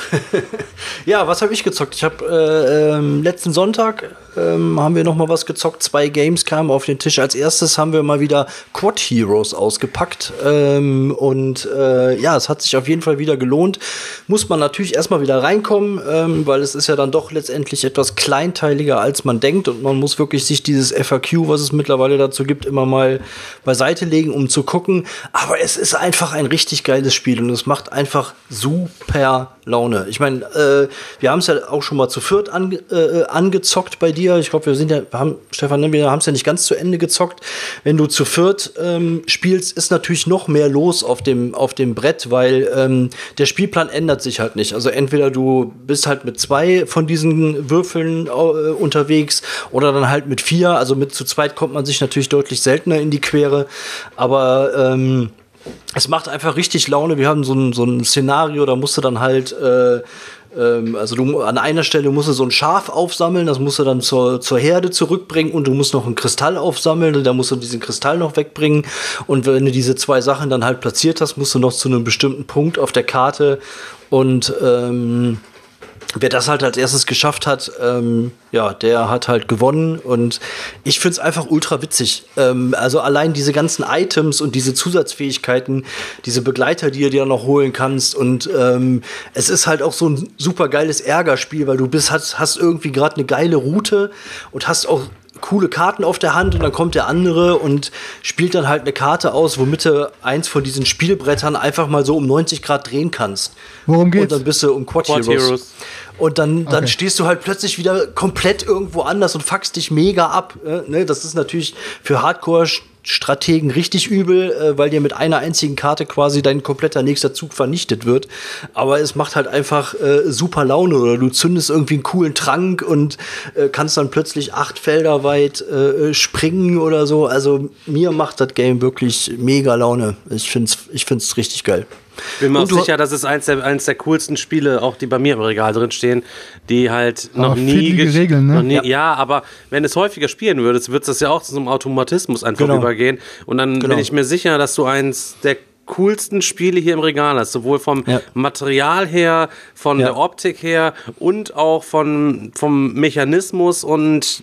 Ja, was habe ich gezockt? Ich habe äh, ähm, letzten Sonntag ähm, haben wir noch mal was gezockt. Zwei Games kamen auf den Tisch. Als erstes haben wir mal wieder Quad Heroes ausgepackt. Ähm, und äh, ja, es hat sich auf jeden Fall wieder gelohnt. Muss man natürlich erstmal wieder reinkommen, ähm, weil es ist ja dann doch letztendlich etwas kleinteiliger, als man denkt. Und man muss wirklich sich dieses F A Q, was es mittlerweile dazu gibt, immer mal beiseite legen, um zu gucken. Aber es ist einfach ein richtig geiles Spiel und es macht einfach super Laune. Ich meine, äh, wir haben es ja auch schon mal zu viert ange äh, angezockt bei dir. Ich glaube, wir sind ja, wir haben, Stefan, wir haben es ja nicht ganz zu Ende gezockt. Wenn du zu viert ähm, spielst, ist natürlich noch mehr los auf dem, auf dem Brett, weil ähm, der Spielplan ändert sich halt nicht. Also entweder du bist halt mit zwei von diesen Würfeln äh, unterwegs oder dann halt mit vier. Also mit zu zweit kommt man sich natürlich deutlich seltener in die Quere. Aber ähm, es macht einfach richtig Laune. Wir haben so ein, so ein Szenario, da musst du dann halt, äh, ähm, also du an einer Stelle musst du so ein Schaf aufsammeln, das musst du dann zur, zur Herde zurückbringen und du musst noch einen Kristall aufsammeln, da musst du diesen Kristall noch wegbringen. Und wenn du diese zwei Sachen dann halt platziert hast, musst du noch zu einem bestimmten Punkt auf der Karte und ähm, wer das halt als erstes geschafft hat, ähm, ja, der hat halt gewonnen und ich find's einfach ultra witzig. Ähm, also allein diese ganzen Items und diese Zusatzfähigkeiten, diese Begleiter, die du dir noch holen kannst und ähm, es ist halt auch so ein super geiles Ärgerspiel, weil du bist, hast, hast irgendwie gerade eine geile Route und hast auch coole Karten auf der Hand und dann kommt der andere und spielt dann halt eine Karte aus, womit du eins von diesen Spielbrettern einfach mal so um neunzig Grad drehen kannst. Worum geht's? Und dann bist du um Quad, Quad Heroes. Heroes. Und dann, dann Okay. stehst du halt plötzlich wieder komplett irgendwo anders und fuckst dich mega ab. Äh, ne? Das ist natürlich für Hardcore-Strategen richtig übel, äh, weil dir mit einer einzigen Karte quasi dein kompletter nächster Zug vernichtet wird. Aber es macht halt einfach äh, super Laune. Oder du zündest irgendwie einen coolen Trank und äh, kannst dann plötzlich acht Felder weit äh, springen oder so. Also mir macht das Game wirklich mega Laune. Ich find's, ich find's richtig geil. Bin mir auch Und du- sicher, das ist eins der, eins der coolsten Spiele, auch die bei mir im Regal drin stehen, die halt noch Aber nie, pfiffige gesch- Regeln, ne? noch nie Ja. ja. aber wenn du es häufiger spielen würdest, wird das ja auch zu so einem Automatismus einfach Genau. übergehen. Und dann Genau. bin ich mir sicher, dass du eins der coolsten Spiele hier im Regal hast, sowohl vom Ja. Material her, von Ja. der Optik her und auch von, vom Mechanismus und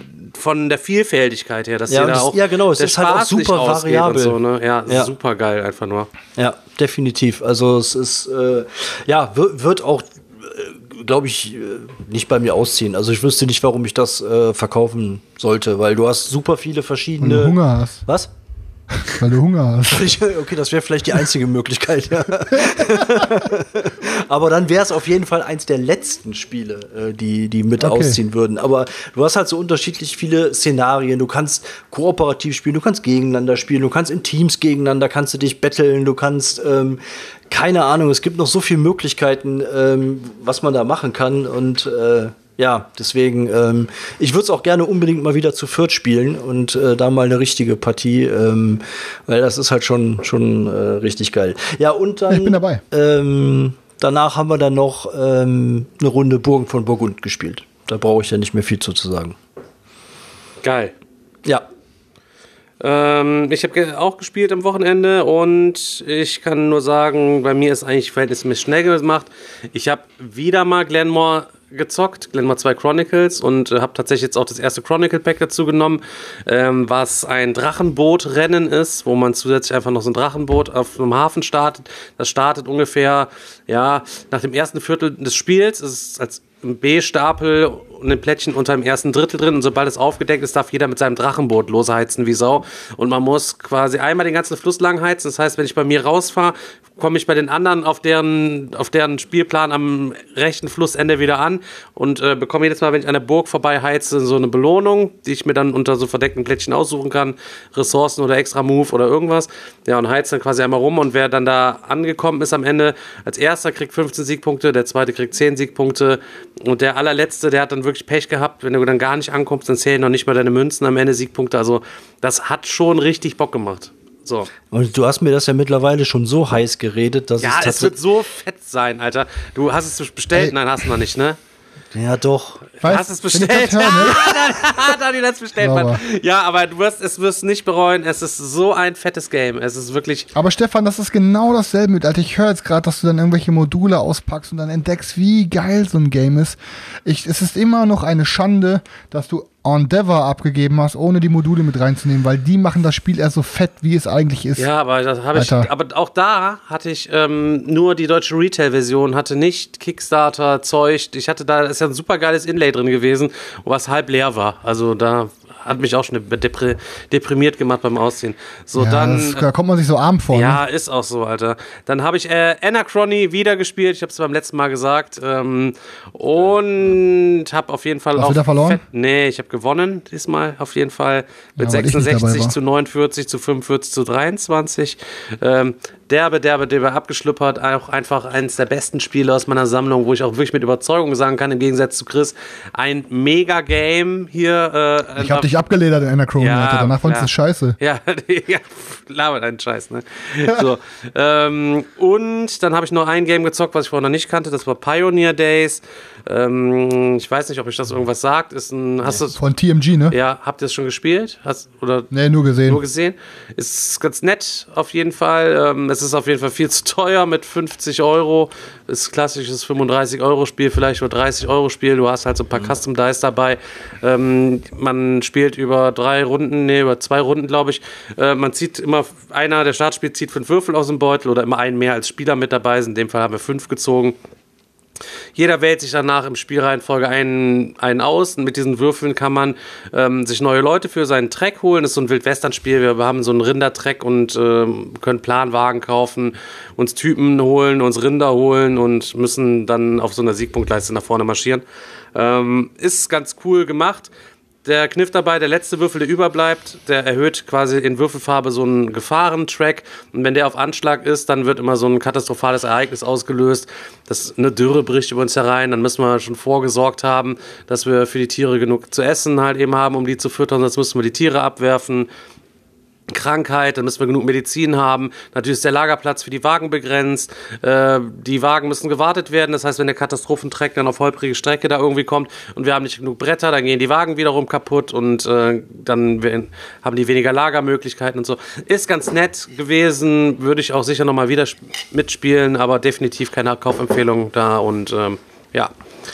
von der Vielfältigkeit her, dass Ja, dir und da es- auch ja, genau, es der ist halt auch Spaß nicht super ausgeht variabel. und so, ne? Ja, Ja. super geil einfach nur. Ja, definitiv. Also es ist, äh, ja, wird, wird auch, äh, glaube ich, äh, nicht bei mir ausziehen. Also ich wüsste nicht, warum ich das äh, verkaufen sollte, weil du hast super viele Weil verschiedene. du Hunger hast. Was? Weil du Hunger hast. Okay, das wäre vielleicht die einzige Möglichkeit, ja. Aber dann wäre es auf jeden Fall eins der letzten Spiele, äh, die, die mit Okay. ausziehen würden. Aber du hast halt so unterschiedlich viele Szenarien. Du kannst kooperativ spielen, du kannst gegeneinander spielen, du kannst in Teams gegeneinander, kannst du dich betteln, du kannst, ähm, keine Ahnung, es gibt noch so viele Möglichkeiten, ähm, was man da machen kann. Und äh, ja, deswegen, ähm, ich würde es auch gerne unbedingt mal wieder zu viert spielen und äh, da mal eine richtige Partie, ähm, weil das ist halt schon, schon äh, richtig geil. Ja, und dann, Ich bin dabei. Ähm, danach haben wir dann noch ähm, eine Runde Burgen von Burgund gespielt. Da brauche ich ja nicht mehr viel zu zu sagen. Geil. Ja. Ähm, ich habe ge auch gespielt am Wochenende und ich kann nur sagen, bei mir ist eigentlich verhältnismäßig schnell gemacht. Ich habe wieder mal Glenmore gezockt, Glenmore zwei Chronicles, und äh, habe tatsächlich jetzt auch das erste Chronicle Pack dazu genommen, ähm, was ein Drachenbootrennen ist, wo man zusätzlich einfach noch so ein Drachenboot auf einem Hafen startet. Das startet ungefähr, ja, nach dem ersten Viertel des Spiels. Es ist als ein B-Stapel und ein Plättchen unter dem ersten Drittel drin, und sobald es aufgedeckt ist, darf jeder mit seinem Drachenboot losheizen wie Sau, und man muss quasi einmal den ganzen Fluss lang heizen. Das heißt, wenn ich bei mir rausfahre, komme ich bei den anderen auf deren, auf deren Spielplan am rechten Flussende wieder an und äh, bekomme jedes Mal, wenn ich an der Burg vorbei heize, so eine Belohnung, die ich mir dann unter so verdeckten Plättchen aussuchen kann, Ressourcen oder extra Move oder irgendwas. Ja, und heizt dann quasi einmal rum, und wer dann da angekommen ist am Ende, als erster kriegt fünfzehn Siegpunkte, der zweite kriegt zehn Siegpunkte, und der allerletzte, der hat dann wirklich Pech gehabt. Wenn du dann gar nicht ankommst, dann zählen noch nicht mal deine Münzen am Ende Siegpunkte. Also das hat schon richtig Bock gemacht. So. Und du hast mir das ja mittlerweile schon so heiß geredet, dass Ja, es es wird so fett sein, Alter. Du hast es bestellt? Ey. Nein, hast du noch nicht, ne? Ja, doch. Weißt, Hast es bestellt? Höre, ne? Daniel hat es bestellt. Mann. Ja, aber du wirst es wirst nicht bereuen. Es ist so ein fettes Game. Es ist wirklich. Aber Stefan, das ist genau dasselbe mit. Alter, ich höre jetzt gerade, dass du dann irgendwelche Module auspackst und dann entdeckst, wie geil so ein Game ist. Ich, es ist immer noch eine Schande, dass du Endeavor abgegeben hast, ohne die Module mit reinzunehmen, weil die machen das Spiel erst so fett, wie es eigentlich ist. Ja, aber das habe ich. Aber auch da hatte ich ähm, nur die deutsche Retail-Version, hatte nicht Kickstarter-Zeug. Ich hatte da, ist ja ein super geiles Inlay drin gewesen, was halb leer war. Also da hat mich auch schon depri- deprimiert gemacht beim Ausziehen. So, ja, dann, das, da kommt man sich so arm vor. Ja, ne? ist auch so, Alter. Dann habe ich äh, Anachrony wieder gespielt. Ich habe es beim letzten Mal gesagt. Ähm, und habe auf jeden Fall Hast auch. du wieder verloren? Fett, nee, ich habe gewonnen diesmal auf jeden Fall. Mit ja, sechsundsechzig zu neunundvierzig zu fünfundvierzig zu dreiundzwanzig. Ähm, derbe, derbe, derbe abgeschluppert. Auch einfach eines der besten Spiele aus meiner Sammlung, wo ich auch wirklich mit Überzeugung sagen kann, im Gegensatz zu Chris, ein Mega-Game hier. Äh, ich habe dich abgeledert in Anachrony, ja, Alter. Danach fandest du es scheiße. Ja, ja, laber deinen Scheiß, ne? So, ähm, und dann habe ich noch ein Game gezockt, was ich vorher noch nicht kannte, das war Pioneer Days. Ähm, ich weiß nicht, ob euch das irgendwas sagt. Ist ein, hast du Von T M G, ne? Ja, habt ihr es schon gespielt? Hast, oder nee, nur gesehen. Nur gesehen. Ist ganz nett auf jeden Fall. Ähm, es ist auf jeden Fall viel zu teuer mit fünfzig Euro. Ist klassisches fünfunddreißig-Euro-Spiel, vielleicht nur dreißig-Euro-Spiel. Du hast halt so ein paar mhm. Custom Dice dabei. Ähm, man spielt über drei Runden, nee, über zwei Runden, glaube ich. Äh, man zieht immer, einer der Startspiel zieht fünf Würfel aus dem Beutel oder immer einen mehr als Spieler mit dabei sind. In dem Fall haben wir fünf gezogen. Jeder wählt sich danach im Spielreihenfolge einen, einen aus und mit diesen Würfeln kann man ähm, sich neue Leute für seinen Track holen. Das ist so ein Wildwestern-Spiel. Wir haben so einen Rindertrack und ähm, können Planwagen kaufen, uns Typen holen, uns Rinder holen und müssen dann auf so einer Siegpunktleiste nach vorne marschieren. Ähm, ist ganz cool gemacht. Der Kniff dabei, der letzte Würfel, der überbleibt, der erhöht quasi in Würfelfarbe so einen Gefahrentrack. Und wenn der auf Anschlag ist, dann wird immer so ein katastrophales Ereignis ausgelöst. Das, eine Dürre bricht über uns herein. Dann müssen wir schon vorgesorgt haben, dass wir für die Tiere genug zu essen halt eben haben, um die zu füttern. Sonst müssen wir die Tiere abwerfen. Krankheit, dann müssen wir genug Medizin haben. Natürlich ist der Lagerplatz für die Wagen begrenzt. Äh, die Wagen müssen gewartet werden. Das heißt, wenn der Katastrophentreck dann auf holprige Strecke da irgendwie kommt und wir haben nicht genug Bretter, dann gehen die Wagen wiederum kaputt und äh, dann werden, haben die weniger Lagermöglichkeiten und so. Ist ganz nett gewesen. Würde ich auch sicher nochmal wieder sp- mitspielen, aber definitiv keine Kaufempfehlung da und ähm, ja.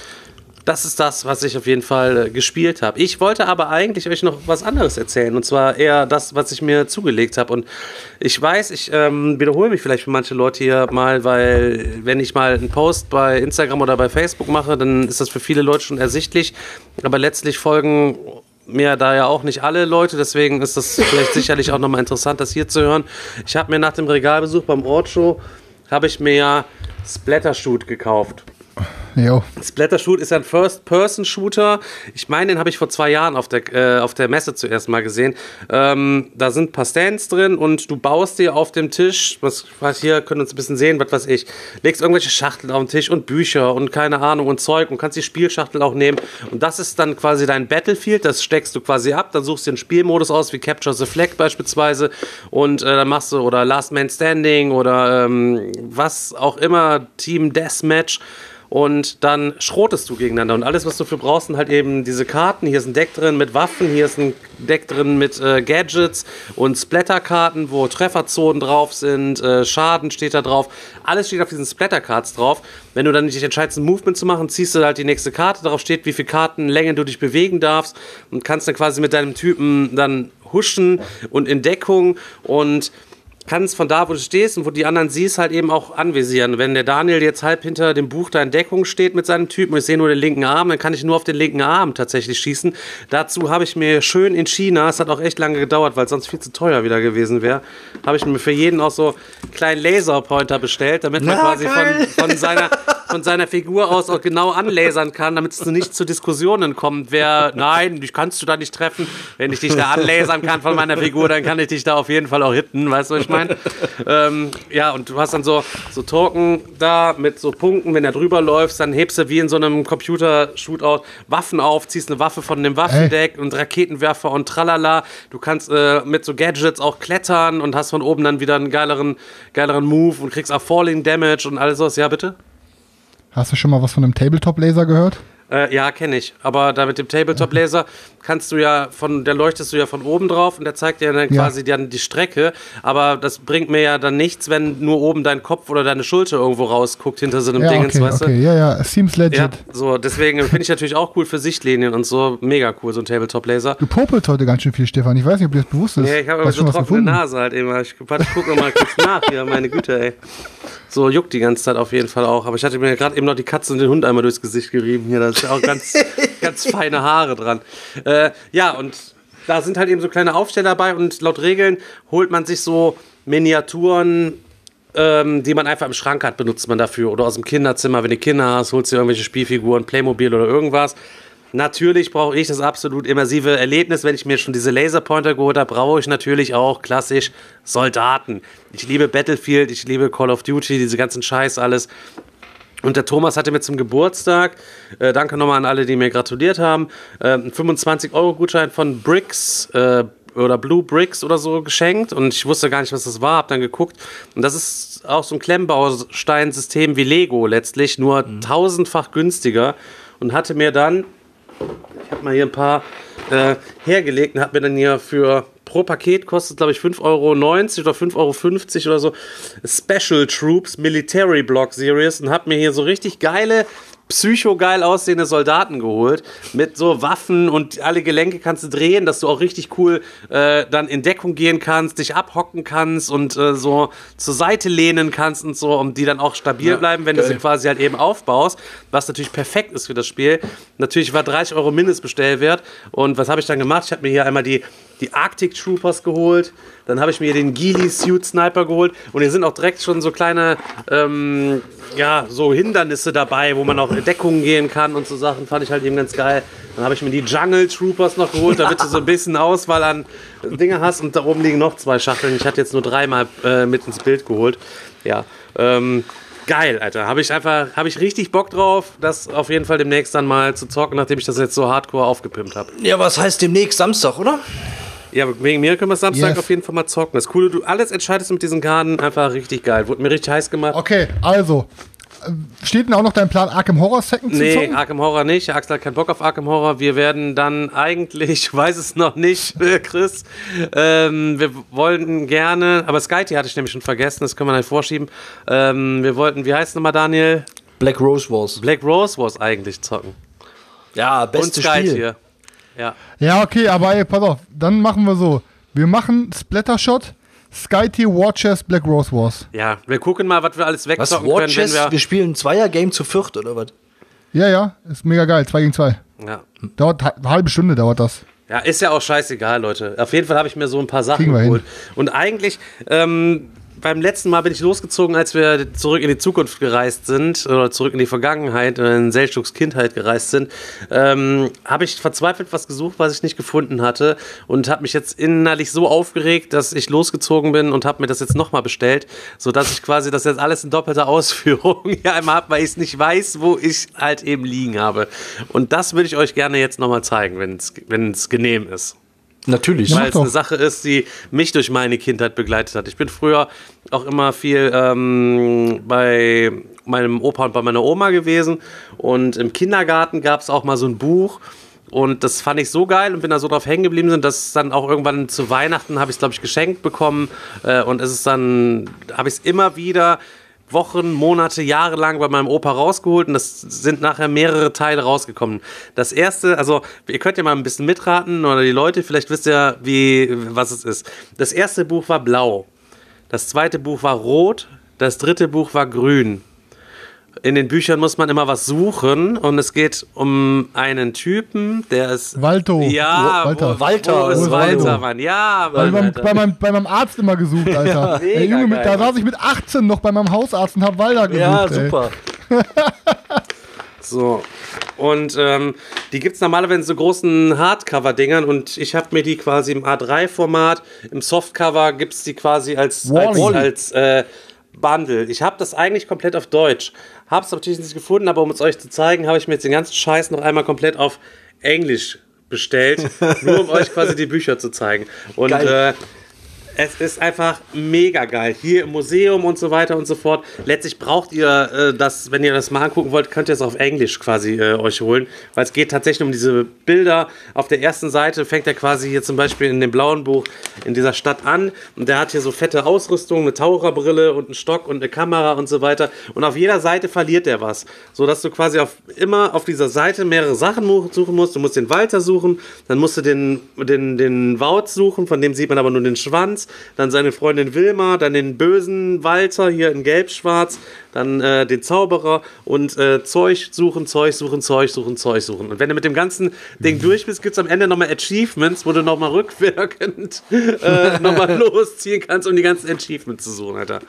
Das ist das, was ich auf jeden Fall äh, gespielt habe. Ich wollte aber eigentlich euch noch was anderes erzählen. Und zwar eher das, was ich mir zugelegt habe. Und ich weiß, ich ähm, wiederhole mich vielleicht für manche Leute hier mal, weil wenn ich mal einen Post bei Instagram oder bei Facebook mache, dann ist das für viele Leute schon ersichtlich. Aber letztlich folgen mir da ja auch nicht alle Leute. Deswegen ist das vielleicht sicherlich auch nochmal interessant, das hier zu hören. Ich habe mir nach dem Regalbesuch beim Ortshow, habe ich mir ja Splattershoot gekauft. Jo. Splattershoot ist ja ein First-Person-Shooter. Ich meine, den habe ich vor zwei Jahren auf der, äh, auf der Messe zuerst mal gesehen. Ähm, da sind ein paar Stands drin und du baust dir auf dem Tisch, was, was hier, können uns ein bisschen sehen, was weiß ich, legst irgendwelche Schachteln auf den Tisch und Bücher und keine Ahnung und Zeug und kannst die Spielschachtel auch nehmen. Und das ist dann quasi dein Battlefield, das steckst du quasi ab, dann suchst du den Spielmodus aus, wie Capture the Flag beispielsweise und äh, dann machst du, oder Last Man Standing oder ähm, was auch immer, Team Deathmatch. Und dann schrotest du gegeneinander. Und alles, was du für brauchst, sind halt eben diese Karten. Hier ist ein Deck drin mit Waffen, hier ist ein Deck drin mit äh, Gadgets und Splatterkarten, wo Trefferzonen drauf sind, äh, Schaden steht da drauf. Alles steht auf diesen Splattercards drauf. Wenn du dann dich entscheidest, ein Movement zu machen, ziehst du halt die nächste Karte. Darauf steht, wie viele Kartenlängen du dich bewegen darfst und kannst dann quasi mit deinem Typen dann huschen und in Deckung und kannst von da, wo du stehst und wo die anderen siehst, halt eben auch anvisieren. Wenn der Daniel jetzt halb hinter dem Buch da in Deckung steht mit seinem Typen und ich sehe nur den linken Arm, dann kann ich nur auf den linken Arm tatsächlich schießen. Dazu habe ich mir schön in China, es hat auch echt lange gedauert, weil es sonst viel zu teuer wieder gewesen wäre, habe ich mir für jeden auch so einen kleinen Laserpointer bestellt, damit man Na, quasi von, von, seiner, von seiner Figur aus auch genau anlasern kann, damit es nicht zu Diskussionen kommt. Wer, nein, dich kannst du da nicht treffen. Wenn ich dich da anlasern kann von meiner Figur, dann kann ich dich da auf jeden Fall auch hitten, weißt du, was ich meine? ähm, ja, und du hast dann so, so Token da mit so Punkten, wenn er drüber läuft, dann hebst du wie in so einem Computer-Shootout Waffen auf, ziehst eine Waffe von dem Waffendeck hey. und Raketenwerfer und tralala. Du kannst äh, mit so Gadgets auch klettern und hast von oben dann wieder einen geileren, geileren Move und kriegst auch Falling Damage und alles sowas. Ja, bitte? Hast du schon mal was von einem Tabletop-Laser gehört? Äh, ja, kenne ich. Aber da mit dem Tabletop-Laser kannst du ja von, der leuchtest du ja von oben drauf und der zeigt dir dann Ja. quasi dann die Strecke. Aber das bringt mir ja dann nichts, wenn nur oben dein Kopf oder deine Schulter irgendwo rausguckt hinter so einem Ja, Dingens, okay, weißt okay. du? Ja, ja, es seems legit. Ja, so, deswegen finde ich natürlich auch cool für Sichtlinien und so. Mega cool, so ein Tabletop-Laser. Du popelst heute ganz schön viel, Stefan. Ich weiß nicht, ob dir das bewusst ist. Ja, ich habe aber Hast so schon was trockene gefunden? Nase halt immer. Ich, warte, ich guck noch mal kurz nach hier, meine Güte, ey. So juckt die ganze Zeit auf jeden Fall auch. Aber ich hatte mir gerade eben noch die Katze und den Hund einmal durchs Gesicht gerieben hier. Da ist ja auch ganz, ganz feine Haare dran. Äh, ja, und da sind halt eben so kleine Aufsteller dabei und laut Regeln holt man sich so Miniaturen, ähm, die man einfach im Schrank hat, benutzt man dafür. Oder aus dem Kinderzimmer, wenn du Kinder hast, holst du dir irgendwelche Spielfiguren, Playmobil oder irgendwas. Natürlich brauche ich das absolut immersive Erlebnis. Wenn ich mir schon diese Laserpointer geholt habe, brauche ich natürlich auch klassisch Soldaten. Ich liebe Battlefield, ich liebe Call of Duty, diese ganzen Scheiß, alles. Und der Thomas hatte mir zum Geburtstag, äh, danke nochmal an alle, die mir gratuliert haben, äh, einen fünfundzwanzig Euro Gutschein von Bricks äh, oder Blue Bricks oder so geschenkt. Und ich wusste gar nicht, was das war, hab dann geguckt. Und das ist auch so ein Klemmbausteinsystem wie Lego letztlich, nur mhm. tausendfach günstiger. Und hatte mir dann, ich habe mal hier ein paar äh, hergelegt und habe mir dann hier für pro Paket kostet, glaube ich, fünf Euro neunzig oder fünf Euro fünfzig oder so Special Troops Military Block Series und habe mir hier so richtig geile, psychogeil aussehende Soldaten geholt mit so Waffen und alle Gelenke kannst du drehen, dass du auch richtig cool äh, dann in Deckung gehen kannst, dich abhocken kannst und äh, so zur Seite lehnen kannst und so, um die dann auch stabil ja, bleiben, wenn geil. du sie quasi halt eben aufbaust, was natürlich perfekt ist für das Spiel. Natürlich war dreißig Euro Mindestbestellwert und was habe ich dann gemacht? Ich habe mir hier einmal die die Arctic Troopers geholt, dann habe ich mir den Ghillie Suit Sniper geholt und hier sind auch direkt schon so kleine ähm, ja, so Hindernisse dabei, wo man auch in Deckungen gehen kann und so Sachen, fand ich halt eben ganz geil. Dann habe ich mir die Jungle Troopers noch geholt, damit du so ein bisschen Auswahl an Dinge hast und da oben liegen noch zwei Schachteln. Ich hatte jetzt nur dreimal äh, mit ins Bild geholt. Ja, ähm, geil, Alter. Habe ich einfach, habe ich richtig Bock drauf, das auf jeden Fall demnächst dann mal zu zocken, nachdem ich das jetzt so hardcore aufgepimpt habe. Ja, was heißt demnächst Samstag, oder? Ja, wegen mir können wir Samstag Yes. auf jeden Fall mal zocken. Das Coole, du alles entscheidest mit diesen Karten, einfach richtig geil. Wurde mir richtig heiß gemacht. Okay, also. äh, Steht denn auch noch dein Plan, Arkham Horror Second zu Nee, zocken? Arkham Horror nicht. Axel hat keinen Bock auf Arkham Horror. Wir werden dann eigentlich, ich weiß es noch nicht, äh, Chris, ähm, wir wollten gerne, aber Skyty hatte ich nämlich schon vergessen, das können wir dann vorschieben. Ähm, wir wollten, wie heißt es nochmal, Daniel? Black Rose Wars. Black Rose Wars eigentlich zocken. Ja, Und bestes Skyty Spiel. hier. Ja. Ja, okay, aber ey, pass auf, dann machen wir so. Wir machen Splattershot, Skyty, Watchers, Black Rose Wars. Ja, wir gucken mal, was wir alles Was, wegzocken können, wenn Watches? Wir, wir... spielen ein Zweier-Game zu viert, oder was? Ja, ja, ist mega geil, zwei gegen zwei. Ja. Dauert eine halbe Stunde, dauert das. Ja, ist ja auch scheißegal, Leute. Auf jeden Fall habe ich mir so ein paar Sachen Kriegen wir geholt. Und eigentlich, ähm, beim letzten Mal bin ich losgezogen, als wir zurück in die Zukunft gereist sind, oder zurück in die Vergangenheit, oder in Selçuks Kindheit gereist sind, ähm, habe ich verzweifelt was gesucht, was ich nicht gefunden hatte und habe mich jetzt innerlich so aufgeregt, dass ich losgezogen bin und habe mir das jetzt nochmal bestellt, sodass ich quasi das jetzt alles in doppelter Ausführung hier einmal habe, weil ich es nicht weiß, wo ich halt eben liegen habe. Und das würde ich euch gerne jetzt nochmal zeigen, wenn es genehm ist. Natürlich. Weil mach es doch. eine Sache ist, die mich durch meine Kindheit begleitet hat. Ich bin früher auch immer viel ähm, bei meinem Opa und bei meiner Oma gewesen. Und im Kindergarten gab es auch mal so ein Buch. Und das fand ich so geil und bin da so drauf hängen geblieben, dass dann auch irgendwann zu Weihnachten habe ich es, glaube ich, geschenkt bekommen. Äh, und es ist dann, habe ich es immer wieder Wochen, Monate, Jahre lang bei meinem Opa rausgeholt und das sind nachher mehrere Teile rausgekommen. Das erste, also ihr könnt ja mal ein bisschen mitraten oder die Leute, vielleicht wisst ihr, wie, was es ist. Das erste Buch war blau, das zweite Buch war rot, das dritte Buch war grün. In den Büchern muss man immer was suchen und es geht um einen Typen, der ist... Walto. Ja, Walter. Wo, Walter. Wo ist Wo ist Walter, Waldo? Mann? Ja, Bei Mann, meinem, Alter. bei, meinem, bei meinem Arzt immer gesucht, Alter. mega ey, Junge, mit, da geil. saß ich mit achtzehn noch bei meinem Hausarzt und hab Walder gesucht. Ja, ey. super. So, und ähm, die gibt es normalerweise in so großen Hardcover-Dingern und ich habe mir die quasi im A drei Format, im Softcover gibt es die quasi als, als, Wally. als äh, Bundle. Ich habe das eigentlich komplett auf Deutsch, habe es natürlich nicht gefunden, aber um es euch zu zeigen, habe ich mir jetzt den ganzen Scheiß noch einmal komplett auf Englisch bestellt, nur um euch quasi die Bücher zu zeigen. Und äh, Es ist einfach mega geil. Hier im Museum und so weiter und so fort. Letztlich braucht ihr äh, das, wenn ihr das mal angucken wollt, könnt ihr es auf Englisch quasi äh, euch holen, weil es geht tatsächlich um diese Bilder. Auf der ersten Seite fängt er quasi hier zum Beispiel in dem blauen Buch in dieser Stadt an und der hat hier so fette Ausrüstung, eine Taucherbrille und einen Stock und eine Kamera und so weiter und auf jeder Seite verliert er was, sodass du quasi auf, immer auf dieser Seite mehrere Sachen suchen musst. Du musst den Walter suchen, dann musst du den, den, den Wout suchen, von dem sieht man aber nur den Schwanz, dann seine Freundin Wilma, dann den bösen Walter hier in gelb-schwarz, dann äh, den Zauberer und äh, Zeug suchen, Zeug suchen, Zeug suchen, Zeug suchen. Und wenn du mit dem ganzen Ding durch bist, gibt es am Ende nochmal Achievements, wo du nochmal rückwirkend äh, nochmal losziehen kannst, um die ganzen Achievements zu suchen, Alter.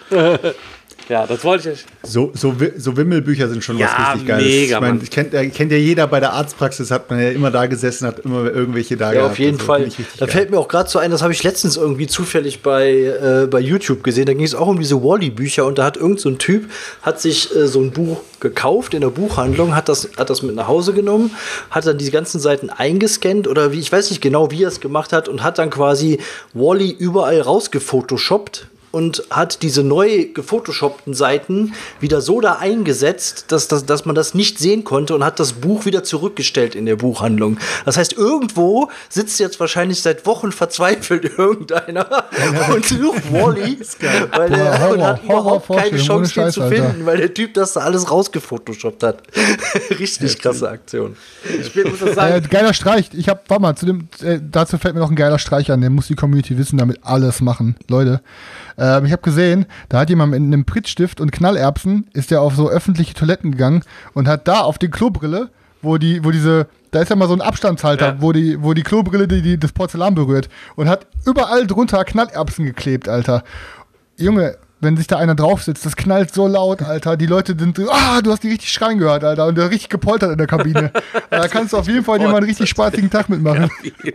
Ja, das wollte ich. So, so, so Wimmelbücher sind schon ja, was richtig Geiles. Mega, ich meine, ich kennt, kennt ja jeder bei der Arztpraxis, hat man ja immer da gesessen, hat immer irgendwelche da ja, gehabt. auf jeden also, Fall. Da geil. fällt mir auch gerade so ein, das habe ich letztens irgendwie zufällig bei, äh, bei YouTube gesehen. Da ging es auch um diese Wall-E-Bücher und da hat irgend so ein Typ, hat sich äh, so ein Buch gekauft in der Buchhandlung, hat das, hat das mit nach Hause genommen, hat dann die ganzen Seiten eingescannt oder wie, ich weiß nicht genau, wie er es gemacht hat und hat dann quasi Wall-E überall rausgefotoshoppt und hat diese neu gefotoshoppten Seiten wieder so da eingesetzt, dass, dass, dass man das nicht sehen konnte und hat das Buch wieder zurückgestellt in der Buchhandlung. Das heißt, irgendwo sitzt jetzt wahrscheinlich seit Wochen verzweifelt irgendeiner und sucht Wall-E, weil der Horror, und hat Horror, überhaupt keine Vorstellung, Chance, den ohne zu Scheiß, finden, Alter. weil der Typ das da alles rausgefotoshoppt hat. Richtig krasse Aktion. Ich bin, muss das sagen, Äh, geiler Streich. Ich hab, warte mal, zu dem, äh, dazu fällt mir noch ein geiler Streich an. Der muss die Community wissen, damit alles machen. Leute, ähm, ich habe gesehen, da hat jemand mit einem Prittstift und Knallerbsen, ist der auf so öffentliche Toiletten gegangen und hat da auf die Klobrille, wo die, wo diese, da ist ja mal so ein Abstandshalter, Ja. wo die, wo die Klobrille die, die, das Porzellan berührt und hat überall drunter Knallerbsen geklebt, Alter. Junge, wenn sich da einer drauf sitzt, das knallt so laut, Alter. Die Leute sind so, ah, du hast die richtig schreien gehört, Alter. Und der hat richtig gepoltert in der Kabine. Da kannst du auf jeden Fall dir mal einen richtig spaßigen Tag mitmachen.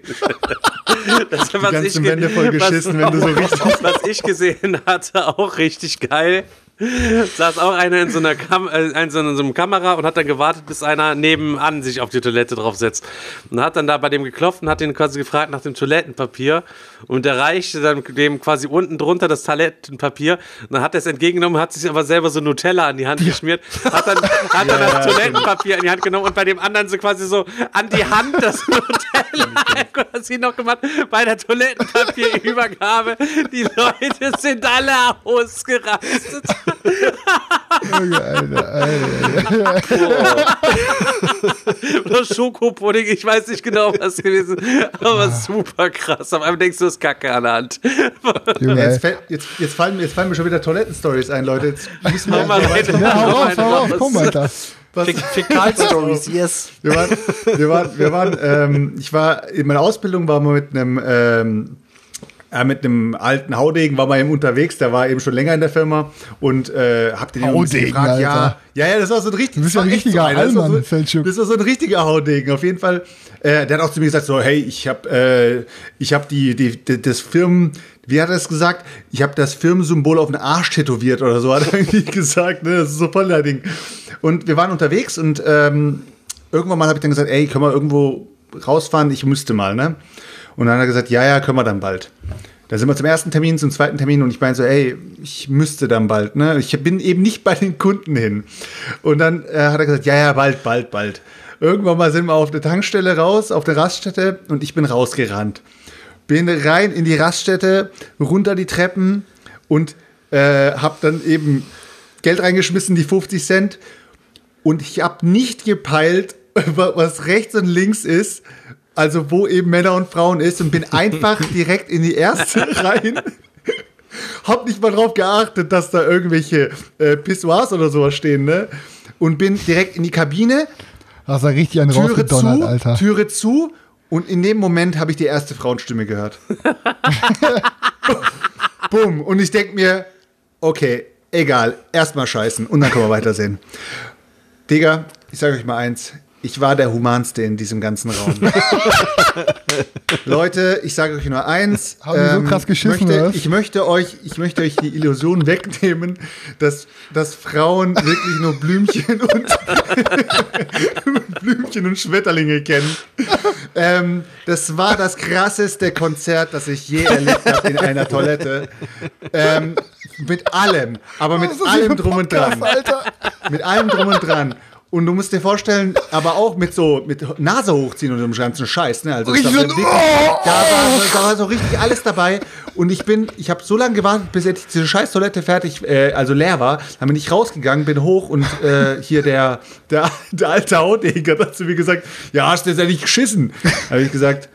das, Die ganzen Wände voll geschissen, wenn du so richtig... Was ich gesehen hatte, auch richtig geil. Saß auch einer in so einer, Kam äh, in so einer Kamera und hat dann gewartet, bis einer nebenan sich auf die Toilette draufsetzt. Und hat dann da bei dem geklopft und hat ihn quasi gefragt nach dem Toilettenpapier. Und der reichte dann dem quasi unten drunter das Toilettenpapier. Und dann hat er es entgegengenommen, hat sich aber selber so Nutella an die Hand geschmiert. Hat dann, hat dann das Toilettenpapier in die Hand genommen und bei dem anderen so quasi so an die Hand das Nutella quasi noch gemacht. Bei der Toilettenpapierübergabe. Die Leute sind alle ausgerastet. Junge, Alter, Alter, Alter. Oder Schokopudding, ich weiß nicht genau, was gewesen ist, aber super krass. Auf einmal denkst du, das Kacke an der Hand. Junge, Jetzt, ey. fällt, jetzt, jetzt, fallen, mir- jetzt fallen mir schon wieder Toilettenstories ein, Leute. Jetzt müssen wir Hau mal weiter- rein. Ja, hau Hau raus, eine hau raus, raus. komm, Alter. Was- Fä- Fäkal-Stories, yes. Wir waren, wir waren, wir waren ähm, ich war, in meiner Ausbildung war mal mit einem, ähm, äh, mit einem alten Haudegen, war mal eben unterwegs, der war eben schon länger in der Firma und äh, hab den irgendwie Haudegen, gefragt, ja, Alter. ja, ja, das war so ein richtig, Du bist ja das ein war echt richtiger so einer. Das war Allmann, so, Feldschuk. das war so ein richtiger Haudegen, auf jeden Fall. Äh, der hat auch zu mir gesagt, so, hey, ich hab, äh, ich hab die, die, die, das Firmen, wie hat er es gesagt? Ich habe das Firmensymbol auf den Arsch tätowiert oder so, hat er irgendwie gesagt, ne, das ist so voll der Ding. Und wir waren unterwegs und ähm, irgendwann mal habe ich dann gesagt, ey, können wir irgendwo rausfahren? Ich müsste mal, ne? Und dann hat er gesagt, ja, ja, können wir dann bald. Da sind wir zum ersten Termin, zum zweiten Termin und ich meine so, ey, ich müsste dann bald, ne? Ich bin eben nicht bei den Kunden hin. Und dann äh, hat er gesagt, ja, ja, bald, bald, bald. Irgendwann mal sind wir auf der Tankstelle raus, auf der Raststätte und ich bin rausgerannt. Bin rein in die Raststätte, runter die Treppen und äh, hab dann eben Geld reingeschmissen, die fünfzig Cent. Und ich hab nicht gepeilt, was rechts und links ist, also wo eben Männer und Frauen ist und bin einfach direkt in die erste rein. Hab nicht mal drauf geachtet, dass da irgendwelche äh, Pissoirs oder sowas stehen, ne? Und bin direkt in die Kabine, Hast du richtig einen Türe rausgedonnert, zu, Alter. Türe zu und in dem Moment habe ich die erste Frauenstimme gehört. Bumm. Und ich denk mir, okay, egal, erstmal scheißen und dann können wir weitersehen. Digga, ich sage euch mal eins, ich war der Humanste in diesem ganzen Raum. Leute, ich sage euch nur eins. Haben die so krass geschissen, möchte, oder? ich, möchte euch, ich möchte euch die Illusion wegnehmen, dass, dass Frauen wirklich nur Blümchen und Blümchen und Schmetterlinge kennen. Ähm, das war das krasseste Konzert, das ich je erlebt habe in einer Toilette. Ähm, mit allem, aber mit allem drum und dran. Alter. Mit allem drum und dran. Und du musst dir vorstellen, aber auch mit so mit Nase hochziehen und dem ganzen Scheiß. Ne? Also Richtig da, so, wirklich, oh! da, war, da war so richtig alles dabei. Und ich bin, ich habe so lange gewartet, bis jetzt diese scheiß Toilette fertig, äh, also leer war. Dann bin ich rausgegangen, bin hoch und äh, hier der, der, der alte Hautjäger hat zu mir gesagt, ja, hast du jetzt ja nicht geschissen? Da habe ich gesagt,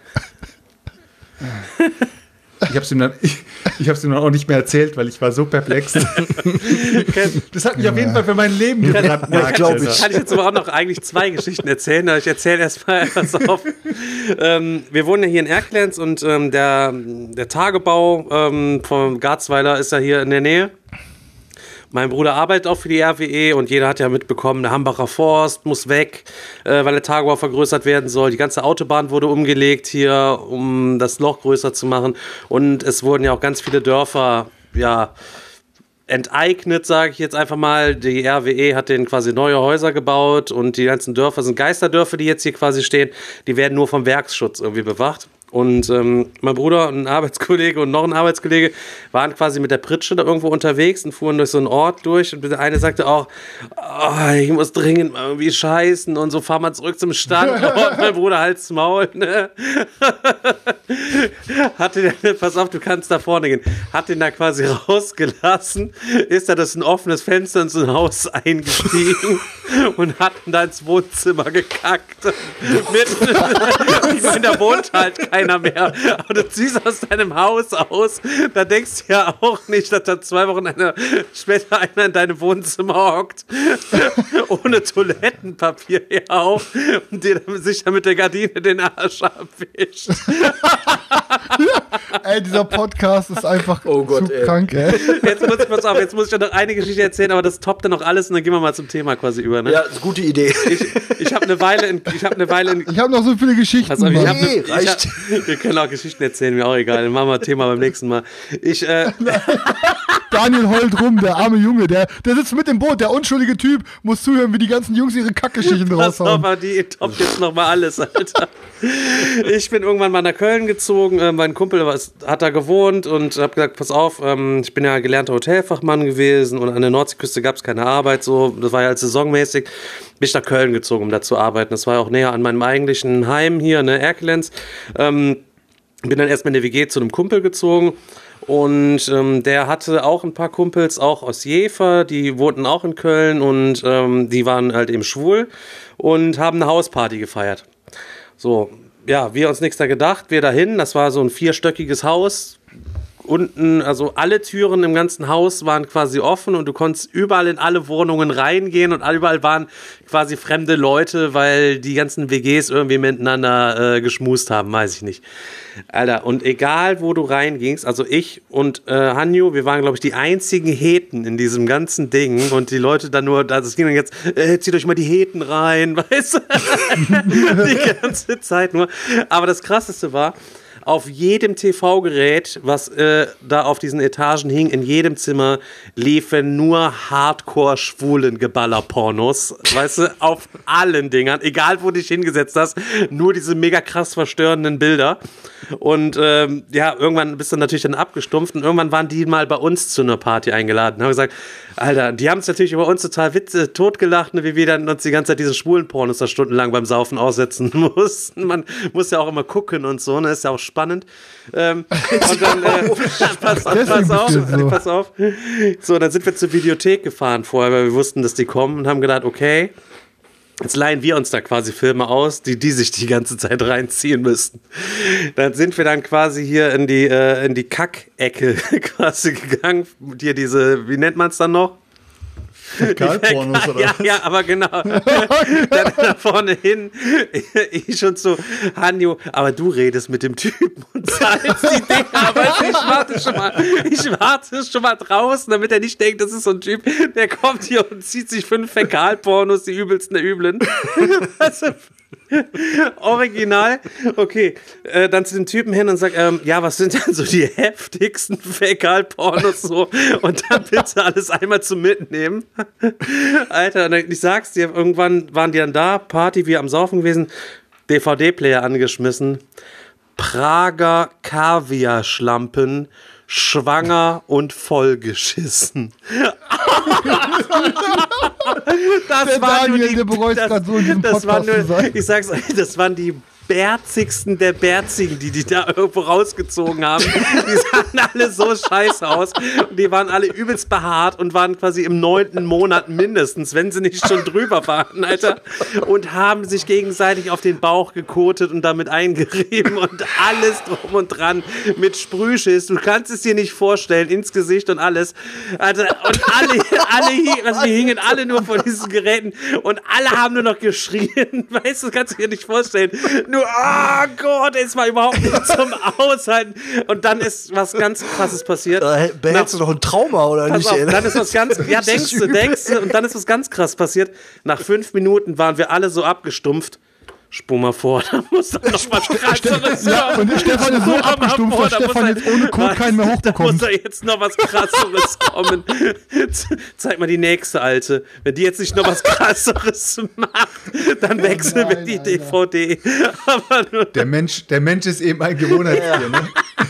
ich habe es ihm, dann, ich, ich hab's ihm dann auch nicht mehr erzählt, weil ich war so perplex. Das hat mich auf jeden Fall für mein Leben gebrannt. Ja, glaube ich. Kann ich jetzt aber auch noch eigentlich zwei Geschichten erzählen. Ich erzähle erstmal etwas auf. ähm, wir wohnen ja hier in Erkelenz und ähm, der, der Tagebau ähm, vom Garzweiler ist ja hier in der Nähe. Mein Bruder arbeitet auch für die R W E und jeder hat ja mitbekommen, der Hambacher Forst muss weg, äh, weil der Tagebau vergrößert werden soll. Die ganze Autobahn wurde umgelegt hier, um das Loch größer zu machen. Und es wurden ja auch ganz viele Dörfer, ja, enteignet, sage ich jetzt einfach mal. Die R W E hat denen quasi neue Häuser gebaut und die ganzen Dörfer sind Geisterdörfer, die jetzt hier quasi stehen. Die werden nur vom Werksschutz irgendwie bewacht. Und ähm, mein Bruder und ein Arbeitskollege und noch ein Arbeitskollege waren quasi mit der Pritsche da irgendwo unterwegs und fuhren durch so einen Ort durch. Und der eine sagte auch, oh, ich muss dringend mal irgendwie scheißen und so, fahr mal zurück zum Stand. Und mein Bruder halt's Maul, ne? Hatte den, pass auf, du kannst da vorne gehen. Hat den da quasi rausgelassen, ist da das ein offenes Fenster in so ein Haus eingestiegen und hat da ins Wohnzimmer gekackt. Mit, ich meine, da wohnt halt keiner mehr. Und du ziehst aus deinem Haus aus, da denkst du ja auch nicht, dass da zwei Wochen einer, später einer in deinem Wohnzimmer hockt, ohne Toilettenpapier hier auch und dir sich dann mit der Gardine den Arsch abwischt. Ey, dieser Podcast ist einfach Oh Gott, zu ey. krank, ey. Jetzt muss, pass auf, jetzt muss ich ja noch eine Geschichte erzählen, aber das toppt dann noch alles und dann gehen wir mal zum Thema quasi über. Ne? Ja, ist eine gute Idee. Ich, ich habe eine Weile in, ich habe eine Weile in, Ich habe noch so viele Geschichten. Pass auf, ich Mann. hab ne, Nee, ich reicht. hab, wir können auch Geschichten erzählen, mir auch egal. Dann machen wir Thema beim nächsten Mal. Ich, äh, Daniel heult rum, der arme Junge, der, der sitzt mit im Boot, der unschuldige Typ, muss zuhören, wie die ganzen Jungs ihre Kackgeschichten pass auf, raushauen. aber die toppt jetzt noch mal alles, Alter. Ich bin irgendwann mal nach Köln gezogen, äh, mein Kumpel was, hat da gewohnt und hab gesagt, pass auf, ähm, ich bin ja gelernter Hotelfachmann gewesen und an der Nordseeküste gab es keine Arbeit, so, das war ja halt saisonmäßig. Bin ich nach Köln gezogen, um da zu arbeiten. Das war ja auch näher an meinem eigentlichen Heim hier, ne, Erkelenz. Ähm, bin dann erstmal in der W G zu einem Kumpel gezogen und ähm, der hatte auch ein paar Kumpels, auch aus Jever, die wohnten auch in Köln und ähm, die waren halt eben schwul und haben eine Hausparty gefeiert. So, ja, wir uns nichts da gedacht, wir dahin, das war so ein vierstöckiges Haus. Unten, also alle Türen im ganzen Haus waren quasi offen und du konntest überall in alle Wohnungen reingehen und überall waren quasi fremde Leute, weil die ganzen W Gs irgendwie miteinander äh, geschmust haben, weiß ich nicht. Alter, und egal wo du reingingst, also ich und äh, Hanjo, wir waren, glaube ich, die einzigen Heten in diesem ganzen Ding und die Leute dann nur, also es ging dann jetzt, äh, zieht euch mal die Heten rein, weißt du? Die ganze Zeit nur. Aber das Krasseste war, auf jedem T V-Gerät, was äh, da auf diesen Etagen hing, in jedem Zimmer liefen nur Hardcore-Schwulen-Geballer-Pornos. Weißt du, auf allen Dingern, egal wo du dich hingesetzt hast, nur diese mega krass verstörenden Bilder. Und ähm, ja, irgendwann bist du natürlich dann abgestumpft und irgendwann waren die mal bei uns zu einer Party eingeladen. Da haben wir gesagt, Alter, die haben es natürlich über uns total witze, totgelacht, ne, wie wir dann uns die ganze Zeit diesen schwulen Pornos da stundenlang beim Saufen aussetzen mussten. Man muss ja auch immer gucken und so, ne, ist ja auch spannend. Ähm, und dann, äh, pass, pass auf, so. pass auf. So, dann sind wir zur Videothek gefahren vorher, weil wir wussten, dass die kommen und haben gedacht, okay, jetzt leihen wir uns da quasi Filme aus, die die sich die ganze Zeit reinziehen müssten. Dann sind wir dann quasi hier in die, äh, in die Kackecke quasi gegangen. Hier diese, wie nennt man es dann noch? Fäkalpornos oder ja, was? ja, aber genau. Dann da vorne hin, ich schon so, Hanjo, aber du redest mit dem Typen und zahlst die Dinger, aber ich warte schon mal, ich warte schon mal draußen, damit er nicht denkt, das ist so ein Typ, der kommt hier und zieht sich fünf Fäkalpornos, die übelsten der Üblen. Also, original. Okay, äh, dann zu dem Typen hin und sag, ähm, ja, was sind denn so die heftigsten Fäkalpornos so? Und dann bitte alles einmal zum Mitnehmen. Alter, und dann, ich sag's dir, irgendwann waren die dann da, Party, wir am Saufen gewesen, D V D-Player angeschmissen, Prager Kaviar-Schlampen, schwanger und vollgeschissen. Das Der war Daniel, nur die, der bereut das, grad so in diesem das war Podcast zu nur, sein. ich sag's euch, das waren die bärzigsten der Bärzigen, die die da irgendwo rausgezogen haben. Die sahen alle so scheiße aus. Und die waren alle übelst behaart und waren quasi im neunten Monat mindestens, wenn sie nicht schon drüber waren, Alter. Und haben sich gegenseitig auf den Bauch gekotet und damit eingerieben und alles drum und dran mit Sprühschiss. Du kannst es dir nicht vorstellen, ins Gesicht und alles. Alter, und alle, alle, also wir hingen alle nur vor diesen Geräten und alle haben nur noch geschrien. Weißt du, kannst du dir nicht vorstellen. Nur, oh Gott, es war überhaupt nicht zum Aushalten. Und dann ist was ganz Krasses passiert. Da behältst du doch ein Trauma, oder Pass nicht? auf, ey? dann ist was ganz, ja, denkst du, denkst du, und dann ist was ganz krass passiert. Nach fünf Minuten waren wir alle so abgestumpft. Spur mal vor, da muss doch noch was Krasseres Ja, und der Stefan ist so Spur mal abgestumpft, vor, dass da muss Stefan er- jetzt ohne Kokain mehr Da hochbekommt. muss da jetzt noch was Krasseres kommen. Zeig mal die nächste, Alte. Wenn die jetzt nicht noch was Krasseres macht, dann wechseln wir nein, die Alter. D V D. Aber nur Der Mensch, der Mensch ist eben ein Gewohnheitstier, ne?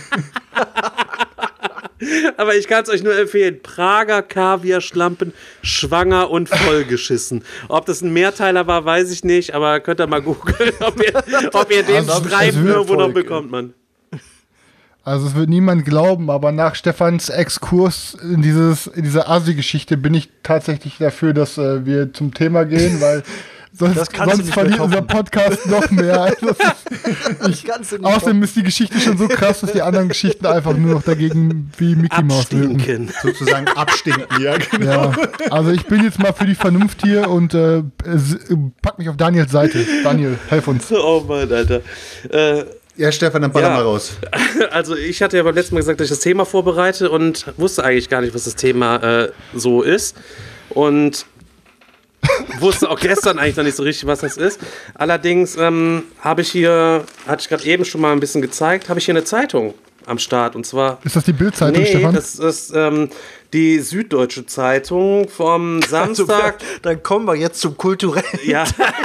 Aber ich kann es euch nur empfehlen. Prager Kaviar-Schlampen, schwanger und vollgeschissen. Ob das ein Mehrteiler war, weiß ich nicht, aber könnt ihr mal googeln, ob ihr, ob ihr den Also, Streifen also, irgendwo noch Erfolg, bekommt, Mann. Also es wird niemand glauben, aber nach Stefans Exkurs in, dieses, in diese Asi-Geschichte bin ich tatsächlich dafür, dass äh, wir zum Thema gehen, weil sonst, Das kannst du sonst nicht verliert mehr unser Podcast noch mehr. Also das ist, Kannst du nicht außerdem ist die Geschichte schon so krass, dass die anderen Geschichten einfach nur noch dagegen wie Mickey Mouse wirken. Abstinken. Sozusagen abstinken, ja, genau. Ja, also ich bin jetzt mal für die Vernunft hier und äh, s- pack mich auf Daniels Seite. Daniel, helf uns. Oh Mann, Alter. Äh, Ja, Stefan, dann baller Ja. mal raus. Also ich hatte ja beim letzten Mal gesagt, dass ich das Thema vorbereite und wusste eigentlich gar nicht, was das Thema äh, so ist. Und wusste auch gestern eigentlich noch nicht so richtig, was das ist. Allerdings ähm, habe ich hier, hatte ich gerade eben schon mal ein bisschen gezeigt, habe ich hier eine Zeitung am Start. Und zwar, Ist das die Bildzeitung, nee, Stefan? das ist ähm, die Süddeutsche Zeitung vom Samstag. Dann kommen wir jetzt zum Kulturellen. Ja,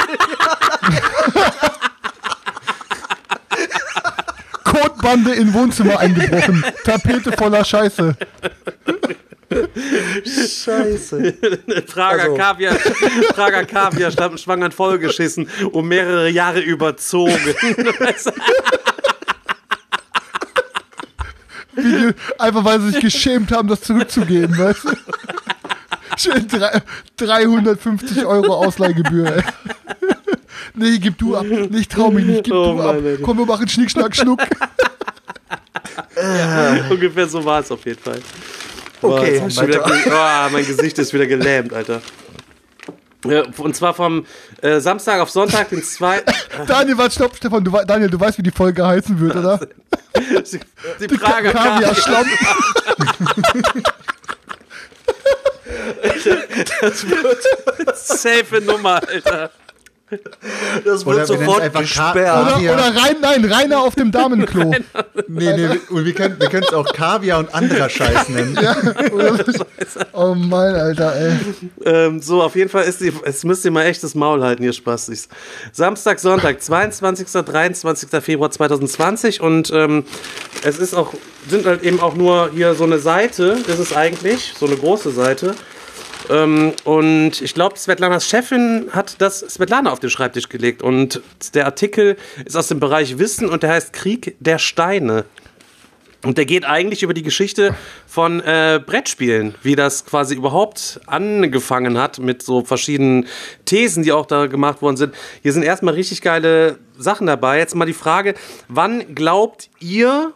Kotbande in Wohnzimmer eingebrochen. Tapete voller Scheiße. Scheiße. Prager Also. Kaviar, Prager Kaviar standen schwangern vollgeschissen und mehrere Jahre überzogen. Wie, einfach weil sie sich geschämt haben, das zurückzugeben, weißt du? Schön drei, dreihundertfünfzig Euro Ausleihgebühr, ey. Nee, gib du ab. Nee, ich trau mich nicht, gib Oh du ab. Mann, Alter. Komm, wir machen Schnick, Schnack, Schnuck. Ungefähr so war es auf jeden Fall. Boah, Okay, jetzt hab ich schon wieder, oh, mein Gesicht ist wieder gelähmt, Alter. Ja, und zwar vom äh, Samstag auf Sonntag, den zweiten. Daniel, warte, stopp, Stefan. Du, wei- Daniel, du weißt, wie die Folge heißen wird, oder? Die Prager Kaviar, Kaviar. Schlamm. Das wird safe Nummer, Alter. Das Oder wird wir nennen sofort es einfach gesperrt. Ka- Oder, Kaviar. oder rein, nein, Rainer auf dem Damenklo. Nee, nee, und wir können wir können es auch Kaviar und anderer Scheiß nennen. Oh mein, Alter, ey. Ähm, so, auf jeden Fall ist die, es müsst ihr mal echt das Maul halten, ihr Spastis. Samstag, Sonntag, zweiundzwanzigster dreiundzwanzigster Februar zweitausendzwanzig und ähm, es ist auch, sind halt eben auch nur hier so eine Seite, das ist eigentlich, so eine große Seite. Ähm, und ich glaube, Svetlanas Chefin hat das Svetlana auf den Schreibtisch gelegt und der Artikel ist aus dem Bereich Wissen und der heißt Krieg der Steine. Und der geht eigentlich über die Geschichte von äh, Brettspielen, wie das quasi überhaupt angefangen hat mit so verschiedenen Thesen, die auch da gemacht worden sind. Hier sind erstmal richtig geile Sachen dabei. Jetzt mal die Frage, wann glaubt ihr,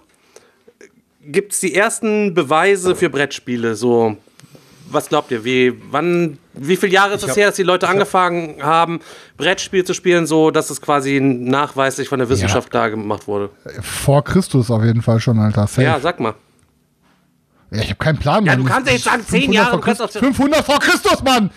gibt es die ersten Beweise für Brettspiele? So, was glaubt ihr, wie, wann Wie viele Jahre ist es her, dass die Leute angefangen haben, Brettspiel zu spielen, so dass es quasi nachweislich von der Wissenschaft ja. klar gemacht wurde? Vor Christus auf jeden Fall schon, Alter. Safe. Ja, sag mal. Ja, ich habe keinen Plan, Ja, Mann. du kannst ja jetzt sagen, zehn Jahre. Du kannst auch fünfhundert vor Christus, Mann!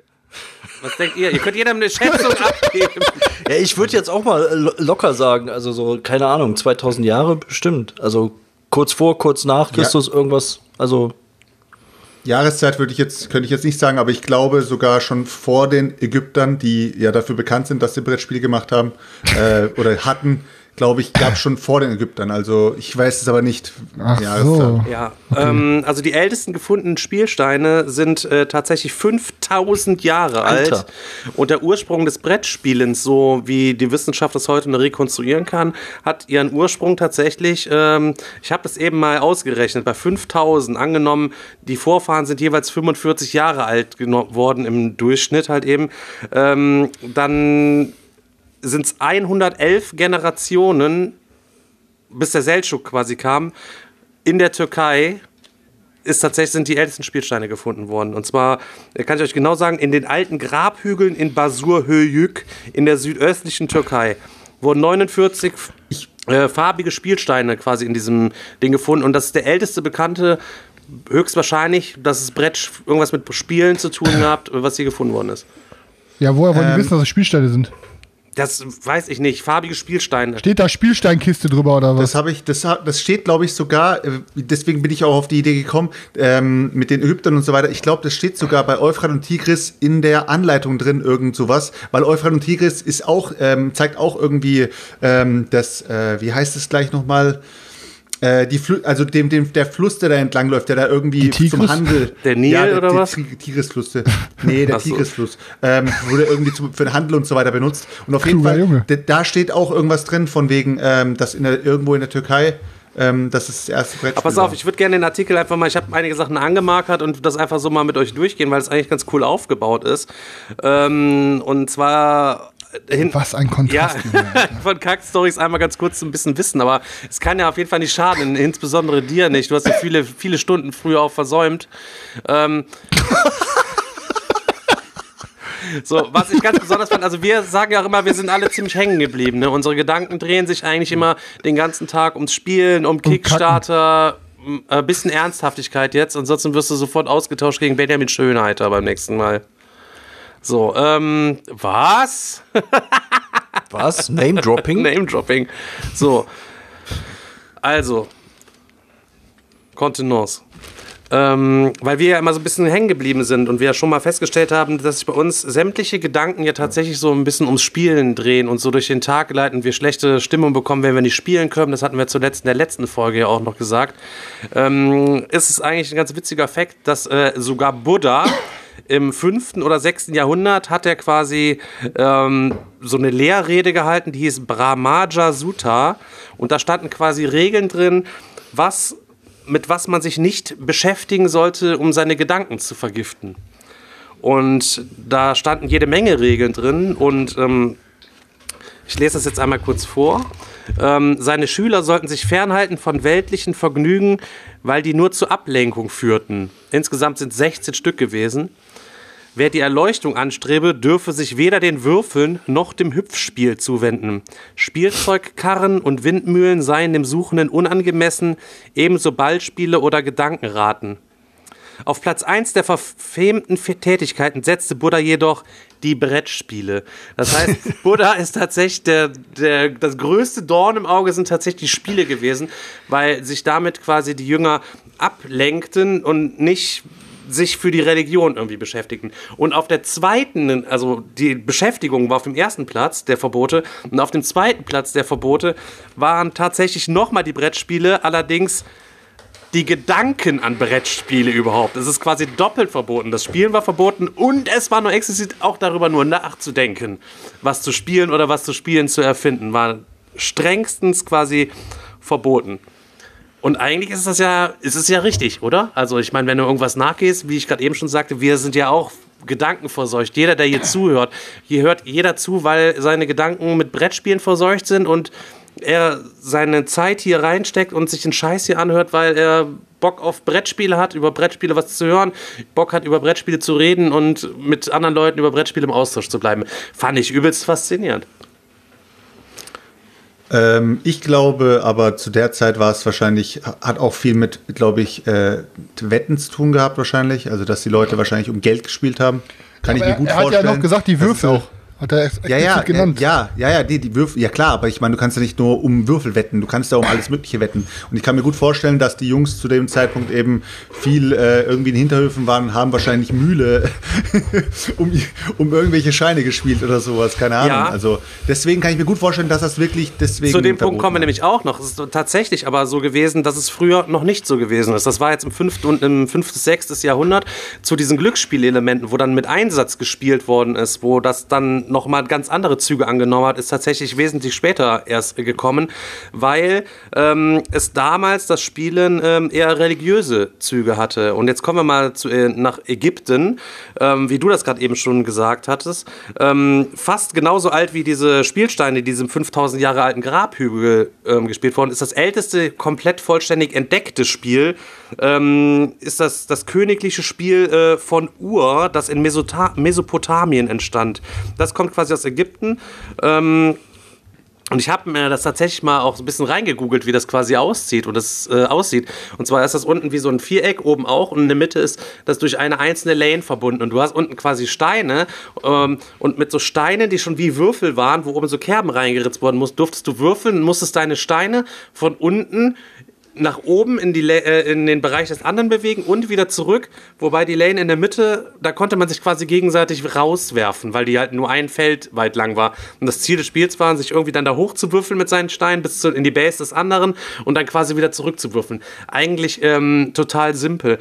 Was denkt ihr? Ihr könnt jedem eine Schätzung abgeben. Ja, ich würde jetzt auch mal lo- locker sagen, also so, keine Ahnung, zweitausend Jahre bestimmt. Also kurz vor, kurz nach Christus ja. irgendwas, also... Jahreszeit würde ich jetzt, könnte ich jetzt nicht sagen, aber ich glaube sogar schon vor den Ägyptern, die ja dafür bekannt sind, dass sie Brettspiele gemacht haben äh, oder hatten, glaube ich, gab es schon vor den Ägyptern. Also ich weiß es aber nicht. Ach so. Ja, okay. ähm, also die ältesten gefundenen Spielsteine sind äh, tatsächlich fünftausend Jahre Alter. alt. Und der Ursprung des Brettspielens, so wie die Wissenschaft das heute noch rekonstruieren kann, hat ihren Ursprung tatsächlich, ähm, ich habe das eben mal ausgerechnet, bei fünftausend angenommen, die Vorfahren sind jeweils fünfundvierzig Jahre alt geworden im Durchschnitt halt eben, ähm, dann sind es hundertelf Generationen, bis der Seldschuq quasi kam. In der Türkei ist tatsächlich, sind die ältesten Spielsteine gefunden worden. Und zwar, kann ich euch genau sagen, in den alten Grabhügeln in Basurhöyük in der südöstlichen Türkei wurden neunundvierzig äh, farbige Spielsteine quasi in diesem Ding gefunden. Und das ist der älteste bekannte, höchstwahrscheinlich, dass es Brett irgendwas mit Spielen zu tun gehabt, was hier gefunden worden ist. Ja, woher wollen Ähm, die wissen, dass es Spielsteine sind? Das weiß ich nicht. Farbige Spielsteine. Steht da Spielsteinkiste drüber oder was? Das habe ich, das, das steht, glaube ich, sogar, äh, deswegen bin ich auch auf die Idee gekommen, ähm, mit den Ägyptern und so weiter. Ich glaube, das steht sogar bei Euphrat und Tigris in der Anleitung drin, irgend sowas, weil Euphrat und Tigris ist auch, ähm, zeigt auch irgendwie ähm, das, äh, wie heißt es gleich nochmal? Äh, die Fl- also dem, dem, der Fluss, der da entlang läuft, der da irgendwie zum Handel. Der Nil ja, der, oder der was? Tig- Tigrisfluss. Nee, der Ach so. Tigrisfluss. Ähm, wurde irgendwie zum, für den Handel und so weiter benutzt. Und auf jeden Kluger Fall, Junge. d- da steht auch irgendwas drin, von wegen, ähm, dass in der, irgendwo in der Türkei, ähm, das ist das erste Brettspiel. Aber pass auf, ich würde gerne den Artikel einfach mal, ich habe einige Sachen angemarkert und das einfach so mal mit euch durchgehen, weil es eigentlich ganz cool aufgebaut ist. Ähm, und zwar... Hin, Was ein Kontrast. ja, von Kack-Stories einmal ganz kurz ein bisschen wissen, aber es kann ja auf jeden Fall nicht schaden, insbesondere dir nicht. Du hast ja viele, viele Stunden früher auch versäumt. Ähm, so, was ich ganz besonders fand, also wir sagen ja auch immer, wir sind alle ziemlich hängen geblieben. Ne? Unsere Gedanken drehen sich eigentlich immer den ganzen Tag ums Spielen, um Kickstarter, ein äh, bisschen Ernsthaftigkeit jetzt, ansonsten wirst du sofort ausgetauscht gegen Benjamin Schönheiter beim nächsten Mal. So, ähm, was? Was? Name-Dropping? Name-Dropping. So. Also. Kontenance. Ähm, weil wir ja immer so ein bisschen hängen geblieben sind und wir ja schon mal festgestellt haben, dass sich bei uns sämtliche Gedanken ja tatsächlich so ein bisschen ums Spielen drehen und so durch den Tag leiten und wir schlechte Stimmung bekommen, wenn wir nicht spielen können. Das hatten wir zuletzt in der letzten Folge ja auch noch gesagt. Ähm, ist es eigentlich ein ganz witziger Fakt, dass äh, sogar Buddha im fünften oder sechsten Jahrhundert hat er quasi ähm, so eine Lehrrede gehalten, die hieß Brahmaja Sutta. Und da standen quasi Regeln drin, was, mit was man sich nicht beschäftigen sollte, um seine Gedanken zu vergiften. Und da standen jede Menge Regeln drin. Und ähm, ich lese das jetzt einmal kurz vor. Ähm, seine Schüler sollten sich fernhalten von weltlichen Vergnügen, weil die nur zur Ablenkung führten. Insgesamt sind sechzehn Stück gewesen. Wer die Erleuchtung anstrebe, dürfe sich weder den Würfeln noch dem Hüpfspiel zuwenden. Spielzeugkarren und Windmühlen seien dem Suchenden unangemessen, ebenso Ballspiele oder Gedankenraten. Auf Platz eins der verfemten Tätigkeiten setzte Buddha jedoch die Brettspiele. Das heißt, Buddha ist tatsächlich der, der, das größte Dorn im Auge sind tatsächlich die Spiele gewesen, weil sich damit quasi die Jünger ablenkten und nicht sich für die Religion irgendwie beschäftigten. Und auf der zweiten, also die Beschäftigung war auf dem ersten Platz der Verbote und auf dem zweiten Platz der Verbote waren tatsächlich nochmal die Brettspiele, allerdings die Gedanken an Brettspiele überhaupt. Es ist quasi doppelt verboten. Das Spielen war verboten und es war nur explizit auch darüber nur nachzudenken, was zu spielen oder was zu spielen zu erfinden, war strengstens quasi verboten. Und eigentlich ist das ja, ist es ja richtig, oder? Also ich meine, wenn du irgendwas nachgehst, wie ich gerade eben schon sagte, wir sind ja auch gedankenverseucht. Jeder, der hier zuhört, hier hört jeder zu, weil seine Gedanken mit Brettspielen verseucht sind und er seine Zeit hier reinsteckt und sich den Scheiß hier anhört, weil er Bock auf Brettspiele hat, über Brettspiele was zu hören, Bock hat, über Brettspiele zu reden und mit anderen Leuten über Brettspiele im Austausch zu bleiben. Fand ich übelst faszinierend. Ähm, ich glaube, aber zu der Zeit war es wahrscheinlich, hat auch viel mit, glaube ich, äh, Wetten zu tun gehabt wahrscheinlich. Also, dass die Leute wahrscheinlich um Geld gespielt haben. Kann aber ich mir gut er, er vorstellen. Er hat ja noch gesagt, die Würfel auch. Hat er explizit ja, ja, genannt. Äh, ja, ja, ja, die, die Würfel, ja klar, aber ich meine, du kannst ja nicht nur um Würfel wetten, du kannst ja um alles Mögliche wetten. Und ich kann mir gut vorstellen, dass die Jungs zu dem Zeitpunkt eben viel äh, irgendwie in Hinterhöfen waren und haben wahrscheinlich Mühle um, um irgendwelche Scheine gespielt oder sowas, keine Ahnung. Ja. Also deswegen kann ich mir gut vorstellen, dass das wirklich deswegen. Zu dem Punkt kommen wir nämlich auch noch. Es ist tatsächlich aber so gewesen, dass es früher noch nicht so gewesen ist. Das war jetzt im fünften und im fünften, sechsten Jahrhundert zu diesen Glücksspielelementen, wo dann mit Einsatz gespielt worden ist, wo das dann nochmal ganz andere Züge angenommen hat, ist tatsächlich wesentlich später erst gekommen, weil ähm, es damals das Spielen ähm, eher religiöse Züge hatte. Und jetzt kommen wir mal zu, äh, nach Ägypten, ähm, wie du das gerade eben schon gesagt hattest. Ähm, fast genauso alt wie diese Spielsteine, die diesem fünftausend Jahre alten Grabhügel ähm, gespielt wurden, ist das älteste komplett vollständig entdeckte Spiel, ähm, ist das, das königliche Spiel äh, von Ur, das in Mesota- Mesopotamien entstand. Das kommt quasi aus Ägypten. Ähm, und ich habe mir das tatsächlich mal auch so ein bisschen reingegoogelt, wie das quasi aussieht und das äh, aussieht. Und zwar ist das unten wie so ein Viereck, oben auch, und in der Mitte ist das durch eine einzelne Lane verbunden. Und du hast unten quasi Steine ähm, und mit so Steinen, die schon wie Würfel waren, wo oben so Kerben reingeritzt worden mussten, durftest du würfeln und musstest deine Steine von unten nach oben in, die La- äh, in den Bereich des anderen bewegen und wieder zurück, wobei die Lane in der Mitte, da konnte man sich quasi gegenseitig rauswerfen, weil die halt nur ein Feld weit lang war. Und das Ziel des Spiels war, sich irgendwie dann da hochzuwürfeln mit seinen Steinen bis zu, in die Base des anderen und dann quasi wieder zurückzuwürfeln. Eigentlich ähm, total simpel.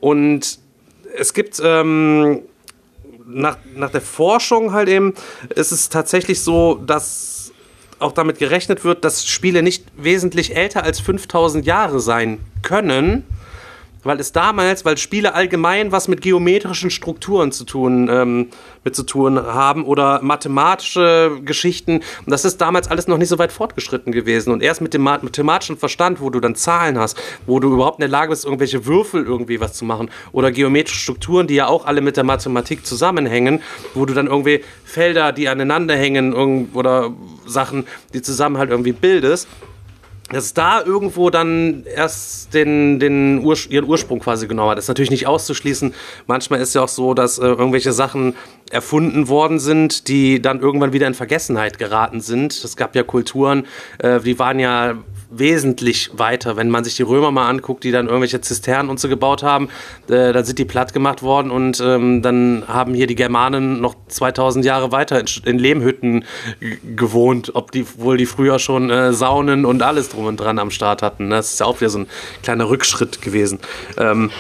Und es gibt ähm, nach, nach der Forschung halt eben, ist es tatsächlich so, dass auch damit gerechnet wird, dass Spiele nicht wesentlich älter als fünftausend Jahre sein können, weil es damals, weil Spiele allgemein was mit geometrischen Strukturen zu tun, ähm, mit zu tun haben oder mathematische Geschichten. Und das ist damals alles noch nicht so weit fortgeschritten gewesen. Und erst mit dem mathematischen Verstand, wo du dann Zahlen hast, wo du überhaupt in der Lage bist, irgendwelche Würfel irgendwie was zu machen oder geometrische Strukturen, die ja auch alle mit der Mathematik zusammenhängen, wo du dann irgendwie Felder, die aneinander hängen oder Sachen, die zusammen halt irgendwie bildest, dass es da irgendwo dann erst den, den Ur, ihren Ursprung quasi genommen hat. Das ist natürlich nicht auszuschließen. Manchmal ist es ja auch so, dass äh, irgendwelche Sachen erfunden worden sind, die dann irgendwann wieder in Vergessenheit geraten sind. Es gab ja Kulturen, äh, die waren ja wesentlich weiter. Wenn man sich die Römer mal anguckt, die dann irgendwelche Zisternen und so gebaut haben, äh, dann sind die platt gemacht worden und ähm, dann haben hier die Germanen noch zweitausend Jahre weiter in, in Lehmhütten g- gewohnt, ob die wohl die früher schon äh, Saunen und alles drum und dran am Start hatten. Das ist ja auch wieder so ein kleiner Rückschritt gewesen. Ähm,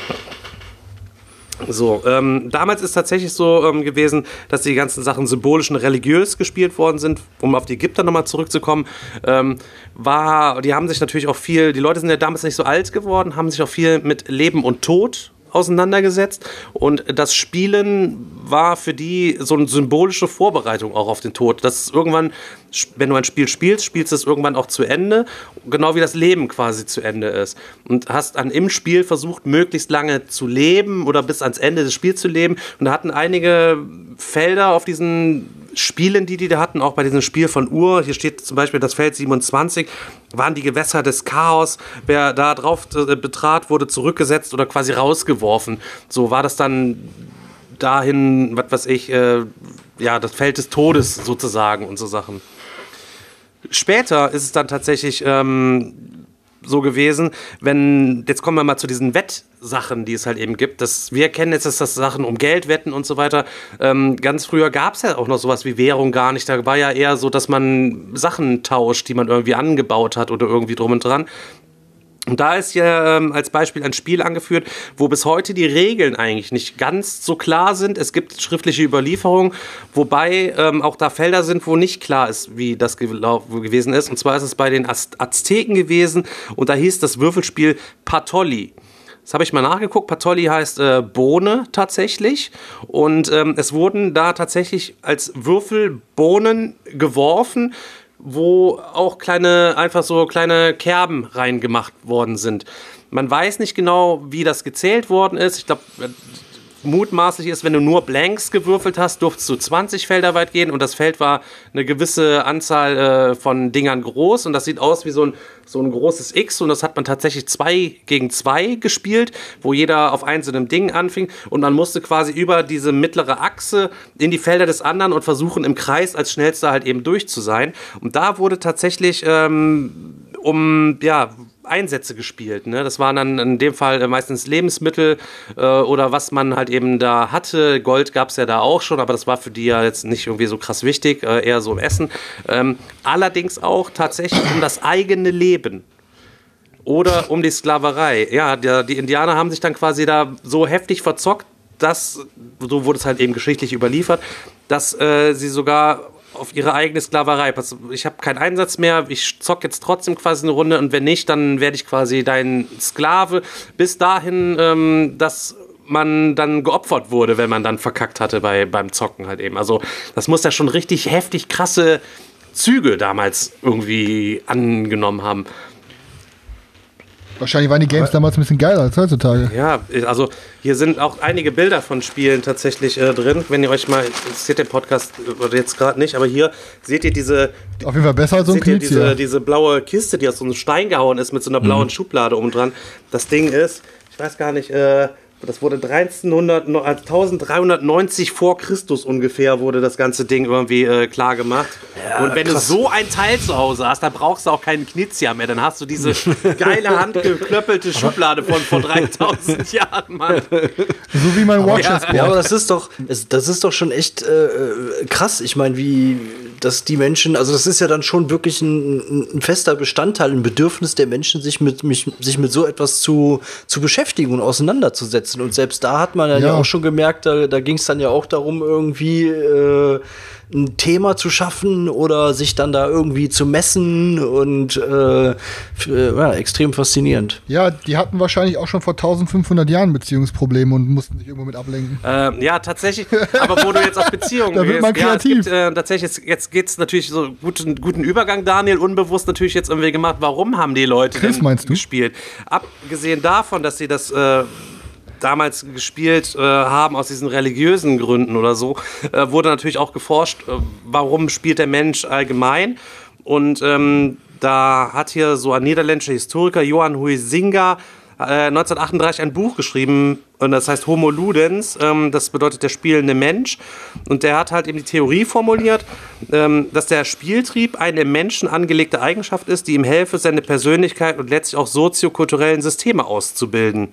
So, ähm, damals ist tatsächlich so ähm, gewesen, dass die ganzen Sachen symbolisch und religiös gespielt worden sind. Um auf die Ägypter nochmal zurückzukommen, ähm, war, die haben sich natürlich auch viel, die Leute sind ja damals nicht so alt geworden, haben sich auch viel mit Leben und Tod auseinandergesetzt und das Spielen war für die so eine symbolische Vorbereitung auch auf den Tod. Das ist irgendwann, wenn du ein Spiel spielst, spielst du es irgendwann auch zu Ende, genau wie das Leben quasi zu Ende ist. Und hast dann im Spiel versucht, möglichst lange zu leben oder bis ans Ende des Spiels zu leben. Und da hatten einige Felder auf diesen Spielen, die die da hatten, auch bei diesem Spiel von Ur, hier steht zum Beispiel das Feld siebenundzwanzig, waren die Gewässer des Chaos. Wer da drauf äh, betrat, wurde zurückgesetzt oder quasi rausgeworfen. So war das dann dahin, was weiß ich, äh, ja, das Feld des Todes sozusagen und so Sachen. Später ist es dann tatsächlich ähm, so gewesen, wenn, jetzt kommen wir mal zu diesen Wettsachen, die es halt eben gibt. Das, wir kennen jetzt das, das Sachen um Geld, Wetten und so weiter. Ähm, ganz früher gab es ja auch noch sowas wie Währung gar nicht. Da war ja eher so, dass man Sachen tauscht, die man irgendwie angebaut hat oder irgendwie drum und dran. Und da ist ja ähm, als Beispiel ein Spiel angeführt, wo bis heute die Regeln eigentlich nicht ganz so klar sind. Es gibt schriftliche Überlieferungen, wobei ähm, auch da Felder sind, wo nicht klar ist, wie das ge- gewesen ist. Und zwar ist es bei den Az- Azteken gewesen und da hieß das Würfelspiel Patolli. Das habe ich mal nachgeguckt. Patolli heißt äh, Bohne tatsächlich. Und ähm, es wurden da tatsächlich als Würfel Bohnen geworfen, wo auch kleine, einfach so kleine Kerben reingemacht worden sind. Man weiß nicht genau, wie das gezählt worden ist. Ich glaube, mutmaßlich ist, wenn du nur Blanks gewürfelt hast, durftest du zwanzig Felder weit gehen und das Feld war eine gewisse Anzahl äh, von Dingern groß und das sieht aus wie so ein, so ein großes X und das hat man tatsächlich zwei gegen zwei gespielt, wo jeder auf einzelnem Ding anfing und man musste quasi über diese mittlere Achse in die Felder des anderen und versuchen im Kreis als Schnellster halt eben durch zu sein und da wurde tatsächlich ähm, um, ja, Einsätze gespielt. Ne? Das waren dann in dem Fall meistens Lebensmittel äh, oder was man halt eben da hatte. Gold gab es ja da auch schon, aber das war für die ja jetzt nicht irgendwie so krass wichtig, äh, eher so im Essen. Ähm, allerdings auch tatsächlich um das eigene Leben. Oder um die Sklaverei. Ja, der, die Indianer haben sich dann quasi da so heftig verzockt, dass, so wurde es halt eben geschichtlich überliefert, dass äh, sie sogar auf ihre eigene Sklaverei. Ich habe keinen Einsatz mehr, ich zock jetzt trotzdem quasi eine Runde und wenn nicht, dann werde ich quasi dein Sklave. Bis dahin, ähm, dass man dann geopfert wurde, wenn man dann verkackt hatte bei, beim Zocken halt eben. Also das muss ja schon richtig heftig krasse Züge damals irgendwie angenommen haben. Wahrscheinlich waren die Games damals ein bisschen geiler als heutzutage. Ja, also hier sind auch einige Bilder von Spielen tatsächlich äh, drin. Wenn ihr euch mal, das seht den Podcast oder jetzt gerade nicht, aber hier seht ihr diese... Auf jeden Fall besser als so ein Knizia. Diese, hier. diese blaue Kiste, die aus so einem Stein gehauen ist mit so einer blauen mhm. Schublade oben dran. Das Ding ist, ich weiß gar nicht, äh, das wurde dreizehnhundertneunzig vor Christus ungefähr wurde das ganze Ding irgendwie äh, klar gemacht. Ja, und wenn krass. du so ein Teil zu Hause hast, dann brauchst du auch keinen Knizia mehr. Dann hast du diese geile handgeklöppelte Schublade von vor dreitausend Jahren, Mann. So wie mein Watches. Ja, ja, aber das ist doch, das ist doch schon echt äh, krass. Ich meine, wie dass die Menschen, also das ist ja dann schon wirklich ein, ein fester Bestandteil, ein Bedürfnis der Menschen, sich mit, mich, sich mit so etwas zu, zu beschäftigen und auseinanderzusetzen. Und selbst da hat man dann ja, ja auch schon gemerkt, da, da ging es dann ja auch darum, irgendwie äh, ein Thema zu schaffen oder sich dann da irgendwie zu messen und äh, ja, extrem faszinierend. Ja, die hatten wahrscheinlich auch schon vor eintausendfünfhundert Jahren Beziehungsprobleme und mussten sich irgendwo mit ablenken. Ähm, ja, tatsächlich, aber wo du jetzt auf Beziehungen da wird man gehst, kreativ. Ja, es gibt, äh, tatsächlich, jetzt, jetzt geht's natürlich so guten, guten Übergang, Daniel, unbewusst natürlich jetzt irgendwie gemacht. Warum haben die Leute Chris, denn meinst du? gespielt? Abgesehen davon, dass sie das äh, damals gespielt äh, haben aus diesen religiösen Gründen oder so, äh, wurde natürlich auch geforscht, äh, warum spielt der Mensch allgemein. Und ähm, da hat hier so ein niederländischer Historiker, Johan Huizinga, äh, neunzehnhundertachtunddreißig ein Buch geschrieben, und das heißt Homo Ludens, ähm, das bedeutet der spielende Mensch. Und der hat halt eben die Theorie formuliert, ähm, dass der Spieltrieb eine im Menschen angelegte Eigenschaft ist, die ihm helfe, seine Persönlichkeit und letztlich auch soziokulturellen Systeme auszubilden.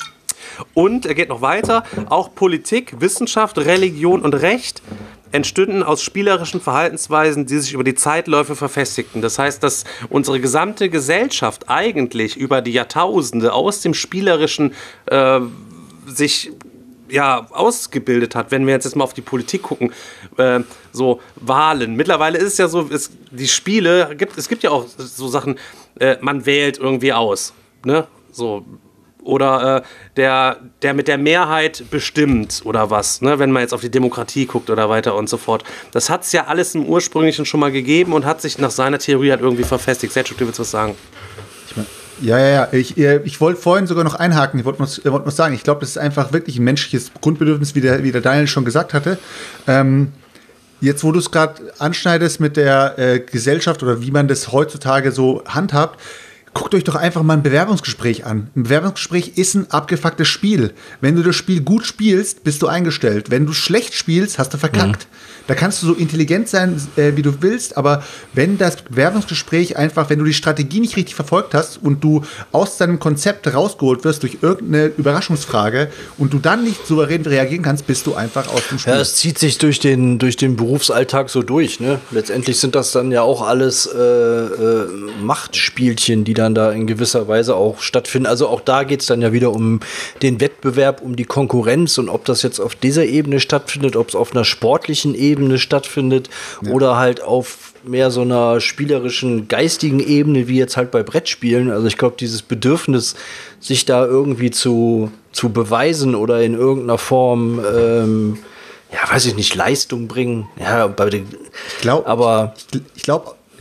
Und er geht noch weiter, auch Politik, Wissenschaft, Religion und Recht entstünden aus spielerischen Verhaltensweisen, die sich über die Zeitläufe verfestigten. Das heißt, dass unsere gesamte Gesellschaft eigentlich über die Jahrtausende aus dem Spielerischen äh, sich ja, ausgebildet hat. Wenn wir jetzt, jetzt mal auf die Politik gucken, äh, so Wahlen. Mittlerweile ist es ja so, es, die Spiele, gibt, es gibt ja auch so Sachen, äh, man wählt irgendwie aus, ne, so. Oder äh, der, der mit der Mehrheit bestimmt oder was, ne? Wenn man jetzt auf die Demokratie guckt oder weiter und so fort. Das hat es ja alles im Ursprünglichen schon mal gegeben und hat sich nach seiner Theorie halt irgendwie verfestigt. Selchuk, du willst was sagen? Ich mein, ja, ja, ja. Ich, ich wollte vorhin sogar noch einhaken. Ich wollte noch, wollt noch sagen, ich glaube, das ist einfach wirklich ein menschliches Grundbedürfnis, wie der, wie der Daniel schon gesagt hatte. Ähm, jetzt, wo du es gerade anschneidest mit der äh, Gesellschaft oder wie man das heutzutage so handhabt, guckt euch doch einfach mal ein Bewerbungsgespräch an. Ein Bewerbungsgespräch ist ein abgefucktes Spiel. Wenn du das Spiel gut spielst, bist du eingestellt. Wenn du schlecht spielst, hast du verkackt. Mhm. Da kannst du so intelligent sein, äh, wie du willst, aber wenn das Bewerbungsgespräch einfach, wenn du die Strategie nicht richtig verfolgt hast und du aus deinem Konzept rausgeholt wirst durch irgendeine Überraschungsfrage und du dann nicht souverän reagieren kannst, bist du einfach aus dem Spiel. Ja, es zieht sich durch den, durch den Berufsalltag so durch, ne? Letztendlich sind das dann ja auch alles äh, äh, Machtspielchen, die dann da in gewisser Weise auch stattfinden. Also auch da geht es dann ja wieder um den Wettbewerb, um die Konkurrenz und ob das jetzt auf dieser Ebene stattfindet, ob es auf einer sportlichen Ebene Ebene stattfindet, ja, oder halt auf mehr so einer spielerischen, geistigen Ebene, wie jetzt halt bei Brettspielen. Also ich glaube, dieses Bedürfnis, sich da irgendwie zu, zu beweisen oder in irgendeiner Form, ähm, ja, weiß ich nicht, Leistung bringen. Ja, bei den, ich glaube, aber ich, ich glaube,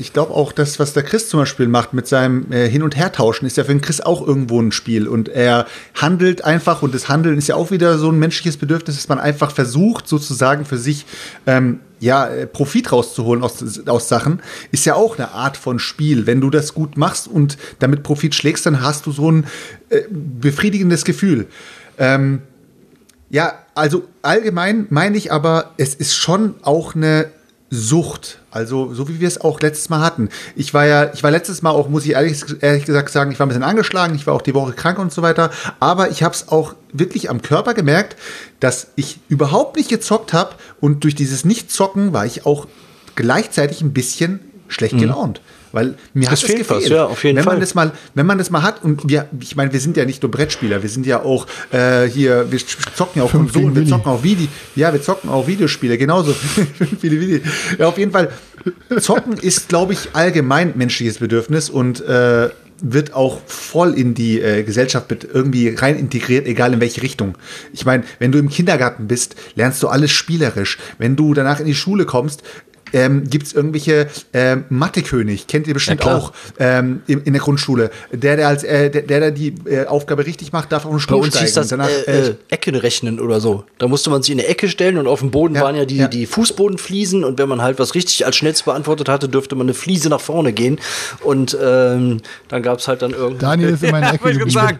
ich glaube auch, das, was der Chris zum Beispiel macht mit seinem äh, Hin- und Hertauschen, ist ja für den Chris auch irgendwo ein Spiel. Und er handelt einfach, und das Handeln ist ja auch wieder so ein menschliches Bedürfnis, dass man einfach versucht, sozusagen für sich ähm, ja, Profit rauszuholen aus, aus Sachen, ist ja auch eine Art von Spiel. Wenn du das gut machst und damit Profit schlägst, dann hast du so ein äh, befriedigendes Gefühl. Ähm, ja, also allgemein meine ich aber, es ist schon auch eine Sucht, also so wie wir es auch letztes Mal hatten. Ich war ja, ich war letztes Mal auch, muss ich ehrlich, ehrlich gesagt sagen, ich war ein bisschen angeschlagen, ich war auch die Woche krank und so weiter, aber ich habe es auch wirklich am Körper gemerkt, dass ich überhaupt nicht gezockt habe und durch dieses Nicht-Zocken war ich auch gleichzeitig ein bisschen schlecht gelaunt. Weil mir das hat es gefehlt. Was, ja, auf jeden wenn Fall. Man das mal, wenn man das mal hat, und wir, ich meine, wir sind ja nicht nur Brettspieler, wir sind ja auch äh, hier, wir zocken ja auch Konsolen, wir zocken auch Video, ja, wir zocken auch Videospiele, genauso viele Videos. Ja, auf jeden Fall, zocken ist, glaube ich, allgemein menschliches Bedürfnis und äh, wird auch voll in die äh, Gesellschaft mit irgendwie rein integriert, egal in welche Richtung. Ich meine, wenn du im Kindergarten bist, lernst du alles spielerisch. Wenn du danach in die Schule kommst, Ähm, gibt es irgendwelche ähm, Mathe-König, kennt ihr bestimmt ja, auch ähm, in, in der Grundschule. Der, der als äh, der, der die äh, Aufgabe richtig macht, darf auf den Stuhl Bei uns steigen. hieß das danach, äh, äh, Ecken rechnen oder so. Da musste man sich in eine Ecke stellen und auf dem Boden ja, waren ja die, ja. die Fußbodenfliesen und wenn man halt was richtig als schnellst beantwortet hatte, dürfte man eine Fliese nach vorne gehen und ähm, dann gab es halt dann irgendwie... Daniel ist in meiner Ecke geblieben.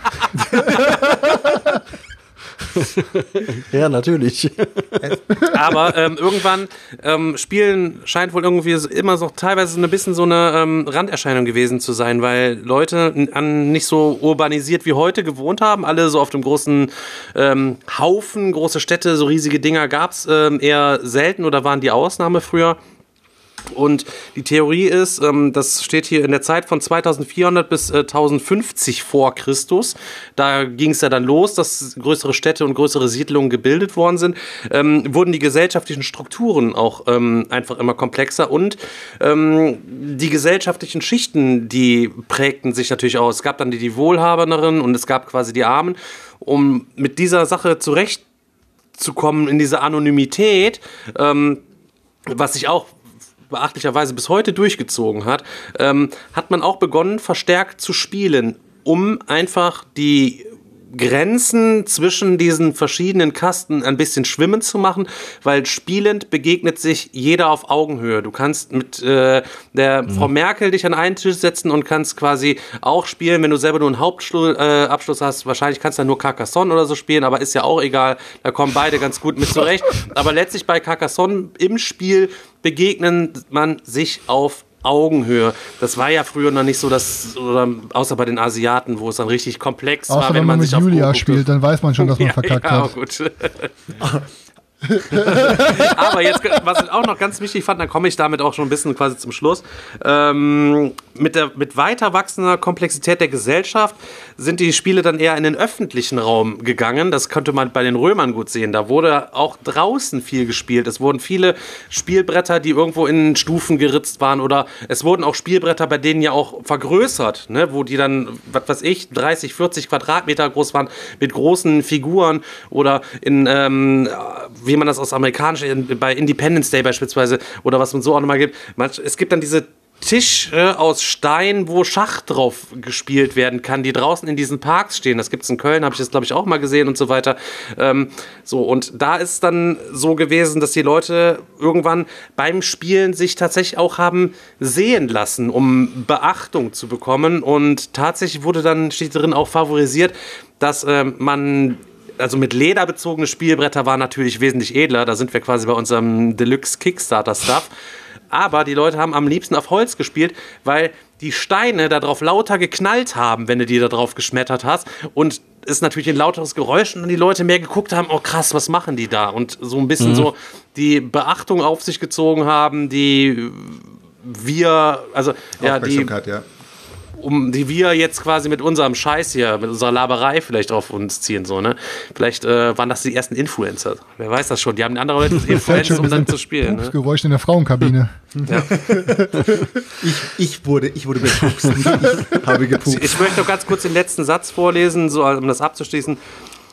Ja, natürlich. Aber ähm, irgendwann ähm, Spielen scheint wohl irgendwie so, immer so teilweise ein bisschen so eine ähm, Randerscheinung gewesen zu sein, weil Leute an nicht so urbanisiert wie heute gewohnt haben, alle so auf dem großen ähm, Haufen, große Städte, so riesige Dinger gab's ähm, eher selten oder waren die Ausnahme früher. Und die Theorie ist, ähm, das steht hier in der Zeit von zweitausendvierhundert bis äh, tausendfünfzig vor Christus. Da ging es ja dann los, dass größere Städte und größere Siedlungen gebildet worden sind. Ähm, wurden die gesellschaftlichen Strukturen auch ähm, einfach immer komplexer und ähm, die gesellschaftlichen Schichten, die prägten sich natürlich aus. Es gab dann die, die Wohlhabenderen und es gab quasi die Armen. Um mit dieser Sache zurechtzukommen, in diese Anonymität, ähm, was sich auch beachtlicherweise bis heute durchgezogen hat, ähm, hat man auch begonnen, verstärkt zu spielen, um einfach die Grenzen zwischen diesen verschiedenen Kasten ein bisschen schwimmen zu machen, weil spielend begegnet sich jeder auf Augenhöhe. Du kannst mit äh, der mhm. Frau Merkel dich an einen Tisch setzen und kannst quasi auch spielen, wenn du selber nur einen Hauptabschluss äh, hast. Wahrscheinlich kannst du dann nur Carcassonne oder so spielen, aber ist ja auch egal. Da kommen beide ganz gut mit zurecht. Aber letztlich bei Carcassonne im Spiel begegnen man sich auf Augenhöhe. Das war ja früher noch nicht so, dass, oder außer bei den Asiaten, wo es dann richtig komplex außer war, wenn, wenn man man sich mit auf Julia spielt, dann weiß man schon, dass man ja, verkackt ja, hat. Gut. Aber jetzt, was ich auch noch ganz wichtig fand, dann komme ich damit auch schon ein bisschen quasi zum Schluss. Ähm, mit, der, mit weiter wachsender Komplexität der Gesellschaft sind die Spiele dann eher in den öffentlichen Raum gegangen. Das konnte man bei den Römern gut sehen. Da wurde auch draußen viel gespielt. Es wurden viele Spielbretter, die irgendwo in Stufen geritzt waren, oder es wurden auch Spielbretter, bei denen ja auch vergrößert, ne, wo die dann, was weiß ich, dreißig, vierzig Quadratmeter groß waren, mit großen Figuren oder in, ähm, wie man das aus amerikanischen, bei Independence Day beispielsweise, oder was man so auch nochmal gibt. Es gibt dann diese Tische aus Stein, wo Schach drauf gespielt werden kann, die draußen in diesen Parks stehen. Das gibt es in Köln, habe ich das, glaube ich, auch mal gesehen und so weiter. Ähm, so, und da ist dann so gewesen, dass die Leute irgendwann beim Spielen sich tatsächlich auch haben sehen lassen, um Beachtung zu bekommen. Und tatsächlich wurde dann, steht drin, auch favorisiert, dass ähm, man... Also mit Leder bezogene Spielbretter waren natürlich wesentlich edler. Da sind wir quasi bei unserem Deluxe-Kickstarter-Stuff. Aber die Leute haben am liebsten auf Holz gespielt, weil die Steine da drauf lauter geknallt haben, wenn du die da drauf geschmettert hast. Und es natürlich ein lauteres Geräusch und die Leute mehr geguckt haben, oh krass, was machen die da? Und so ein bisschen mhm. so die Beachtung auf sich gezogen haben, die wir, also ja, die... ja. um die wir jetzt quasi mit unserem Scheiß hier, mit unserer Laberei vielleicht auf uns ziehen, so, ne? Vielleicht äh, waren das die ersten Influencer. Wer weiß das schon? Die haben andere Leute Influencer, um dann zu spielen. Das Geräusch ne? in der Frauenkabine. Ja. ich, ich wurde, ich wurde gepupst. Ich habe gepupst. Ich möchte noch ganz kurz den letzten Satz vorlesen, so, um das abzuschließen.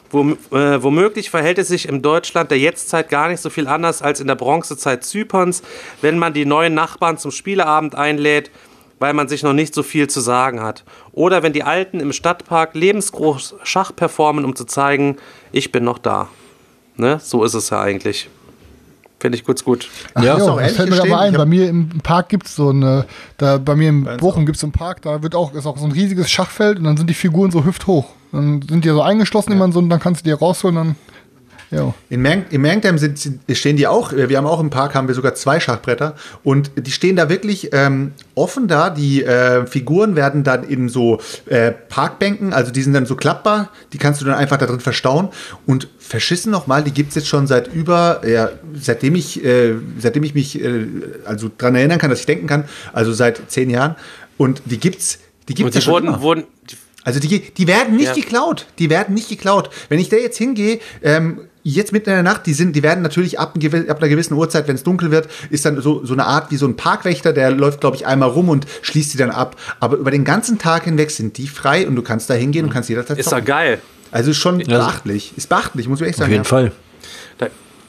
Wo, äh, womöglich verhält es sich in Deutschland der Jetztzeit gar nicht so viel anders als in der Bronzezeit Zyperns, wenn man die neuen Nachbarn zum Spieleabend einlädt, weil man sich noch nicht so viel zu sagen hat. Oder wenn die Alten im Stadtpark lebensgroß Schach performen, um zu zeigen, ich bin noch da. Ne? So ist es ja eigentlich. Finde ich kurz gut. Ach, Ja, jo, ist auch das ehrlich fällt mir gestehen, aber ein. ich Bei hab- mir im Park gibt es so eine, da bei mir in Bei uns Bochum gibt es so einen Park, da wird auch, ist auch so ein riesiges Schachfeld und dann sind die Figuren so hüfthoch. Dann sind die so eingeschlossen immer so und dann kannst du die rausholen, dann, jo. In, Mang in Mangdam sind, sind, stehen die auch, wir haben auch im Park, haben wir sogar zwei Schachbretter und die stehen da wirklich ähm, offen da, die äh, Figuren werden dann in so äh, Parkbänken, also die sind dann so klappbar, die kannst du dann einfach da drin verstauen und verschissen nochmal, die gibt es jetzt schon seit über, ja, seitdem ich, äh, seitdem ich mich äh, also dran erinnern kann, dass ich denken kann, also seit zehn Jahren und die gibt's, die gibt's Und ja die schon wurden, immer. wurden die, Also die, die werden nicht Ja. geklaut. Die werden nicht geklaut. Wenn ich da jetzt hingehe, ähm, jetzt mitten in der Nacht, die sind, die werden natürlich ab, ein gewi- ab einer gewissen Uhrzeit, wenn es dunkel wird, ist dann so, so eine Art wie so ein Parkwächter, der läuft, glaube ich, einmal rum und schließt die dann ab. Aber über den ganzen Tag hinweg sind die frei und du kannst da hingehen und kannst jederzeit ist doch zocken. geil. Also ist schon beachtlich. Ist beachtlich, muss ich echt Auf sagen. jeden ja. Fall. Da,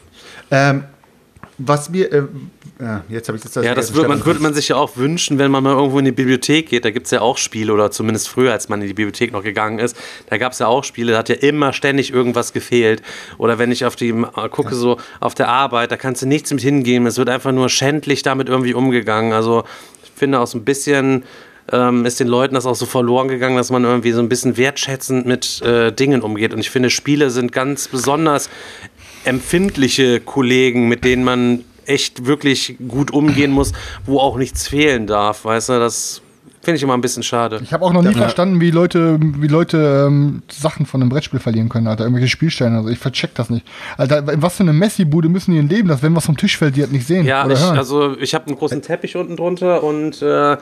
Ähm, was mir, äh, ja, jetzt habe ich das. ja, das würde man, würde man sich ja auch wünschen, wenn man mal irgendwo in die Bibliothek geht. Da gibt es ja auch Spiele, oder zumindest früher, als man in die Bibliothek noch gegangen ist, da gab es ja auch Spiele, da hat ja immer ständig irgendwas gefehlt. Oder wenn ich auf die äh, gucke, so auf der Arbeit, da kannst du nichts mit hingehen. Es wird einfach nur schändlich damit irgendwie umgegangen. Also ich finde auch so ein bisschen ähm, ist den Leuten das auch so verloren gegangen, dass man irgendwie so ein bisschen wertschätzend mit äh, Dingen umgeht. Und ich finde, Spiele sind ganz besonders empfindliche Kollegen, mit denen man echt wirklich gut umgehen muss, wo auch nichts fehlen darf, weißt du, das finde ich immer ein bisschen schade. Ich habe auch noch nie verstanden, wie Leute, wie Leute ähm, Sachen von einem Brettspiel verlieren können, Alter. Irgendwelche Spielsteine. Also ich vercheck das nicht. Alter, in was für eine Messi-Bude müssen die denn leben, dass wenn was vom Tisch fällt, die das nicht sehen Ja, oder ich, hören. also ich habe einen großen Teppich unten drunter und äh,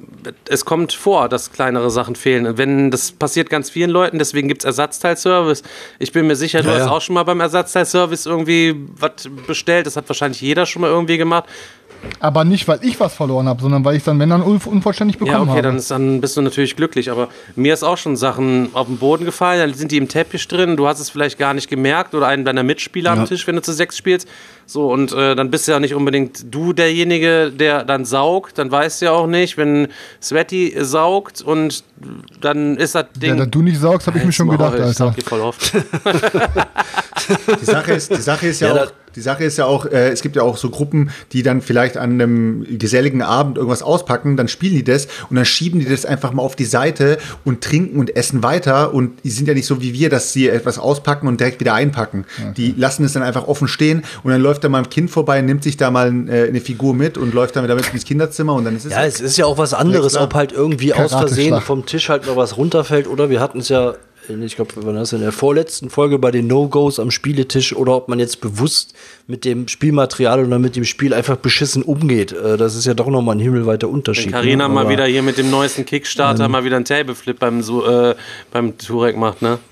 es kommt vor, dass kleinere Sachen fehlen. Wenn das passiert ganz vielen Leuten, deswegen gibt es Ersatzteilservice. Ich bin mir sicher, du Ja, hast ja. auch schon mal beim Ersatzteilservice irgendwie was bestellt. Das hat wahrscheinlich jeder schon mal irgendwie gemacht. Aber nicht, weil ich was verloren habe, sondern weil ich dann, wenn dann, un unvollständig bekommen Ja, okay, habe. dann, ist, dann bist du natürlich glücklich. Aber mir ist auch schon Sachen auf den Boden gefallen, dann sind die im Teppich drin, du hast es vielleicht gar nicht gemerkt oder einen deiner Mitspieler am Tisch, wenn du zu sechs spielst. So, und äh, dann bist du ja nicht unbedingt du derjenige, der dann saugt. Dann weißt du ja auch nicht, wenn Sweaty saugt und dann ist das Ding. Ja, da du nicht saugst, habe ich mir schon Halt's gedacht, Maul, ich Alter. saug die voll oft. Die Sache ist, die Sache ist ja, Ja, da- auch, die Sache ist ja auch, äh, es gibt ja auch so Gruppen, die dann vielleicht an einem geselligen Abend irgendwas auspacken, dann spielen die das und dann schieben die das einfach mal auf die Seite und trinken und essen weiter und die sind ja nicht so wie wir, dass sie etwas auspacken und direkt wieder einpacken. Die lassen es dann einfach offen stehen und dann läuft da mal ein Kind vorbei, nimmt sich da mal äh, eine Figur mit und läuft damit, damit ins Kinderzimmer und dann ist es Ja, es ist ja auch was anderes, klar. ob halt irgendwie aus Karateschlag. Versehen vom Tisch halt noch was runterfällt oder wir hatten es ja, ich glaube, wir waren das in der vorletzten Folge bei den No-Gos am Spieletisch oder ob man jetzt bewusst mit dem Spielmaterial oder mit dem Spiel einfach beschissen umgeht. Äh, Das ist ja doch nochmal ein himmelweiter Unterschied. Wenn Carina ne? mal Aber- wieder hier mit dem neuesten Kickstarter mal wieder einen Tableflip beim, so, äh, beim Turek macht, ne?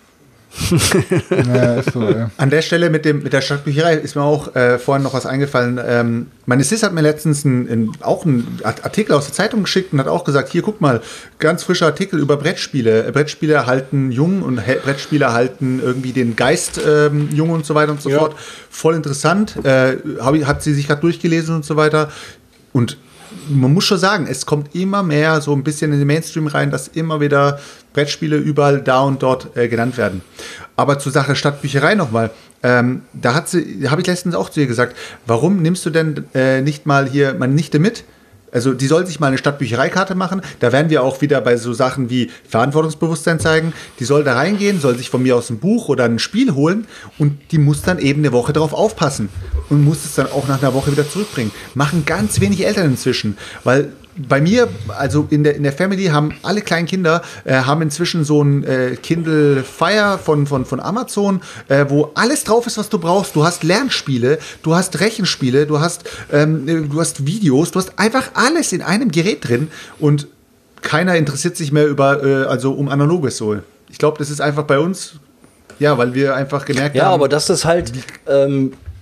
Ja, ist so, ja. An der Stelle mit, dem, mit der Stadtbücherei ist mir auch äh, vorhin noch was eingefallen. Ähm, meine Sis hat mir letztens ein, ein, auch einen Artikel aus der Zeitung geschickt und hat auch gesagt, hier, guck mal, ganz frischer Artikel über Brettspiele. Äh, Brettspiele halten jung und He- Brettspiele halten irgendwie den Geist ähm, jung und so weiter und so Ja. fort. Voll interessant. Äh, hab, ich- hat sie sich gerade durchgelesen und so weiter. Und man muss schon sagen, es kommt immer mehr so ein bisschen in den Mainstream rein, dass immer wieder Brettspiele überall da und dort äh, genannt werden. Aber zur Sache Stadtbücherei nochmal. Ähm, da hat sie, habe ich letztens auch zu ihr gesagt, warum nimmst du denn äh, nicht mal hier meine Nichte mit? Also die soll sich mal eine Stadtbüchereikarte machen. Da werden wir auch wieder bei so Sachen wie Verantwortungsbewusstsein zeigen. Die soll da reingehen, soll sich von mir aus ein Buch oder ein Spiel holen und die muss dann eben eine Woche darauf aufpassen und muss es dann auch nach einer Woche wieder zurückbringen. Machen ganz wenig Eltern inzwischen, weil bei mir, also in der, in der Family, haben alle kleinen Kinder äh, haben inzwischen so ein äh, Kindle Fire von, von, von Amazon, äh, wo alles drauf ist, was du brauchst. Du hast Lernspiele, du hast Rechenspiele, du hast, ähm, du hast Videos, du hast einfach alles in einem Gerät drin und keiner interessiert sich mehr über, äh, also um Analoges so. Ich glaube, das ist einfach bei uns, ja, weil wir einfach gemerkt Ja, haben. aber dass das halt ähm,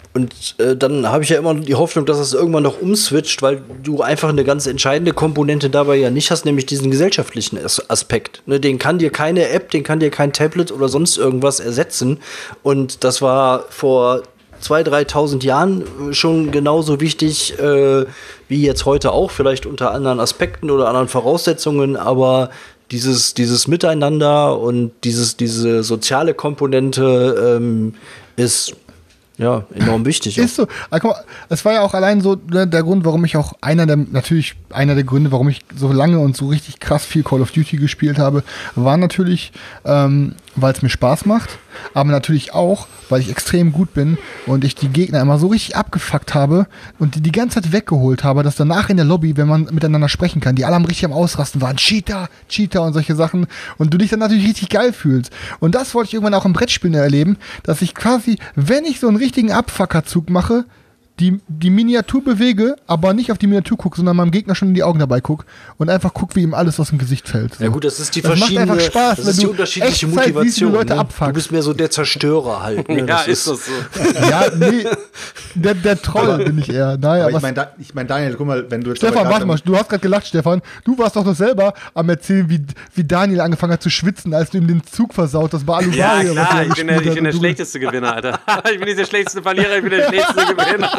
und äh, dann habe ich ja immer die Hoffnung, dass es irgendwann noch umswitcht, weil du einfach eine ganz entscheidende Komponente dabei ja nicht hast, nämlich diesen gesellschaftlichen As- Aspekt. Ne, den kann dir keine App, den kann dir kein Tablet oder sonst irgendwas ersetzen. Und das war vor zweitausend, dreitausend Jahren schon genauso wichtig äh, wie jetzt heute auch, vielleicht unter anderen Aspekten oder anderen Voraussetzungen, aber dieses, dieses Miteinander und dieses, diese soziale Komponente ähm, ist ja enorm wichtig. Ist so. Also, guck mal, es war ja auch allein so ne, der Grund, warum ich auch einer der, natürlich einer der Gründe, warum ich so lange und so richtig krass viel Call of Duty gespielt habe, war natürlich, ähm, weil es mir Spaß macht, aber natürlich auch, weil ich extrem gut bin und ich die Gegner immer so richtig abgefuckt habe und die die ganze Zeit weggeholt habe, dass danach in der Lobby, wenn man miteinander sprechen kann, die alle am richtig am Ausrasten waren, Cheater, Cheater und solche Sachen und du dich dann natürlich richtig geil fühlst. Und das wollte ich irgendwann auch im Brettspielen erleben, dass ich quasi, wenn ich so einen richtigen Abfuckerzug mache, die, die Miniatur bewege, aber nicht auf die Miniatur gucke, sondern meinem Gegner schon in die Augen dabei gucke und einfach gucke, wie ihm alles aus dem Gesicht fällt. So. Ja gut, das ist die das verschiedene, macht einfach Spaß, das wenn ist die du unterschiedliche echt Zeit siehst, wie Motivation. du Leute Ne? abfuckst. Du bist mehr so der Zerstörer halt. Ne? Ja, das ist das so. Ja, nee, der, der Troll bin ich eher. Naja, Aber ich was- meine, da, ich mein, Daniel, guck mal, wenn du jetzt Stefan, aber warte grad- mal, du hast gerade gelacht, Stefan. Du warst doch noch selber am Erzählen, wie, wie Daniel angefangen hat zu schwitzen, als du ihm den Zug versaut hast bei Aluvaria. Ja, was er klar, ich bin der, gespielt ich hat bin der und du- schlechteste Gewinner, Alter. Ich bin nicht der schlechteste Verlierer, ich bin der schlechteste Gewinner.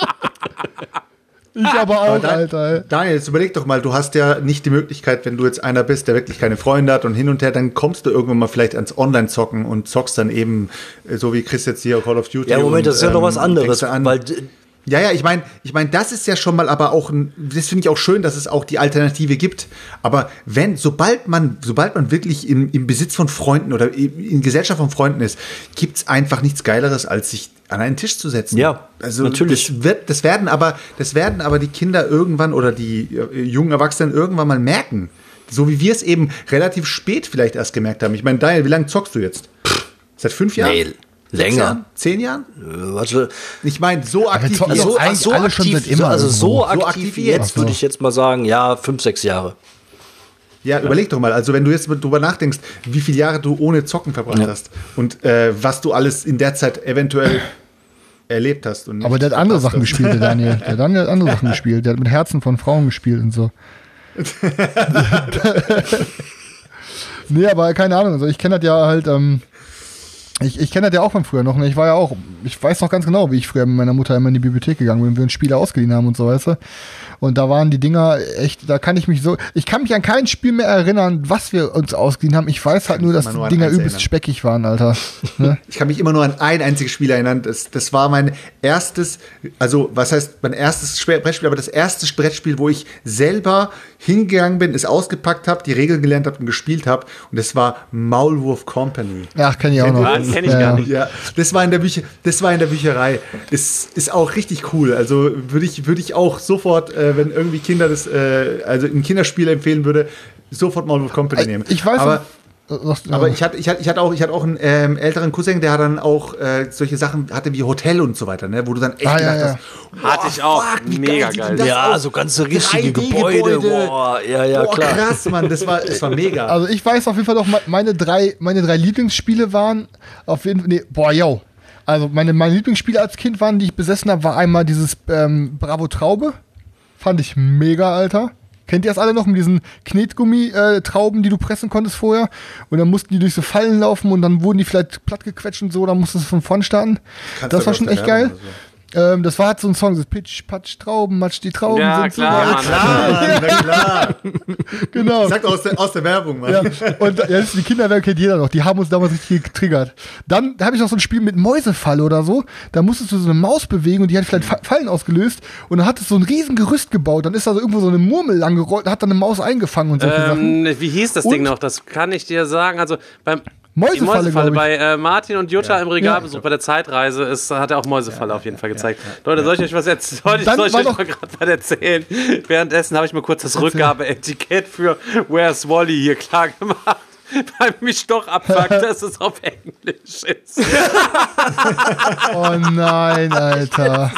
Ich aber auch, Aber da- Alter. ey. Daniel, jetzt überleg doch mal, du hast ja nicht die Möglichkeit, wenn du jetzt einer bist, der wirklich keine Freunde hat und hin und her, dann kommst du irgendwann mal vielleicht ans Online-Zocken und zockst dann eben, äh, so wie Chris jetzt hier Call of Duty. Ja, Moment, das ist ja und, noch was ähm, anderes, fängst du an. weil d- Ja, ja, ich meine, ich mein, das ist ja schon mal aber auch, ein, das finde ich auch schön, dass es auch die Alternative gibt. Aber wenn, sobald man, sobald man wirklich im, im Besitz von Freunden oder in Gesellschaft von Freunden ist, gibt's einfach nichts Geileres, als sich an einen Tisch zu setzen. Ja, also natürlich. Das, wird, das werden aber, das werden aber die Kinder irgendwann oder die äh, jungen Erwachsenen irgendwann mal merken. So wie wir es eben relativ spät vielleicht erst gemerkt haben. Ich meine, Daniel, wie lange zockst du jetzt? Seit fünf Jahren? Nee, Sechs länger. Jahren? Zehn Jahren? Äh, warte, Ich meine, so aktiv. zocken wie doch jetzt. so, ach, eigentlich so alle schon aktiv, seit immer also so irgendwo. aktiv, So aktiv wie wie jetzt, jetzt. würde ich jetzt mal sagen, ja, fünf, sechs Jahre. Ja, überleg doch mal, also wenn du jetzt drüber nachdenkst, wie viele Jahre du ohne Zocken verbracht Ja. hast und äh, was du alles in der Zeit eventuell erlebt hast. Und Aber nicht der hat andere verpasst Sachen hast. gespielt, der Daniel. Der Daniel hat andere Sachen gespielt. Der hat mit Herzen von Frauen gespielt und so. Nee, aber keine Ahnung. Also ich kenne das ja halt, ähm, ich, ich kenne das ja auch von früher noch. Ne? Ich war ja auch, ich weiß noch ganz genau, wie ich früher mit meiner Mutter immer in die Bibliothek gegangen bin, wenn wir uns Spiele ausgeliehen haben und so, weißt du. Und da waren die Dinger echt, da kann ich mich so, ich kann mich an kein Spiel mehr erinnern, was wir uns ausgeliehen haben. Ich weiß halt nur, dass immer nur die an Dinger eins übelst erinnern. speckig waren, Alter. Ne? Ich kann mich immer nur an ein einziges Spiel erinnern. Das, das war mein erstes, also was heißt mein erstes Sp- Brettspiel, aber das erste Brettspiel, wo ich selber hingegangen bin, es ausgepackt habe, die Regeln gelernt habe und gespielt habe. Und das war Maulwurf Company. Ach, kenn ich auch noch. Ah, das kenn ich Ja, gar ja. nicht. Ja, das war in der Bücher, das war in der Bücherei. Ist, ist auch richtig cool. Also würde ich, würde ich auch sofort, äh, wenn irgendwie Kinder das, äh, also ein Kinderspiel empfehlen würde, sofort Maulwurf Company nehmen. Ich weiß aber, noch- Sagst du- aber ich hatte, ich hatte, ich hatte auch, ich hatte auch einen ähm, älteren Cousin, der dann auch äh, solche Sachen hatte wie Hotel und so weiter, ne, wo du dann echt Ah, ja, gedacht ja. hast, Hatte ich auch. wie Mega sieht geil. denn das Ja, aus? so ganze richtige drei D Gebäude. Boah, ja, ja, Boah, klar. krass, Mann, das war, das war mega. Also ich weiß auf jeden Fall noch, me- meine drei, meine drei Lieblingsspiele waren auf jeden Fall, nee, boah, yo. Also meine, meine Lieblingsspiele als Kind waren, die ich besessen habe, war einmal dieses ähm, Bravo Traube. Fand ich mega, Alter. Kennt ihr das alle noch mit diesen Knetgummi-Trauben, die du pressen konntest vorher? Und dann mussten die durch so Fallen laufen und dann wurden die vielleicht plattgequetscht und so, dann musstest du von vorn starten. Kannst Das du war aus schon der echt geil. Werbung oder Ähm, das war halt so ein Song, so Pitch, Patsch, Trauben, Matsch, die Trauben Ja, sind klar, so Mann. Klar, na klar. Genau. Sagt aus der, aus der Werbung, Mann. Ja, und ja, das ist die Kinderwerbung kennt jeder noch. Die haben uns damals richtig getriggert. Dann habe ich noch so ein Spiel mit Mäusefalle oder so. Da musstest du so eine Maus bewegen und die hat vielleicht Fa- Fallen ausgelöst. Und dann hattest du so ein riesen Gerüst gebaut. Dann ist da so irgendwo so eine Murmel lang gerollt und hat dann eine Maus eingefangen und solche Sachen. Ähm, wie hieß das Und- Ding noch? Das kann ich dir sagen. Also beim Mäusefalle, die Mäusefalle glaub ich. bei äh, Martin und Jutta im Regalbesuch Ja. bei der Zeitreise ist, hat er auch Mäusefalle auf jeden Fall gezeigt. Leute, soll ich euch was erzählen? Soll ich, Dann soll ich war euch doch- mal gerade was erzählen? Währenddessen habe ich mir kurz das Rückgabeetikett für Where's Wally hier klar gemacht. Weil mich doch abfuckt, dass es auf Englisch ist. Oh nein, Alter.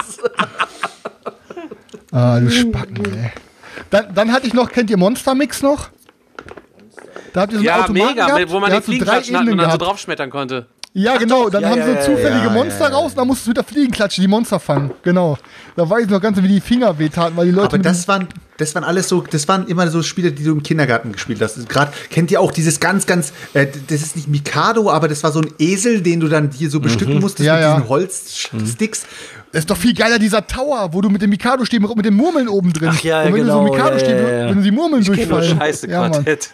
Ah, du Spacken, ey. Dann, dann hatte ich noch, kennt ihr Monster Mix noch? Da habt ihr so einen Ja, Automaten mega, gehabt, wo man der den hat so drei Fliegenklatschen hat und Ebenen dann so gehabt. draufschmettern konnte. Ja, genau, dann ja, haben ja, sie ja, zufällige ja, Monster ja, ja. raus und dann musstest du wieder fliegen klatschen, die Monster fangen. Genau. Da weiß ich noch ganz, wie die Finger wehtaten, weil die Leute. Aber mit das waren, das waren alles so, das waren immer so Spiele, die du im Kindergarten gespielt hast. Gerade kennt ihr auch dieses ganz, ganz, äh, das ist nicht Mikado, aber das war so ein Esel, den du dann hier so bestücken musstest Ja, mit ja. diesen Holzsticks. Das ist doch viel geiler, dieser Tower, wo du mit dem Mikado stehst, mit den Murmeln oben drin. Ach ja, und wenn genau, du so Mikado ja, stehst, ja, ja. wenn du die Murmeln Nur durchfallen. Scheiße Ja, Mann. Quartett.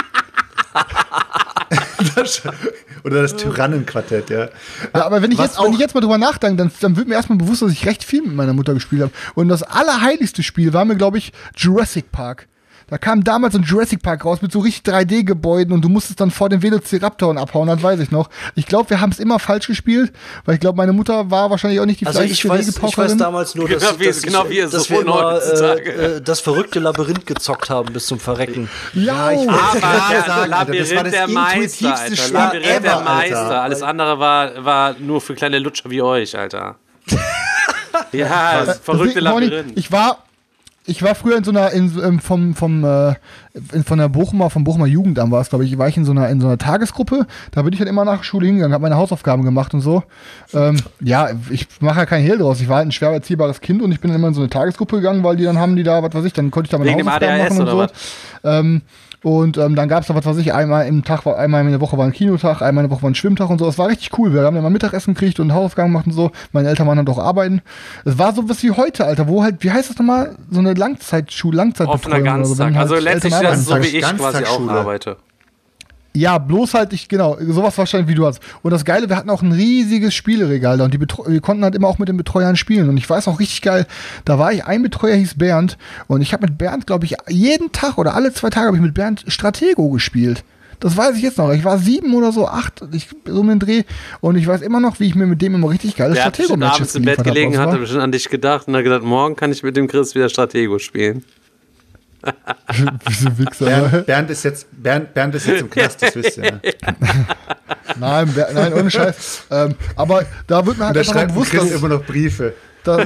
Oder das Tyrannenquartett, ja. Ja, aber wenn ich, Was jetzt, wenn auch- ich jetzt mal drüber nachdenke, dann, dann wird mir erstmal bewusst, dass ich recht viel mit meiner Mutter gespielt habe. Und das allerheiligste Spiel war mir, glaube ich, Jurassic Park. Da kam damals ein Jurassic Park raus mit so richtig drei D-Gebäuden und du musstest dann vor den Velociraptoren abhauen, das weiß ich noch. Ich glaube, wir haben es immer falsch gespielt, weil ich glaube, meine Mutter war wahrscheinlich auch nicht die Also ich fleißigste weiß, ich weiß Wegepaukerin. damals nur, dass, Genau wie- dass, genau ich, wie ihr dass so wir immer heutzutage. äh, äh, das verrückte Labyrinth gezockt haben bis zum Verrecken. Ja, ich oh. wollte Aber gerade der sagen, Alter, das war Labyrinth das der Meister, intuitivste Alter. Spiel Labyrinth ever, der Meister. Alter. Alles andere war, war nur für kleine Lutscher wie euch, Alter. Ja, das verrückte Deswegen, Ronny, Labyrinth. Ich war, ich war früher in so einer, in, ähm, vom, vom, äh, in, von der Bochumer, vom Bochumer Jugendamt war es, glaube ich, war ich in so einer, in so einer Tagesgruppe. Da bin ich halt immer nach der Schule hingegangen, habe meine Hausaufgaben gemacht und so. Ähm, ja, ich mache ja keinen Hehl draus. Ich war halt ein schwer erziehbares Kind und ich bin dann immer in so eine Tagesgruppe gegangen, weil die dann haben die da, was weiß ich, dann konnte ich da meine Wegen dem Hausaufgaben A D H S machen und oder so. Ähm, und ähm, dann gab es da, was weiß ich, einmal im Tag, war, einmal in der Woche war ein Kinotag, einmal in der Woche war ein Schwimmtag und so. Es war richtig cool. Wir haben dann mal Mittagessen gekriegt und Hausaufgaben gemacht und so. Meine Eltern waren dann doch arbeiten. Es war so was wie heute, Alter, wo halt, wie heißt das nochmal? So eine Langzeitschule, Langzeitbetreuung. Offener oder so, Ganztag. wenn halt Also letztlich Eltern das ist so arbeiten. wie ich quasi auch Ganztagsschule. arbeite. Ja, bloß halt ich, genau, sowas wahrscheinlich wie du hast. Und das Geile, wir hatten auch ein riesiges Spieleregal da und die Betreu- wir konnten halt immer auch mit den Betreuern spielen. Und ich weiß auch richtig geil, da war ich, ein Betreuer hieß Bernd und ich habe mit Bernd, glaube ich, jeden Tag oder alle zwei Tage habe ich mit Bernd Stratego gespielt. Das weiß ich jetzt noch. Ich war sieben oder so, acht, ich, so um den Dreh. Und ich weiß immer noch, wie ich mir mit dem immer richtig geile Der hat bestimmt Stratego-Matches abends im Bett geliefert gelegen, habe. hat bestimmt an dich gedacht und hat gedacht, morgen kann ich mit dem Chris wieder Stratego spielen. Diese Wichser. Bernd, Bernd, ist jetzt, Bernd, Bernd ist jetzt im Knast, das wisst ihr. Ne? Nein, Ber- nein, ohne Scheiß. ähm, aber da wird mir halt Da einfach mal schreibt bewusst, Chris dass, immer noch Briefe. Da,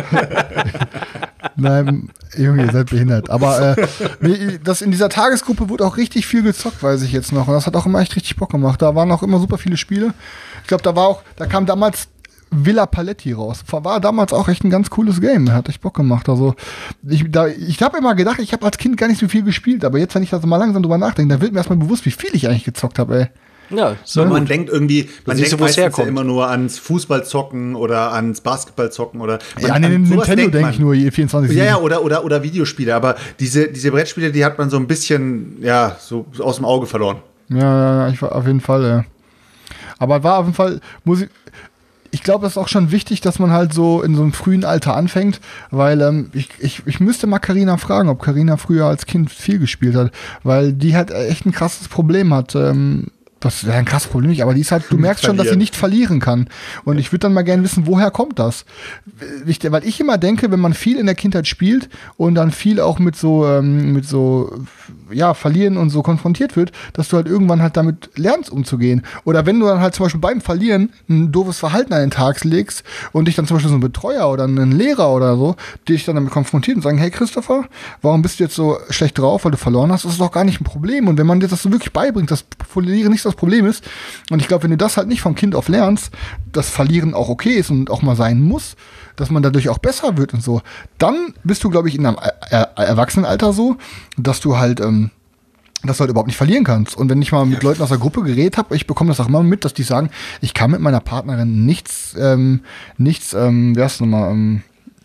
nein, Junge, ihr seid behindert. Aber äh, mir- das in dieser Tagesgruppe wurde auch richtig viel gezockt, weiß ich jetzt noch. Und das hat auch immer echt richtig Bock gemacht. Da waren auch immer super viele Spiele. Ich glaube, da war auch, da kam damals Villa Paletti raus. War damals auch echt ein ganz cooles Game. Hat echt Bock gemacht. Also ich, da, ich habe immer gedacht, ich habe als Kind gar nicht so viel gespielt. Aber jetzt, wenn ich da so mal langsam drüber nachdenke, da wird mir erstmal bewusst, wie viel ich eigentlich gezockt habe, ey. Ja, so Man denkt irgendwie, man siehst denkt du, wo es meistens ja herkommt. immer nur ans Fußballzocken oder ans Basketballzocken oder man, Ja, an den sowas Nintendo denkt denke man. ich nur vierundzwanzig Ja, ja, oder, oder, oder Videospiele, aber diese, diese Brettspiele, die hat man so ein bisschen, ja, so aus dem Auge verloren. Ja, ja, ja, ich war auf jeden Fall, ja. Aber war auf jeden Fall, muss ich, ich glaube, das ist auch schon wichtig, dass man halt so in so einem frühen Alter anfängt, weil ähm, ich, ich, ich müsste mal Carina fragen, ob Carina früher als Kind viel gespielt hat, weil die halt echt ein krasses Problem hat. Ähm, das wäre ein krasses Problem nicht, aber die ist halt, du merkst schon, dass sie Verlieren. nicht verlieren kann. Und ich würde dann mal gerne wissen, woher kommt das? Ich, weil ich immer denke, wenn man viel in der Kindheit spielt und dann viel auch mit so, ähm, mit so, ja, Verlieren und so konfrontiert wird, dass du halt irgendwann halt damit lernst, umzugehen. Oder wenn du dann halt zum Beispiel beim Verlieren ein doofes Verhalten an den Tag legst und dich dann zum Beispiel so ein Betreuer oder ein Lehrer oder so, dich dann damit konfrontiert und sagen, hey Christopher, warum bist du jetzt so schlecht drauf, weil du verloren hast? Das ist doch gar nicht ein Problem. Und wenn man dir das so wirklich beibringt, dass Verlieren nicht das Problem ist, und ich glaube, wenn du das halt nicht vom Kind auf lernst, dass Verlieren auch okay ist und auch mal sein muss, dass man dadurch auch besser wird und so, dann bist du, glaube ich, in einem er er Erwachsenenalter so, dass du halt, ähm, dass du halt überhaupt nicht verlieren kannst. Und wenn ich mal mit Leuten aus der Gruppe geredet habe, ich bekomme das auch immer mit, dass die sagen, ich kann mit meiner Partnerin nichts, ähm, nichts, ähm, wie heißt das nochmal, ähm,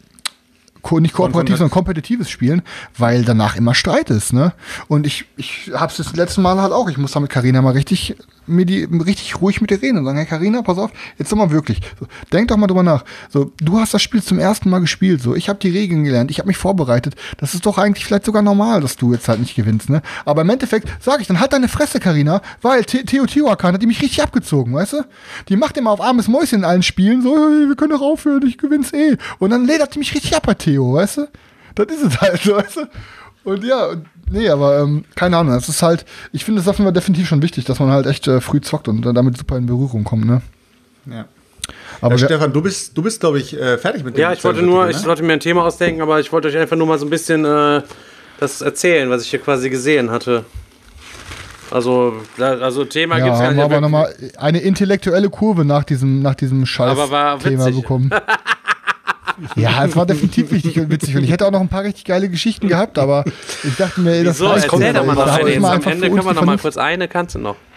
ko nicht kooperativ, sondern kompetitives spielen, weil danach immer Streit ist, ne? Und ich, ich hab's das letzte Mal halt auch, ich muss da mit Carina mal richtig, mir die, richtig ruhig mit dir reden und sagen, hey Carina, pass auf, jetzt doch mal wirklich, so, denk doch mal drüber nach. So, du hast das Spiel zum ersten Mal gespielt, so, ich habe die Regeln gelernt, ich habe mich vorbereitet, das ist doch eigentlich vielleicht sogar normal, dass du jetzt halt nicht gewinnst, ne? Aber im Endeffekt sage ich dann, halt deine Fresse, Carina, weil The- Teotihuacan hat die mich richtig abgezogen, weißt du? Die macht immer auf armes Mäuschen in allen Spielen, so, hey, wir können doch aufhören, ich gewinn's eh. Und dann ledert die mich richtig ab bei Theo, weißt du? Das ist es halt, weißt du? Und ja, und, nee, aber ähm, keine Ahnung, das ist halt, ich finde, das ist auf definitiv schon wichtig, dass man halt echt äh, früh zockt und äh, damit super in Berührung kommt, ne? Ja. Aber ja, wir- Stefan, du bist, du bist, glaube ich, äh, fertig mit dem. Ja, ich wollte Zelt- nur, ne? ich sollte mir ein Thema ausdenken, aber ich wollte euch einfach nur mal so ein bisschen äh, das erzählen, was ich hier quasi gesehen hatte. Also, also Thema Ja, gibt's gar haben nicht. wir aber nochmal eine intellektuelle Kurve nach diesem, nach diesem Aber war Scheiß-Thema witzig. bekommen. Ja, es war definitiv wichtig und witzig. Und ich hätte auch noch ein paar richtig geile Geschichten gehabt, aber ich dachte mir, ey, das Wieso? reicht Erzähl jetzt. doch mal Da noch hab eine. ich Jetzt mal am einfach Ende für können uns wir die noch mal Vernunft- kurz eine, kannst du noch.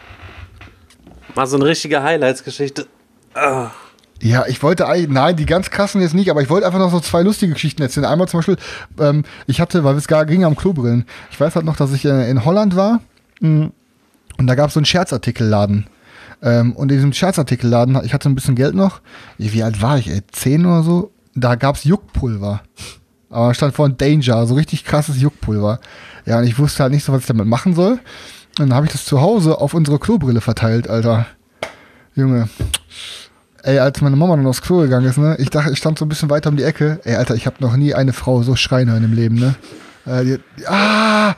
Mal so eine richtige Highlights-Geschichte. Ah. Ja, ich wollte eigentlich, nein, die ganz krassen jetzt nicht, aber ich wollte einfach noch so zwei lustige Geschichten erzählen. Einmal zum Beispiel, ähm, ich hatte, weil es gar ging am Klobrillen. Ich weiß halt noch, dass ich äh, in Holland war mh, und da gab es so einen Scherzartikelladen. Ähm, und in diesem Scherzartikelladen, ich hatte ein bisschen Geld noch. Wie alt war ich, ey? Zehn oder so? Da gab's Juckpulver. Aber da stand vorne Danger, so richtig krasses Juckpulver. Ja, und ich wusste halt nicht so, was ich damit machen soll. Und dann habe ich das zu Hause auf unsere Klobrille verteilt, Alter. Junge. Ey, als meine Mama dann aufs Klo gegangen ist, ne, ich dachte, ich stand so ein bisschen weiter um die Ecke. Ey, Alter, ich habe noch nie eine Frau so schreien hören im Leben, ne? Äh, die, die, ah,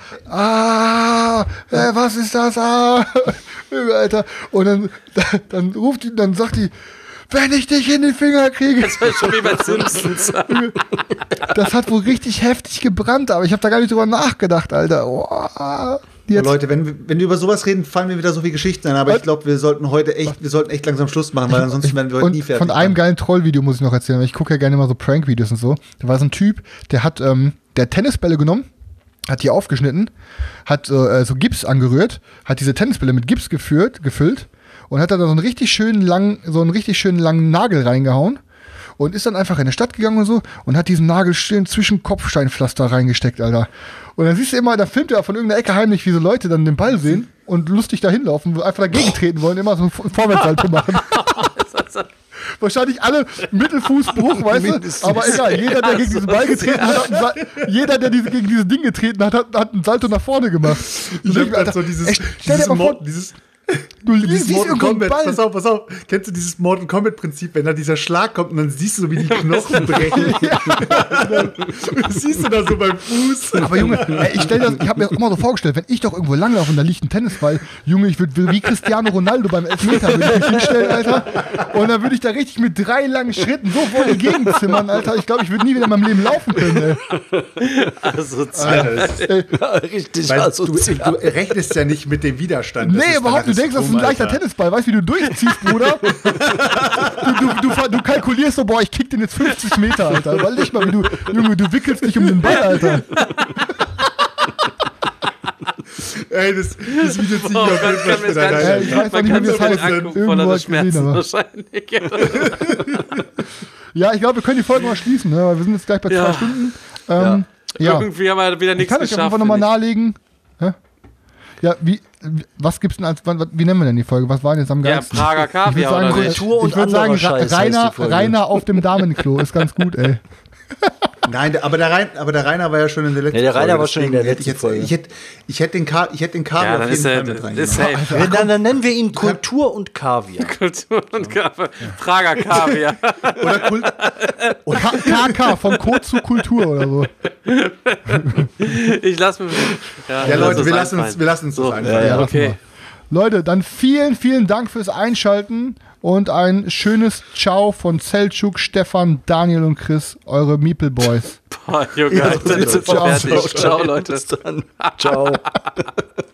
ah, äh, was ist das? Ah, Alter. Und dann, dann ruft die, dann sagt die, wenn ich dich in den Finger kriege. Das war schon wie bei Simpsons. Das hat wohl richtig heftig gebrannt, aber ich habe da gar nicht drüber nachgedacht, Alter. Oh, die Oh, hat's- Leute, wenn, wir- wenn wir über sowas reden, fallen mir wieder so viele Geschichten ein. Aber ich glaube, wir sollten heute echt, wir sollten echt langsam Schluss machen, weil ansonsten werden wir heute und nie fertig. von einem sein. geilen Trollvideo muss ich noch erzählen, weil ich gucke ja gerne mal so Prank-Videos und so. Da war so ein Typ, der hat ähm, der hat Tennisbälle genommen, hat die aufgeschnitten, hat äh, so Gips angerührt, hat diese Tennisbälle mit Gips geführt, gefüllt und hat da so einen richtig schönen langen, so einen richtig schönen langen Nagel reingehauen und ist dann einfach in die Stadt gegangen und so und hat diesen Nagel schön zwischen Kopfsteinpflaster reingesteckt, Alter. Und dann siehst du immer, da filmt er von irgendeiner Ecke heimlich, wie so Leute dann den Ball sehen und lustig da hinlaufen, einfach dagegen treten wollen, immer so ein Vorwärtssalto machen. Wahrscheinlich alle Mittelfußbruch, weißt du? Aber egal, jeder, der gegen diesen Ball getreten hat, hat einen Sa- jeder, der diese, gegen dieses Ding getreten hat, hat, hat einen Salto nach vorne gemacht. Ich hab grad so dieses, Ey, stell dir dieses, mal vor, Mord, dieses, du dieses siehst Mortal irgendwo einen Kombat, Ball. pass auf, pass auf. Kennst du dieses Mortal Kombat Prinzip, wenn da dieser Schlag kommt und dann siehst du so, wie die Knochen brechen? Das siehst du da so beim Fuß. Aber Junge, ey, ich, stell das, ich habe mir das immer so vorgestellt, wenn ich doch irgendwo langlaufe und da liegt ein Tennisball, Junge, ich würde wie Cristiano Ronaldo beim Elfmeter würde ich mich hinstellen, Alter. Und dann würde ich da richtig mit drei langen Schritten so vor die Gegend zimmern, Alter. Ich glaube, ich würde nie wieder in meinem Leben laufen können, ey. Also, ey. Richtig Weil du, asozial. du rechnest ja nicht mit dem Widerstand. Das Nee, ist überhaupt, du dann denkst, das ist ein Strom, leichter Alter. Tennisball, weißt du, wie du durchziehst, Bruder? du, du, du, du kalkulierst so, boah, ich kick den jetzt fünfzig Meter, Alter. Überleg mal, wie du, Junge, du wickelst dich um den Ball, Alter. Ey, das, das Video zieh ich Oh, auf man jeden Fall kann mir später das rein. gar ich nicht, weiß man nicht, kann wie so das den heißt. angucken Irgendwo voller hab ich gesehen, Schmerzen aber- wahrscheinlich. Ja, ich glaube, wir können die Folge mal schließen, ne? Weil wir sind jetzt gleich bei Ja. zwei Stunden. Ähm, ja. Irgendwie haben wir wieder Ich nichts kann euch geschafft. einfach nochmal finde ich. nahelegen. Hä? Ja, wie, wie- was gibt's denn als, wann- wie nennen wir denn die Folge? Was war denn jetzt am Ja, geilsten? Prager Ich würde Kaviar sagen, oder so- nicht? Kultur und ich würde sagen, anderer Ra- Scheiß heißt Rainer, die Folge. Rainer auf dem Damenklo ist ganz gut, ey. Nein, der- aber der, Rein, aber der Rainer war ja schon in der letzten Ja, der Rainer Folge. war schon in deswegen der hätte ich letzten jetzt, Folge. Ich hätte, ich hätte den, Ka, ich hätte den Kaviar Ja, dann auf jeden ist Fall er mit ist reingenommen. safe. Dann, dann nennen wir ihn Kultur und Kaviar. Kultur und Kaviar. Prager Kaviar. Oder Kult, K- K K, von Code zu Kultur oder so. Ich lass mir. ja, lass Leute, uns wir lassen, uns, einfallen. wir lassen uns So, das einfallen. ja, Okay. Leute, dann vielen, vielen Dank fürs Einschalten und ein schönes Ciao von Selçuk, Stefan, Daniel und Chris, eure Meeple Boys. Boah, Junge, Alter, das ist Ciao. fertig. Ciao, Leute. Bis dann. Ciao.